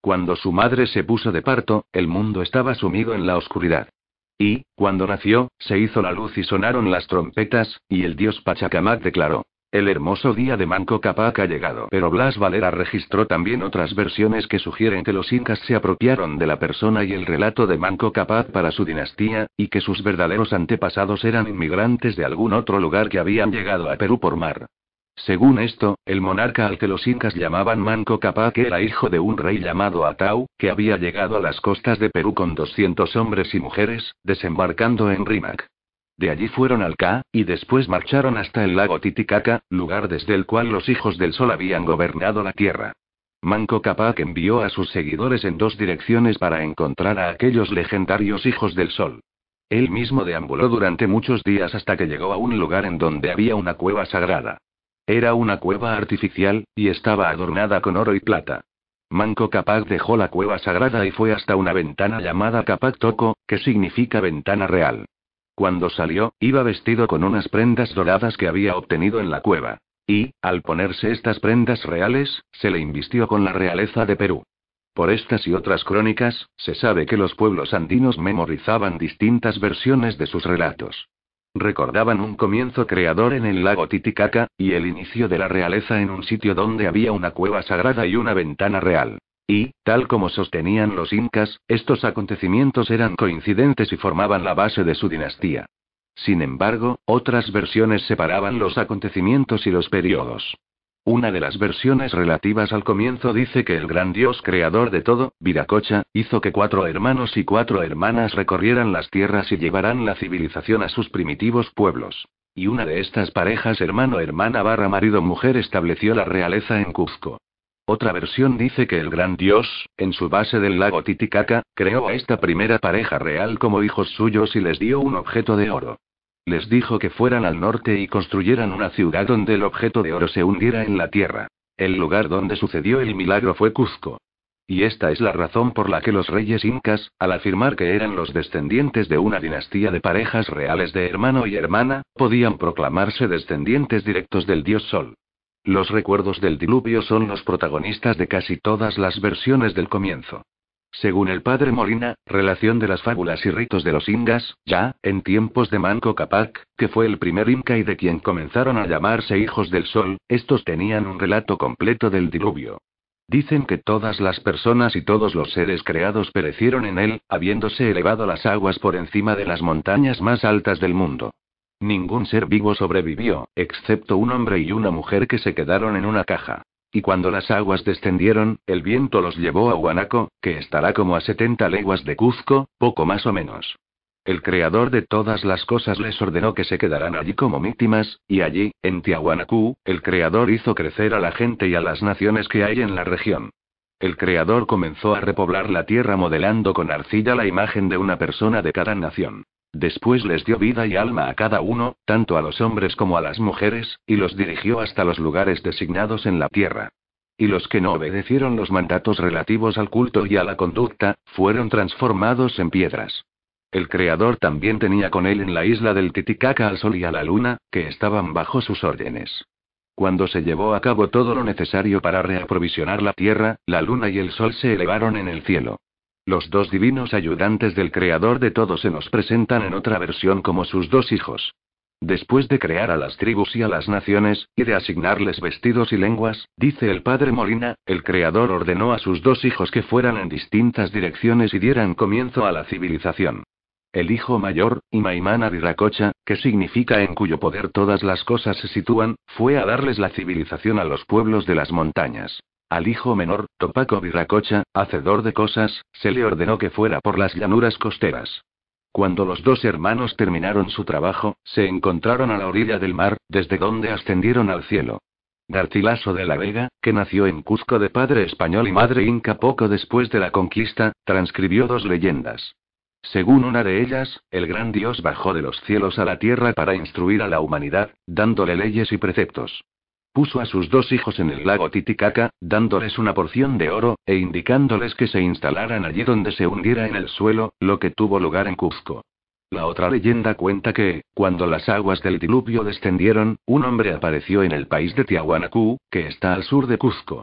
Cuando su madre se puso de parto, el mundo estaba sumido en la oscuridad. Y, cuando nació, se hizo la luz y sonaron las trompetas, y el dios Pachacamac declaró: el hermoso día de Manco Cápac ha llegado. Pero Blas Valera registró también otras versiones que sugieren que los incas se apropiaron de la persona y el relato de Manco Cápac para su dinastía, y que sus verdaderos antepasados eran inmigrantes de algún otro lugar que habían llegado a Perú por mar. Según esto, el monarca al que los incas llamaban Manco Cápac era hijo de un rey llamado Atau, que había llegado a las costas de Perú con doscientos hombres y mujeres, desembarcando en Rímac. De allí fueron al Ca, y después marcharon hasta el lago Titicaca, lugar desde el cual los hijos del sol habían gobernado la tierra. Manco Cápac envió a sus seguidores en dos direcciones para encontrar a aquellos legendarios hijos del sol. Él mismo deambuló durante muchos días hasta que llegó a un lugar en donde había una cueva sagrada. Era una cueva artificial, y estaba adornada con oro y plata. Manco Cápac dejó la cueva sagrada y fue hasta una ventana llamada Cápac Toco, que significa ventana real. Cuando salió, iba vestido con unas prendas doradas que había obtenido en la cueva. Y, al ponerse estas prendas reales, se le invistió con la realeza de Perú. Por estas y otras crónicas, se sabe que los pueblos andinos memorizaban distintas versiones de sus relatos. Recordaban un comienzo creador en el lago Titicaca, y el inicio de la realeza en un sitio donde había una cueva sagrada y una ventana real. Y, tal como sostenían los incas, estos acontecimientos eran coincidentes y formaban la base de su dinastía. Sin embargo, otras versiones separaban los acontecimientos y los periodos. Una de las versiones relativas al comienzo dice que el gran dios creador de todo, Viracocha, hizo que cuatro hermanos y cuatro hermanas recorrieran las tierras y llevaran la civilización a sus primitivos pueblos. Y una de estas parejas hermano-hermana barra marido-mujer estableció la realeza en Cuzco. Otra versión dice que el gran dios, en su base del lago Titicaca, creó a esta primera pareja real como hijos suyos y les dio un objeto de oro. Les dijo que fueran al norte y construyeran una ciudad donde el objeto de oro se hundiera en la tierra. El lugar donde sucedió el milagro fue Cuzco. Y esta es la razón por la que los reyes incas, al afirmar que eran los descendientes de una dinastía de parejas reales de hermano y hermana, podían proclamarse descendientes directos del dios Sol. Los recuerdos del diluvio son los protagonistas de casi todas las versiones del comienzo. Según el padre Molina, relación de las fábulas y ritos de los incas, ya, en tiempos de Manco Cápac, que fue el primer inca y de quien comenzaron a llamarse hijos del sol, estos tenían un relato completo del diluvio. Dicen que todas las personas y todos los seres creados perecieron en él, habiéndose elevado las aguas por encima de las montañas más altas del mundo. Ningún ser vivo sobrevivió, excepto un hombre y una mujer que se quedaron en una caja. Y cuando las aguas descendieron, el viento los llevó a Huanaco, que estará como a setenta leguas de Cuzco, poco más o menos. El creador de todas las cosas les ordenó que se quedaran allí como víctimas, y allí, en Tiahuanacú, el creador hizo crecer a la gente y a las naciones que hay en la región. El creador comenzó a repoblar la tierra modelando con arcilla la imagen de una persona de cada nación. Después les dio vida y alma a cada uno, tanto a los hombres como a las mujeres, y los dirigió hasta los lugares designados en la tierra. Y los que no obedecieron los mandatos relativos al culto y a la conducta, fueron transformados en piedras. El Creador también tenía con él en la isla del Titicaca al sol y a la luna, que estaban bajo sus órdenes. Cuando se llevó a cabo todo lo necesario para reaprovisionar la tierra, la luna y el sol se elevaron en el cielo. Los dos divinos ayudantes del Creador de todo se nos presentan en otra versión como sus dos hijos. Después de crear a las tribus y a las naciones, y de asignarles vestidos y lenguas, dice el padre Molina, el Creador ordenó a sus dos hijos que fueran en distintas direcciones y dieran comienzo a la civilización. El hijo mayor, Imaimana Viracocha, que significa en cuyo poder todas las cosas se sitúan, fue a darles la civilización a los pueblos de las montañas. Al hijo menor, Topaco Viracocha, hacedor de cosas, se le ordenó que fuera por las llanuras costeras. Cuando los dos hermanos terminaron su trabajo, se encontraron a la orilla del mar, desde donde ascendieron al cielo. Garcilaso de la Vega, que nació en Cuzco de padre español y madre inca poco después de la conquista, transcribió dos leyendas. Según una de ellas, el gran Dios bajó de los cielos a la tierra para instruir a la humanidad, dándole leyes y preceptos. Puso a sus dos hijos en el lago Titicaca, dándoles una porción de oro, e indicándoles que se instalaran allí donde se hundiera en el suelo, lo que tuvo lugar en Cuzco. La otra leyenda cuenta que, cuando las aguas del diluvio descendieron, un hombre apareció en el país de Tiahuanacú, que está al sur de Cuzco.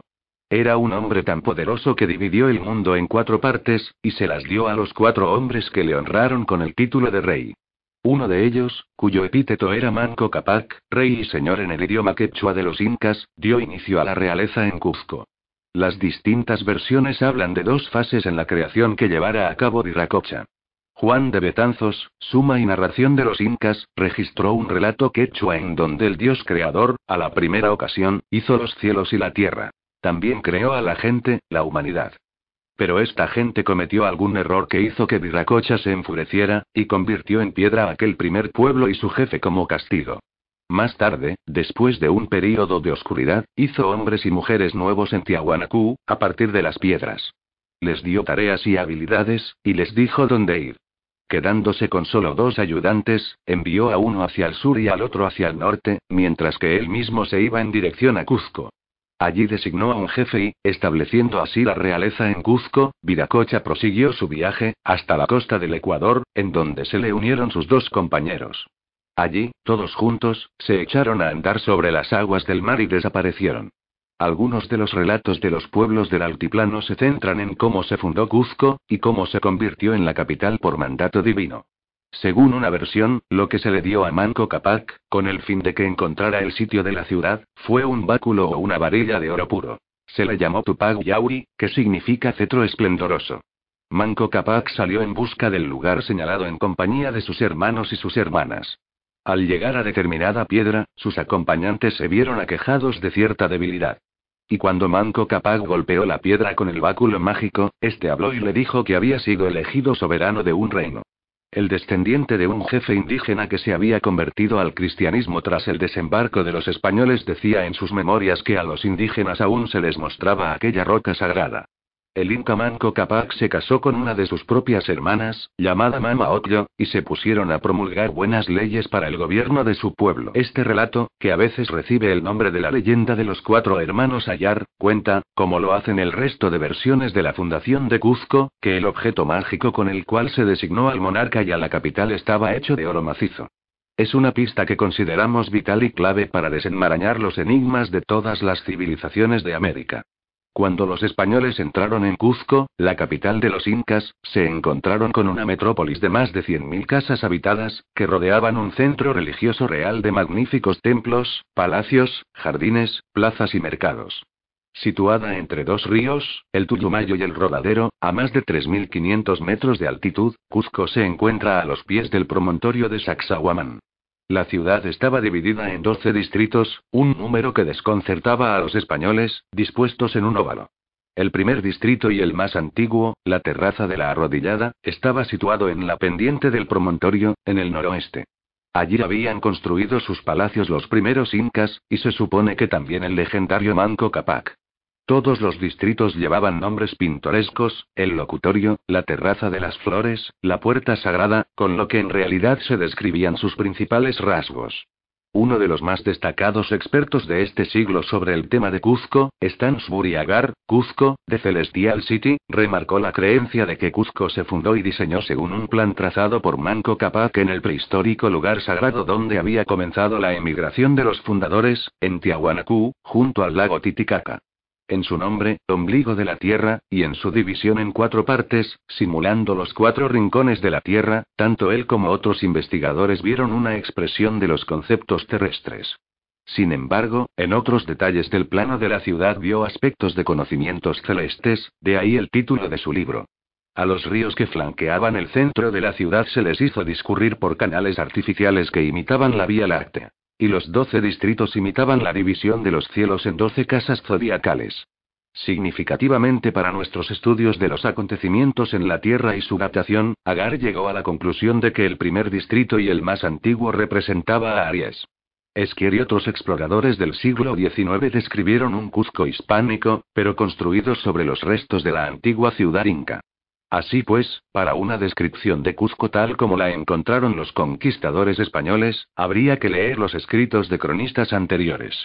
Era un hombre tan poderoso que dividió el mundo en cuatro partes, y se las dio a los cuatro hombres que le honraron con el título de rey. Uno de ellos, cuyo epíteto era Manco Cápac, rey y señor en el idioma quechua de los incas, dio inicio a la realeza en Cuzco. Las distintas versiones hablan de dos fases en la creación que llevara a cabo Viracocha. Juan de Betanzos, Suma y Narración de los Incas, registró un relato quechua en donde el dios creador, a la primera ocasión, hizo los cielos y la tierra. También creó a la gente, la humanidad. Pero esta gente cometió algún error que hizo que Viracocha se enfureciera, y convirtió en piedra a aquel primer pueblo y su jefe como castigo. Más tarde, después de un período de oscuridad, hizo hombres y mujeres nuevos en Tiahuanacu, a partir de las piedras. Les dio tareas y habilidades, y les dijo dónde ir. Quedándose con solo dos ayudantes, envió a uno hacia el sur y al otro hacia el norte, mientras que él mismo se iba en dirección a Cuzco. Allí designó a un jefe y, estableciendo así la realeza en Cuzco, Viracocha prosiguió su viaje, hasta la costa del Ecuador, en donde se le unieron sus dos compañeros. Allí, todos juntos, se echaron a andar sobre las aguas del mar y desaparecieron. Algunos de los relatos de los pueblos del altiplano se centran en cómo se fundó Cuzco, y cómo se convirtió en la capital por mandato divino. Según una versión, lo que se le dio a Manco Cápac, con el fin de que encontrara el sitio de la ciudad, fue un báculo o una varilla de oro puro. Se le llamó Tupac Yauri, que significa cetro esplendoroso. Manco Cápac salió en busca del lugar señalado en compañía de sus hermanos y sus hermanas. Al llegar a determinada piedra, sus acompañantes se vieron aquejados de cierta debilidad. Y cuando Manco Cápac golpeó la piedra con el báculo mágico, este habló y le dijo que había sido elegido soberano de un reino. El descendiente de un jefe indígena que se había convertido al cristianismo tras el desembarco de los españoles decía en sus memorias que a los indígenas aún se les mostraba aquella roca sagrada. El inca Manco Cápac se casó con una de sus propias hermanas, llamada Mama Ocllo, y se pusieron a promulgar buenas leyes para el gobierno de su pueblo. Este relato, que a veces recibe el nombre de la leyenda de los cuatro hermanos Ayar, cuenta, como lo hacen el resto de versiones de la fundación de Cuzco, que el objeto mágico con el cual se designó al monarca y a la capital estaba hecho de oro macizo. Es una pista que consideramos vital y clave para desenmarañar los enigmas de todas las civilizaciones de América. Cuando los españoles entraron en Cuzco, la capital de los incas, se encontraron con una metrópolis de más de cien mil casas habitadas, que rodeaban un centro religioso real de magníficos templos, palacios, jardines, plazas y mercados. Situada entre dos ríos, el Tujumayo y el Rodadero, a más de tres mil quinientos metros de altitud, Cuzco se encuentra a los pies del promontorio de Sacsayhuamán. La ciudad estaba dividida en doce distritos, un número que desconcertaba a los españoles, dispuestos en un óvalo. El primer distrito y el más antiguo, la Terraza de la Arrodillada, estaba situado en la pendiente del promontorio, en el noroeste. Allí habían construido sus palacios los primeros incas, y se supone que también el legendario Manco Cápac. Todos los distritos llevaban nombres pintorescos, el locutorio, la terraza de las flores, la puerta sagrada, con lo que en realidad se describían sus principales rasgos. Uno de los más destacados expertos de este siglo sobre el tema de Cuzco, Stansbury Agar, Cuzco, de Celestial City, remarcó la creencia de que Cuzco se fundó y diseñó según un plan trazado por Manco Cápac en el prehistórico lugar sagrado donde había comenzado la emigración de los fundadores, en Tiahuanacu, junto al lago Titicaca. En su nombre, ombligo de la Tierra, y en su división en cuatro partes, simulando los cuatro rincones de la Tierra, tanto él como otros investigadores vieron una expresión de los conceptos terrestres. Sin embargo, en otros detalles del plano de la ciudad vio aspectos de conocimientos celestes, de ahí el título de su libro. A los ríos que flanqueaban el centro de la ciudad se les hizo discurrir por canales artificiales que imitaban la Vía Láctea. Y los doce distritos imitaban la división de los cielos en doce casas zodiacales. Significativamente para nuestros estudios de los acontecimientos en la Tierra y su datación, Agar llegó a la conclusión de que el primer distrito y el más antiguo representaba a Aries. Esquier y otros exploradores del siglo diecinueve describieron un Cuzco hispánico, pero construido sobre los restos de la antigua ciudad inca. Así pues, para una descripción de Cuzco tal como la encontraron los conquistadores españoles, habría que leer los escritos de cronistas anteriores.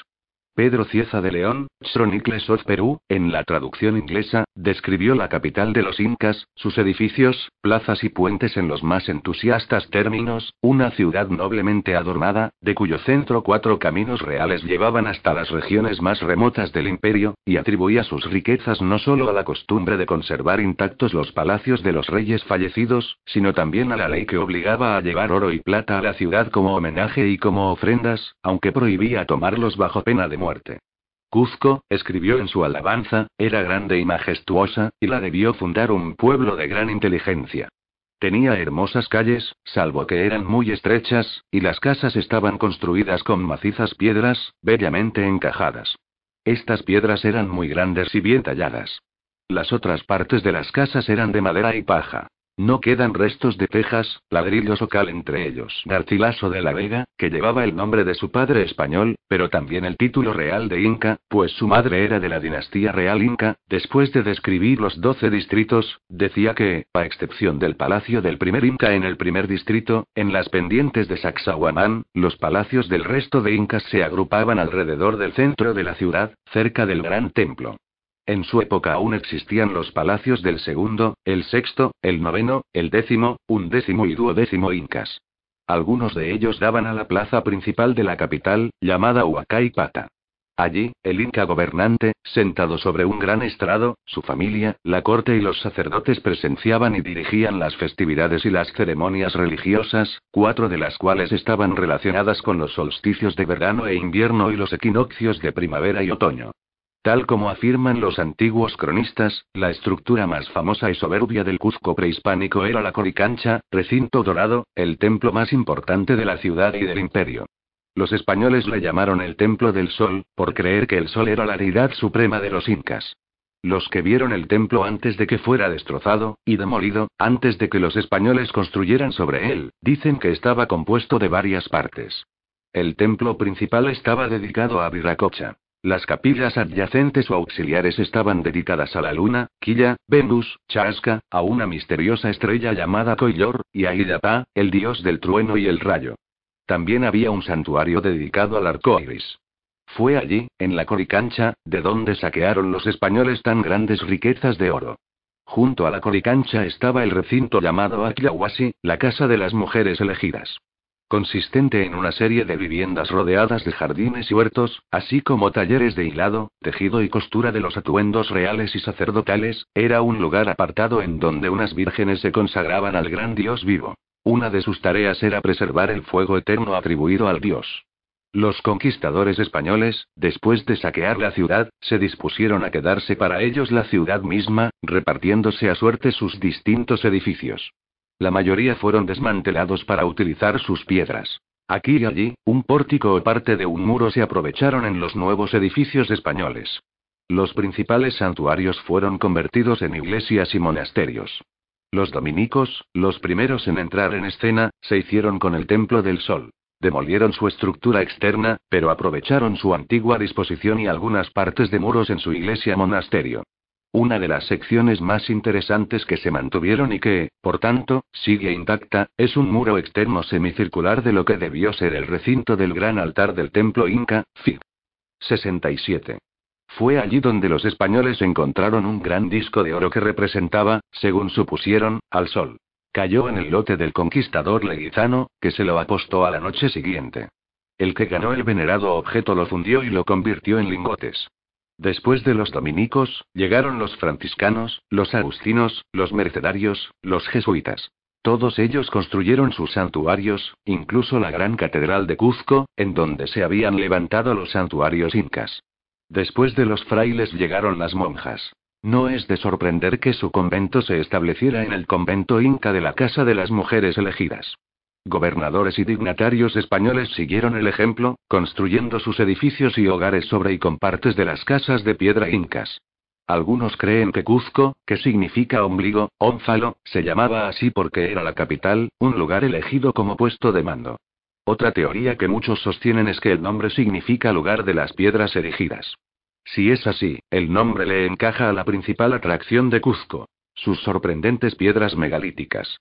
Pedro Cieza de León, Chronicles of Perú, en la traducción inglesa, describió la capital de los incas, sus edificios, plazas y puentes en los más entusiastas términos, una ciudad noblemente adornada, de cuyo centro cuatro caminos reales llevaban hasta las regiones más remotas del imperio, y atribuía sus riquezas no solo a la costumbre de conservar intactos los palacios de los reyes fallecidos, sino también a la ley que obligaba a llevar oro y plata a la ciudad como homenaje y como ofrendas, aunque prohibía tomarlos bajo pena de muerte. Cuzco, escribió en su alabanza, era grande y majestuosa, y la debió fundar un pueblo de gran inteligencia. Tenía hermosas calles, salvo que eran muy estrechas, y las casas estaban construidas con macizas piedras, bellamente encajadas. Estas piedras eran muy grandes y bien talladas. Las otras partes de las casas eran de madera y paja. No quedan restos de tejas, ladrillos o cal entre ellos. Garcilaso de la Vega, que llevaba el nombre de su padre español, pero también el título real de Inca, pues su madre era de la dinastía real Inca, después de describir los doce distritos, decía que, a excepción del palacio del primer Inca en el primer distrito, en las pendientes de Sacsayhuamán, los palacios del resto de Incas se agrupaban alrededor del centro de la ciudad, cerca del gran templo. En su época aún existían los palacios del segundo, el sexto, el noveno, el décimo, undécimo y duodécimo incas. Algunos de ellos daban a la plaza principal de la capital, llamada Huacay Pata. Allí, el inca gobernante, sentado sobre un gran estrado, su familia, la corte y los sacerdotes presenciaban y dirigían las festividades y las ceremonias religiosas, cuatro de las cuales estaban relacionadas con los solsticios de verano e invierno y los equinoccios de primavera y otoño. Tal como afirman los antiguos cronistas, la estructura más famosa y soberbia del Cuzco prehispánico era la Coricancha, recinto dorado, el templo más importante de la ciudad y del imperio. Los españoles le llamaron el Templo del Sol, por creer que el sol era la deidad suprema de los incas. Los que vieron el templo antes de que fuera destrozado, y demolido, antes de que los españoles construyeran sobre él, dicen que estaba compuesto de varias partes. El templo principal estaba dedicado a Viracocha. Las capillas adyacentes o auxiliares estaban dedicadas a la luna, Quilla, Venus, Chasca, a una misteriosa estrella llamada Coillor, y a Illapá, el dios del trueno y el rayo. También había un santuario dedicado al arco iris. Fue allí, en la Coricancha, de donde saquearon los españoles tan grandes riquezas de oro. Junto a la Coricancha estaba el recinto llamado Aquilahuasi, la casa de las mujeres elegidas. Consistente en una serie de viviendas rodeadas de jardines y huertos, así como talleres de hilado, tejido y costura de los atuendos reales y sacerdotales, era un lugar apartado en donde unas vírgenes se consagraban al gran dios vivo. Una de sus tareas era preservar el fuego eterno atribuido al dios. Los conquistadores españoles, después de saquear la ciudad, se dispusieron a quedarse para ellos la ciudad misma, repartiéndose a suerte sus distintos edificios. La mayoría fueron desmantelados para utilizar sus piedras. Aquí y allí, un pórtico o parte de un muro se aprovecharon en los nuevos edificios españoles. Los principales santuarios fueron convertidos en iglesias y monasterios. Los dominicos, los primeros en entrar en escena, se hicieron con el Templo del Sol. Demolieron su estructura externa, pero aprovecharon su antigua disposición y algunas partes de muros en su iglesia-monasterio. Una de las secciones más interesantes que se mantuvieron y que, por tanto, sigue intacta, es un muro externo semicircular de lo que debió ser el recinto del gran altar del templo inca, Fig. sesenta y siete. Fue allí donde los españoles encontraron un gran disco de oro que representaba, según supusieron, al sol. Cayó en el lote del conquistador Leguizano, que se lo apostó a la noche siguiente. El que ganó el venerado objeto lo fundió y lo convirtió en lingotes. Después de los dominicos, llegaron los franciscanos, los agustinos, los mercedarios, los jesuitas. Todos ellos construyeron sus santuarios, incluso la gran catedral de Cuzco, en donde se habían levantado los santuarios incas. Después de los frailes llegaron las monjas. No es de sorprender que su convento se estableciera en el convento inca de la Casa de las Mujeres Elegidas. Gobernadores y dignatarios españoles siguieron el ejemplo, construyendo sus edificios y hogares sobre y con partes de las casas de piedra incas. Algunos creen que Cuzco, que significa ombligo, ónfalo, se llamaba así porque era la capital, un lugar elegido como puesto de mando. Otra teoría que muchos sostienen es que el nombre significa lugar de las piedras erigidas. Si es así, el nombre le encaja a la principal atracción de Cuzco: sus sorprendentes piedras megalíticas.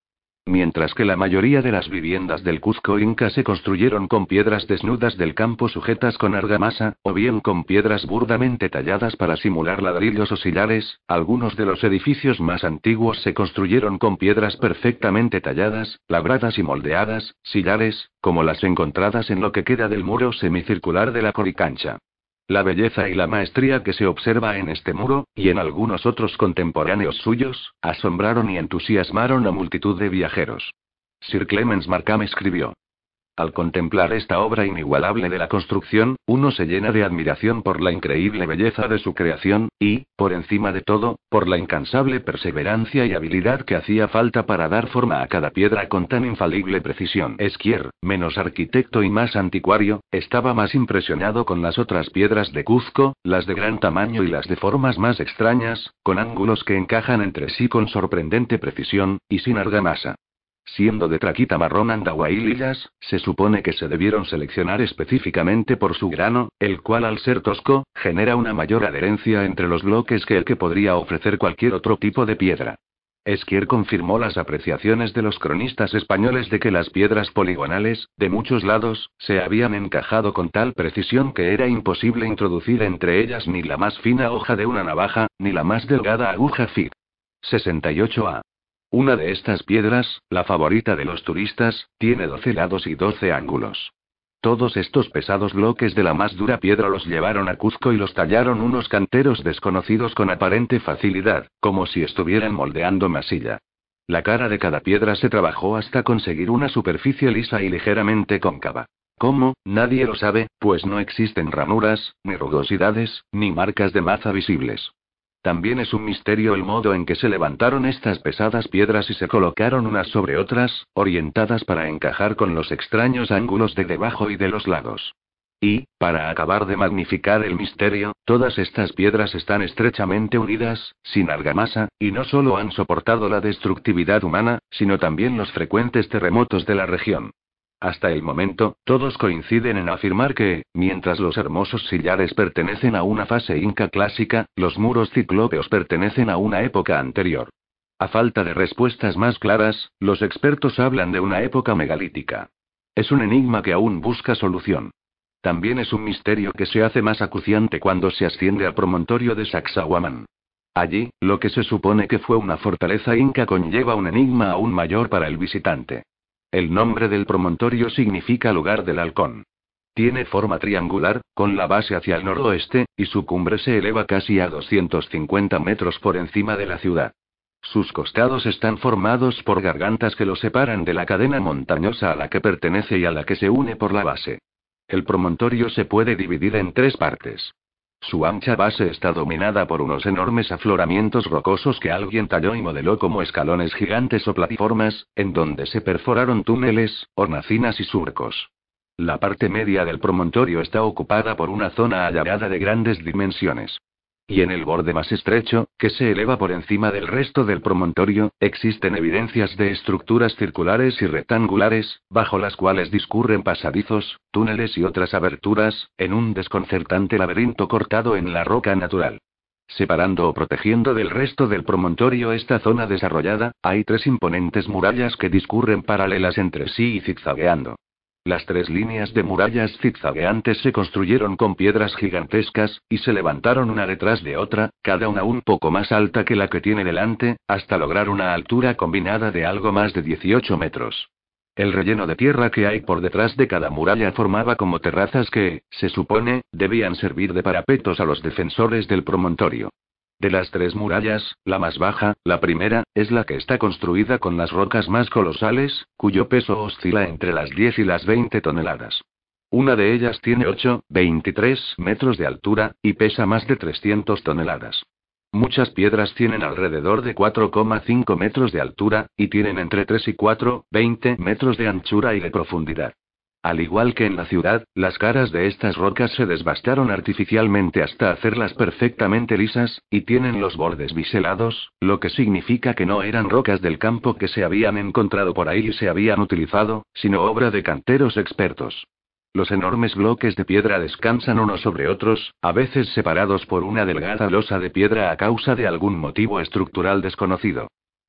Mientras que la mayoría de las viviendas del Cuzco inca se construyeron con piedras desnudas del campo sujetas con argamasa, o bien con piedras burdamente talladas para simular ladrillos o sillares, algunos de los edificios más antiguos se construyeron con piedras perfectamente talladas, labradas y moldeadas, sillares, como las encontradas en lo que queda del muro semicircular de la Coricancha. La belleza y la maestría que se observa en este muro, y en algunos otros contemporáneos suyos, asombraron y entusiasmaron a multitud de viajeros. Sir Clemens Markham escribió: al contemplar esta obra inigualable de la construcción, uno se llena de admiración por la increíble belleza de su creación, y, por encima de todo, por la incansable perseverancia y habilidad que hacía falta para dar forma a cada piedra con tan infalible precisión. Esquier, menos arquitecto y más anticuario, estaba más impresionado con las otras piedras de Cuzco, las de gran tamaño y las de formas más extrañas, con ángulos que encajan entre sí con sorprendente precisión, y sin argamasa. Siendo de traquita marrón andahuaylillas, se supone que se debieron seleccionar específicamente por su grano, el cual al ser tosco, genera una mayor adherencia entre los bloques que el que podría ofrecer cualquier otro tipo de piedra. Esquier confirmó las apreciaciones de los cronistas españoles de que las piedras poligonales, de muchos lados, se habían encajado con tal precisión que era imposible introducir entre ellas ni la más fina hoja de una navaja, ni la más delgada aguja Fig. sesenta y ocho A. Una de estas piedras, la favorita de los turistas, tiene doce lados y doce ángulos. Todos estos pesados bloques de la más dura piedra los llevaron a Cuzco y los tallaron unos canteros desconocidos con aparente facilidad, como si estuvieran moldeando masilla. La cara de cada piedra se trabajó hasta conseguir una superficie lisa y ligeramente cóncava. ¿Cómo? Nadie lo sabe, pues no existen ranuras, ni rugosidades, ni marcas de maza visibles. También es un misterio el modo en que se levantaron estas pesadas piedras y se colocaron unas sobre otras, orientadas para encajar con los extraños ángulos de debajo y de los lados. Y, para acabar de magnificar el misterio, todas estas piedras están estrechamente unidas, sin argamasa, y no solo han soportado la destructividad humana, sino también los frecuentes terremotos de la región. Hasta el momento, todos coinciden en afirmar que, mientras los hermosos sillares pertenecen a una fase inca clásica, los muros ciclópeos pertenecen a una época anterior. A falta de respuestas más claras, los expertos hablan de una época megalítica. Es un enigma que aún busca solución. También es un misterio que se hace más acuciante cuando se asciende al promontorio de Sacsayhuamán. Allí, lo que se supone que fue una fortaleza inca conlleva un enigma aún mayor para el visitante. El nombre del promontorio significa lugar del halcón. Tiene forma triangular, con la base hacia el noroeste, y su cumbre se eleva casi a doscientos cincuenta metros por encima de la ciudad. Sus costados están formados por gargantas que lo separan de la cadena montañosa a la que pertenece y a la que se une por la base. El promontorio se puede dividir en tres partes. Su ancha base está dominada por unos enormes afloramientos rocosos que alguien talló y modeló como escalones gigantes o plataformas, en donde se perforaron túneles, hornacinas y surcos. La parte media del promontorio está ocupada por una zona allargada de grandes dimensiones. Y en el borde más estrecho, que se eleva por encima del resto del promontorio, existen evidencias de estructuras circulares y rectangulares, bajo las cuales discurren pasadizos, túneles y otras aberturas, en un desconcertante laberinto cortado en la roca natural. Separando o protegiendo del resto del promontorio esta zona desarrollada, hay tres imponentes murallas que discurren paralelas entre sí y zigzagueando. Las tres líneas de murallas zigzagueantes se construyeron con piedras gigantescas, y se levantaron una detrás de otra, cada una un poco más alta que la que tiene delante, hasta lograr una altura combinada de algo más de dieciocho metros. El relleno de tierra que hay por detrás de cada muralla formaba como terrazas que, se supone, debían servir de parapetos a los defensores del promontorio. De las tres murallas, la más baja, la primera, es la que está construida con las rocas más colosales, cuyo peso oscila entre las diez y las veinte toneladas. Una de ellas tiene ocho, veintitrés metros de altura, y pesa más de trescientas toneladas. Muchas piedras tienen alrededor de cuatro coma cinco metros de altura, y tienen entre tres y cuatro, veinte metros de anchura y de profundidad. Al igual que en la ciudad, las caras de estas rocas se desbastaron artificialmente hasta hacerlas perfectamente lisas, y tienen los bordes biselados, lo que significa que no eran rocas del campo que se habían encontrado por ahí y se habían utilizado, sino obra de canteros expertos. Los enormes bloques de piedra descansan unos sobre otros, a veces separados por una delgada losa de piedra a causa de algún motivo estructural desconocido.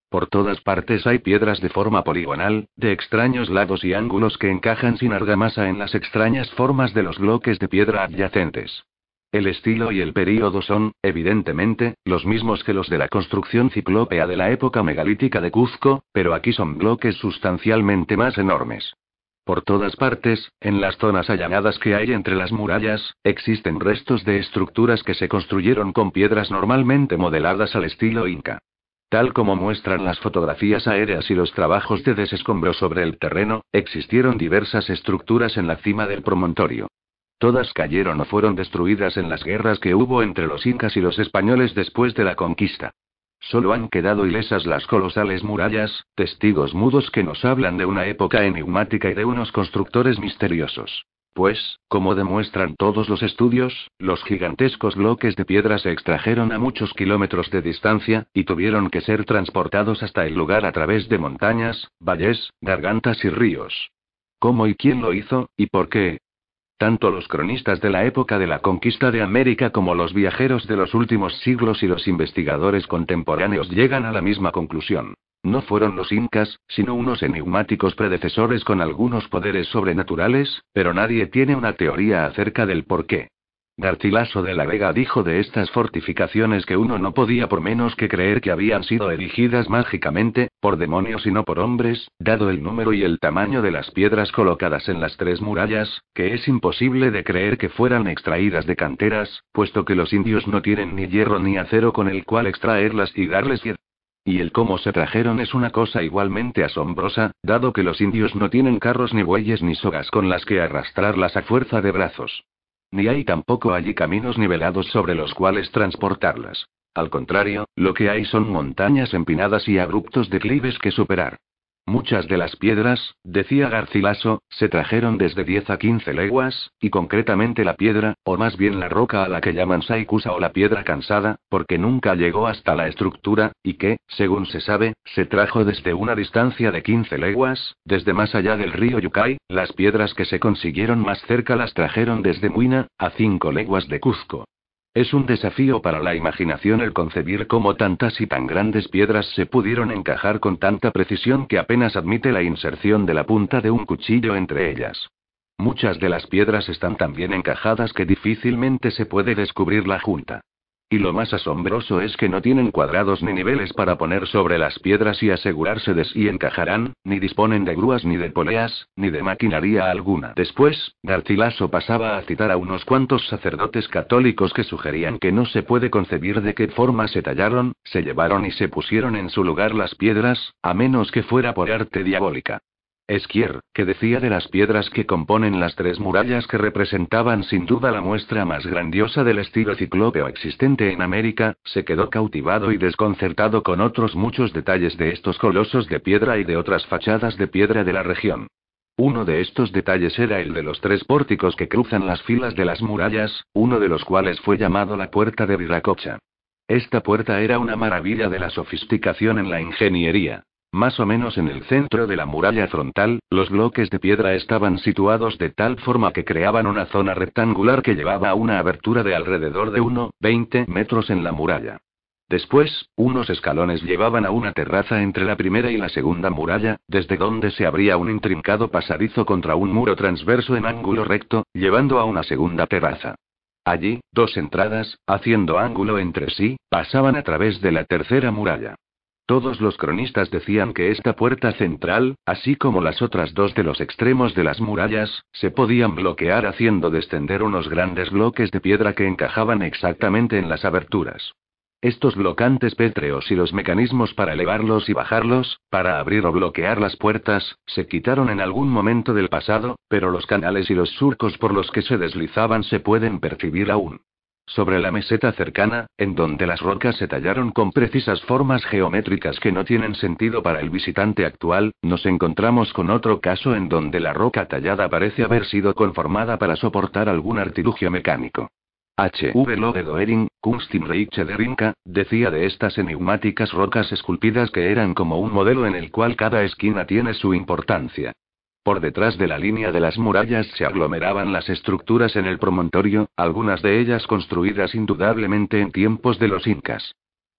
Por todas partes hay piedras de forma poligonal, de extraños lados y ángulos que encajan sin argamasa en las extrañas formas de los bloques de piedra adyacentes. El estilo y el período son, evidentemente, los mismos que los de la construcción ciclópea de la época megalítica de Cuzco, pero aquí son bloques sustancialmente más enormes. Por todas partes, en las zonas allanadas que hay entre las murallas, existen restos de estructuras que se construyeron con piedras normalmente modeladas al estilo inca. Tal como muestran las fotografías aéreas y los trabajos de desescombro sobre el terreno, existieron diversas estructuras en la cima del promontorio. Todas cayeron o fueron destruidas en las guerras que hubo entre los incas y los españoles después de la conquista. Solo han quedado ilesas las colosales murallas, testigos mudos que nos hablan de una época enigmática y de unos constructores misteriosos. Pues, como demuestran todos los estudios, los gigantescos bloques de piedra se extrajeron a muchos kilómetros de distancia, y tuvieron que ser transportados hasta el lugar a través de montañas, valles, gargantas y ríos. ¿Cómo y quién lo hizo, y por qué? Tanto los cronistas de la época de la conquista de América como los viajeros de los últimos siglos y los investigadores contemporáneos llegan a la misma conclusión. No fueron los incas, sino unos enigmáticos predecesores con algunos poderes sobrenaturales, pero nadie tiene una teoría acerca del porqué. Garcilaso de la Vega dijo de estas fortificaciones que uno no podía por menos que creer que habían sido erigidas mágicamente, por demonios y no por hombres, dado el número y el tamaño de las piedras colocadas en las tres murallas, que es imposible de creer que fueran extraídas de canteras, puesto que los indios no tienen ni hierro ni acero con el cual extraerlas y darles vida. Y el cómo se trajeron es una cosa igualmente asombrosa, dado que los indios no tienen carros ni bueyes ni sogas con las que arrastrarlas a fuerza de brazos. Ni hay tampoco allí caminos nivelados sobre los cuales transportarlas. Al contrario, lo que hay son montañas empinadas y abruptos declives que superar. Muchas de las piedras, decía Garcilaso, se trajeron desde diez a quince leguas, y concretamente la piedra, o más bien la roca a la que llaman Saikusa o la piedra cansada, porque nunca llegó hasta la estructura, y que, según se sabe, se trajo desde una distancia de quince leguas, desde más allá del río Yucay. Las piedras que se consiguieron más cerca las trajeron desde Muina, a cinco leguas de Cuzco. Es un desafío para la imaginación el concebir cómo tantas y tan grandes piedras se pudieron encajar con tanta precisión que apenas admite la inserción de la punta de un cuchillo entre ellas. Muchas de las piedras están tan bien encajadas que difícilmente se puede descubrir la junta. Y lo más asombroso es que no tienen cuadrados ni niveles para poner sobre las piedras y asegurarse de si encajarán, ni disponen de grúas ni de poleas, ni de maquinaria alguna. Después, Garcilaso pasaba a citar a unos cuantos sacerdotes católicos que sugerían que no se puede concebir de qué forma se tallaron, se llevaron y se pusieron en su lugar las piedras, a menos que fuera por arte diabólica. Esquier, que decía de las piedras que componen las tres murallas que representaban sin duda la muestra más grandiosa del estilo ciclópeo existente en América, se quedó cautivado y desconcertado con otros muchos detalles de estos colosos de piedra y de otras fachadas de piedra de la región. Uno de estos detalles era el de los tres pórticos que cruzan las filas de las murallas, uno de los cuales fue llamado la Puerta de Viracocha. Esta puerta era una maravilla de la sofisticación en la ingeniería. Más o menos en el centro de la muralla frontal, los bloques de piedra estaban situados de tal forma que creaban una zona rectangular que llevaba a una abertura de alrededor de uno coma veinte metros en la muralla. Después, unos escalones llevaban a una terraza entre la primera y la segunda muralla, desde donde se abría un intrincado pasadizo contra un muro transverso en ángulo recto, llevando a una segunda terraza. Allí, dos entradas, haciendo ángulo entre sí, pasaban a través de la tercera muralla. Todos los cronistas decían que esta puerta central, así como las otras dos de los extremos de las murallas, se podían bloquear haciendo descender unos grandes bloques de piedra que encajaban exactamente en las aberturas. Estos blocantes pétreos y los mecanismos para elevarlos y bajarlos, para abrir o bloquear las puertas, se quitaron en algún momento del pasado, pero los canales y los surcos por los que se deslizaban se pueden percibir aún. Sobre la meseta cercana, en donde las rocas se tallaron con precisas formas geométricas que no tienen sentido para el visitante actual, nos encontramos con otro caso en donde la roca tallada parece haber sido conformada para soportar algún artilugio mecánico. H V Lode Doering, Kunstimreiche der Inca, decía de estas enigmáticas rocas esculpidas que eran como un modelo en el cual cada esquina tiene su importancia. Por detrás de la línea de las murallas se aglomeraban las estructuras en el promontorio, algunas de ellas construidas indudablemente en tiempos de los incas.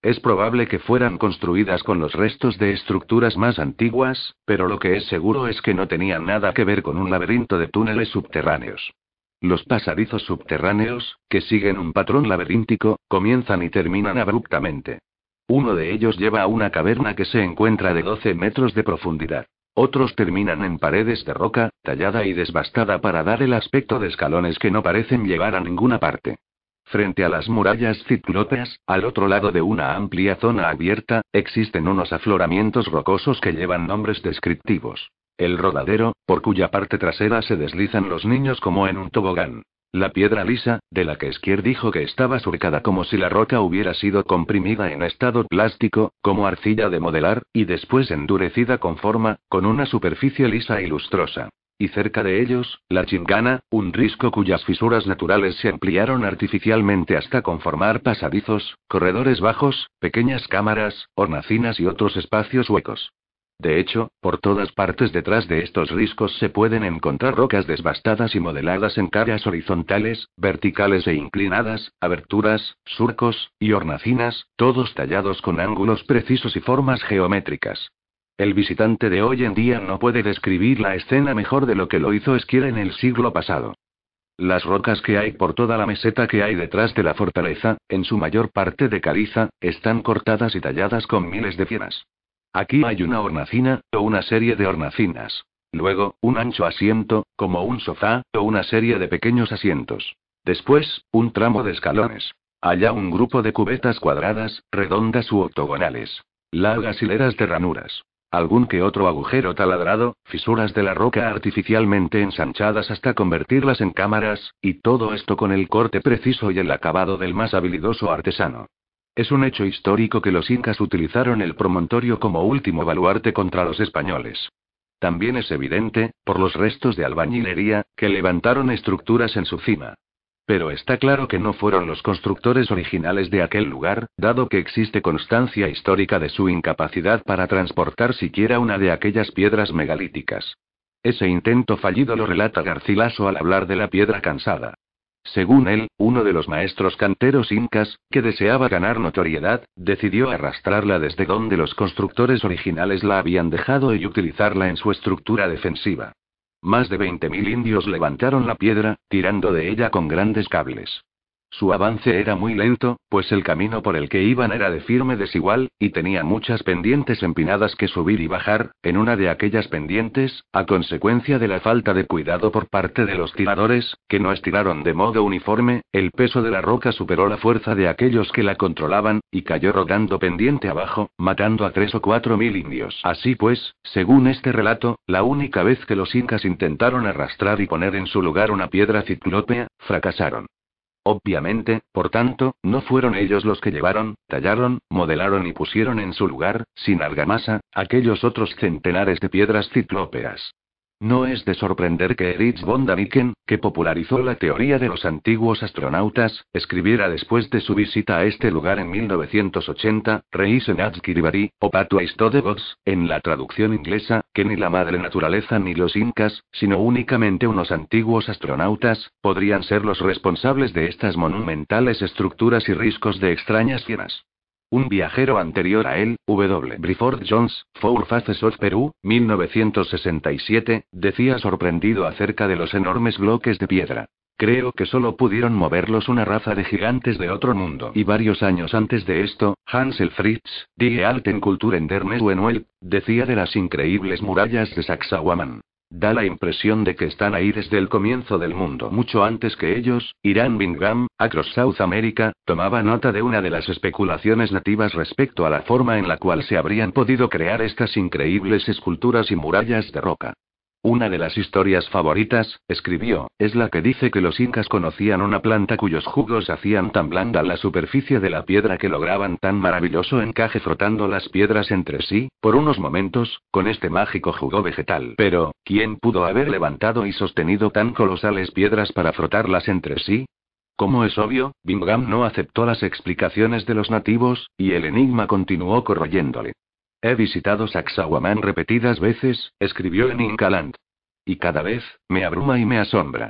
Es probable que fueran construidas con los restos de estructuras más antiguas, pero lo que es seguro es que no tenían nada que ver con un laberinto de túneles subterráneos. Los pasadizos subterráneos, que siguen un patrón laberíntico, comienzan y terminan abruptamente. Uno de ellos lleva a una caverna que se encuentra de doce metros de profundidad. Otros terminan en paredes de roca, tallada y desbastada para dar el aspecto de escalones que no parecen llevar a ninguna parte. Frente a las murallas ciclópeas, al otro lado de una amplia zona abierta, existen unos afloramientos rocosos que llevan nombres descriptivos. El rodadero, por cuya parte trasera se deslizan los niños como en un tobogán. La piedra lisa, de la que Skier dijo que estaba surcada como si la roca hubiera sido comprimida en estado plástico, como arcilla de modelar, y después endurecida con forma, con una superficie lisa y lustrosa. Y cerca de ellos, la chingana, un risco cuyas fisuras naturales se ampliaron artificialmente hasta conformar pasadizos, corredores bajos, pequeñas cámaras, hornacinas y otros espacios huecos. De hecho, por todas partes detrás de estos riscos se pueden encontrar rocas desbastadas y modeladas en caras horizontales, verticales e inclinadas, aberturas, surcos, y hornacinas, todos tallados con ángulos precisos y formas geométricas. El visitante de hoy en día no puede describir la escena mejor de lo que lo hizo Skier en el siglo pasado. Las rocas que hay por toda la meseta que hay detrás de la fortaleza, en su mayor parte de caliza, están cortadas y talladas con miles de fieras. Aquí hay una hornacina, o una serie de hornacinas. Luego, un ancho asiento, como un sofá, o una serie de pequeños asientos. Después, un tramo de escalones. Allá un grupo de cubetas cuadradas, redondas u octogonales. Largas hileras de ranuras. Algún que otro agujero taladrado, fisuras de la roca artificialmente ensanchadas hasta convertirlas en cámaras, y todo esto con el corte preciso y el acabado del más habilidoso artesano. Es un hecho histórico que los incas utilizaron el promontorio como último baluarte contra los españoles. También es evidente, por los restos de albañilería, que levantaron estructuras en su cima. Pero está claro que no fueron los constructores originales de aquel lugar, dado que existe constancia histórica de su incapacidad para transportar siquiera una de aquellas piedras megalíticas. Ese intento fallido lo relata Garcilaso al hablar de la piedra cansada. Según él, uno de los maestros canteros incas, que deseaba ganar notoriedad, decidió arrastrarla desde donde los constructores originales la habían dejado y utilizarla en su estructura defensiva. Más de veinte mil indios levantaron la piedra, tirando de ella con grandes cables. Su avance era muy lento, pues el camino por el que iban era de firme desigual, y tenía muchas pendientes empinadas que subir y bajar. En una de aquellas pendientes, a consecuencia de la falta de cuidado por parte de los tiradores, que no estiraron de modo uniforme, el peso de la roca superó la fuerza de aquellos que la controlaban, y cayó rodando pendiente abajo, matando a tres o cuatro mil indios. Así pues, según este relato, la única vez que los incas intentaron arrastrar y poner en su lugar una piedra ciclópea, fracasaron. Obviamente, por tanto, no fueron ellos los que llevaron, tallaron, modelaron y pusieron en su lugar, sin argamasa, aquellos otros centenares de piedras ciclópeas. No es de sorprender que Erich von Däniken, que popularizó la teoría de los antiguos astronautas, escribiera después de su visita a este lugar en mil novecientos ochenta, Reisen Adskiribari, o Patua Gods, en la traducción inglesa, que ni la madre naturaleza ni los incas, sino únicamente unos antiguos astronautas, podrían ser los responsables de estas monumentales estructuras y riscos de extrañas fieras. Un viajero anterior a él, W. Brifford Jones, Four Faces of Peru, mil novecientos sesenta y siete, decía sorprendido acerca de los enormes bloques de piedra. Creo que solo pudieron moverlos una raza de gigantes de otro mundo. Y varios años antes de esto, Hansel Fritz, Die Alten Kulturen der Neuenwelt, decía de las increíbles murallas de Sacsayhuamán. Da la impresión de que están ahí desde el comienzo del mundo. Mucho antes que ellos, Irán Bingham, Across South America, tomaba nota de una de las especulaciones nativas respecto a la forma en la cual se habrían podido crear estas increíbles esculturas y murallas de roca. Una de las historias favoritas, escribió, es la que dice que los incas conocían una planta cuyos jugos hacían tan blanda la superficie de la piedra que lograban tan maravilloso encaje frotando las piedras entre sí, por unos momentos, con este mágico jugo vegetal. Pero, ¿quién pudo haber levantado y sostenido tan colosales piedras para frotarlas entre sí? Como es obvio, Bingham no aceptó las explicaciones de los nativos, y el enigma continuó corroyéndole. He visitado Sacsayhuamán repetidas veces, escribió en Incaland. Y cada vez, me abruma y me asombra.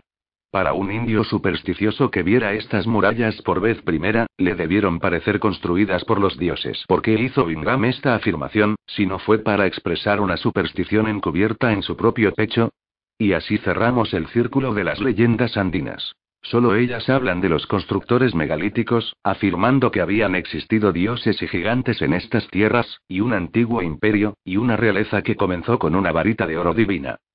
Para un indio supersticioso que viera estas murallas por vez primera, le debieron parecer construidas por los dioses. ¿Por qué hizo Bingham esta afirmación, si no fue para expresar una superstición encubierta en su propio pecho? Y así cerramos el círculo de las leyendas andinas. Solo ellas hablan de los constructores megalíticos, afirmando que habían existido dioses y gigantes en estas tierras, y un antiguo imperio, y una realeza que comenzó con una varita de oro divina.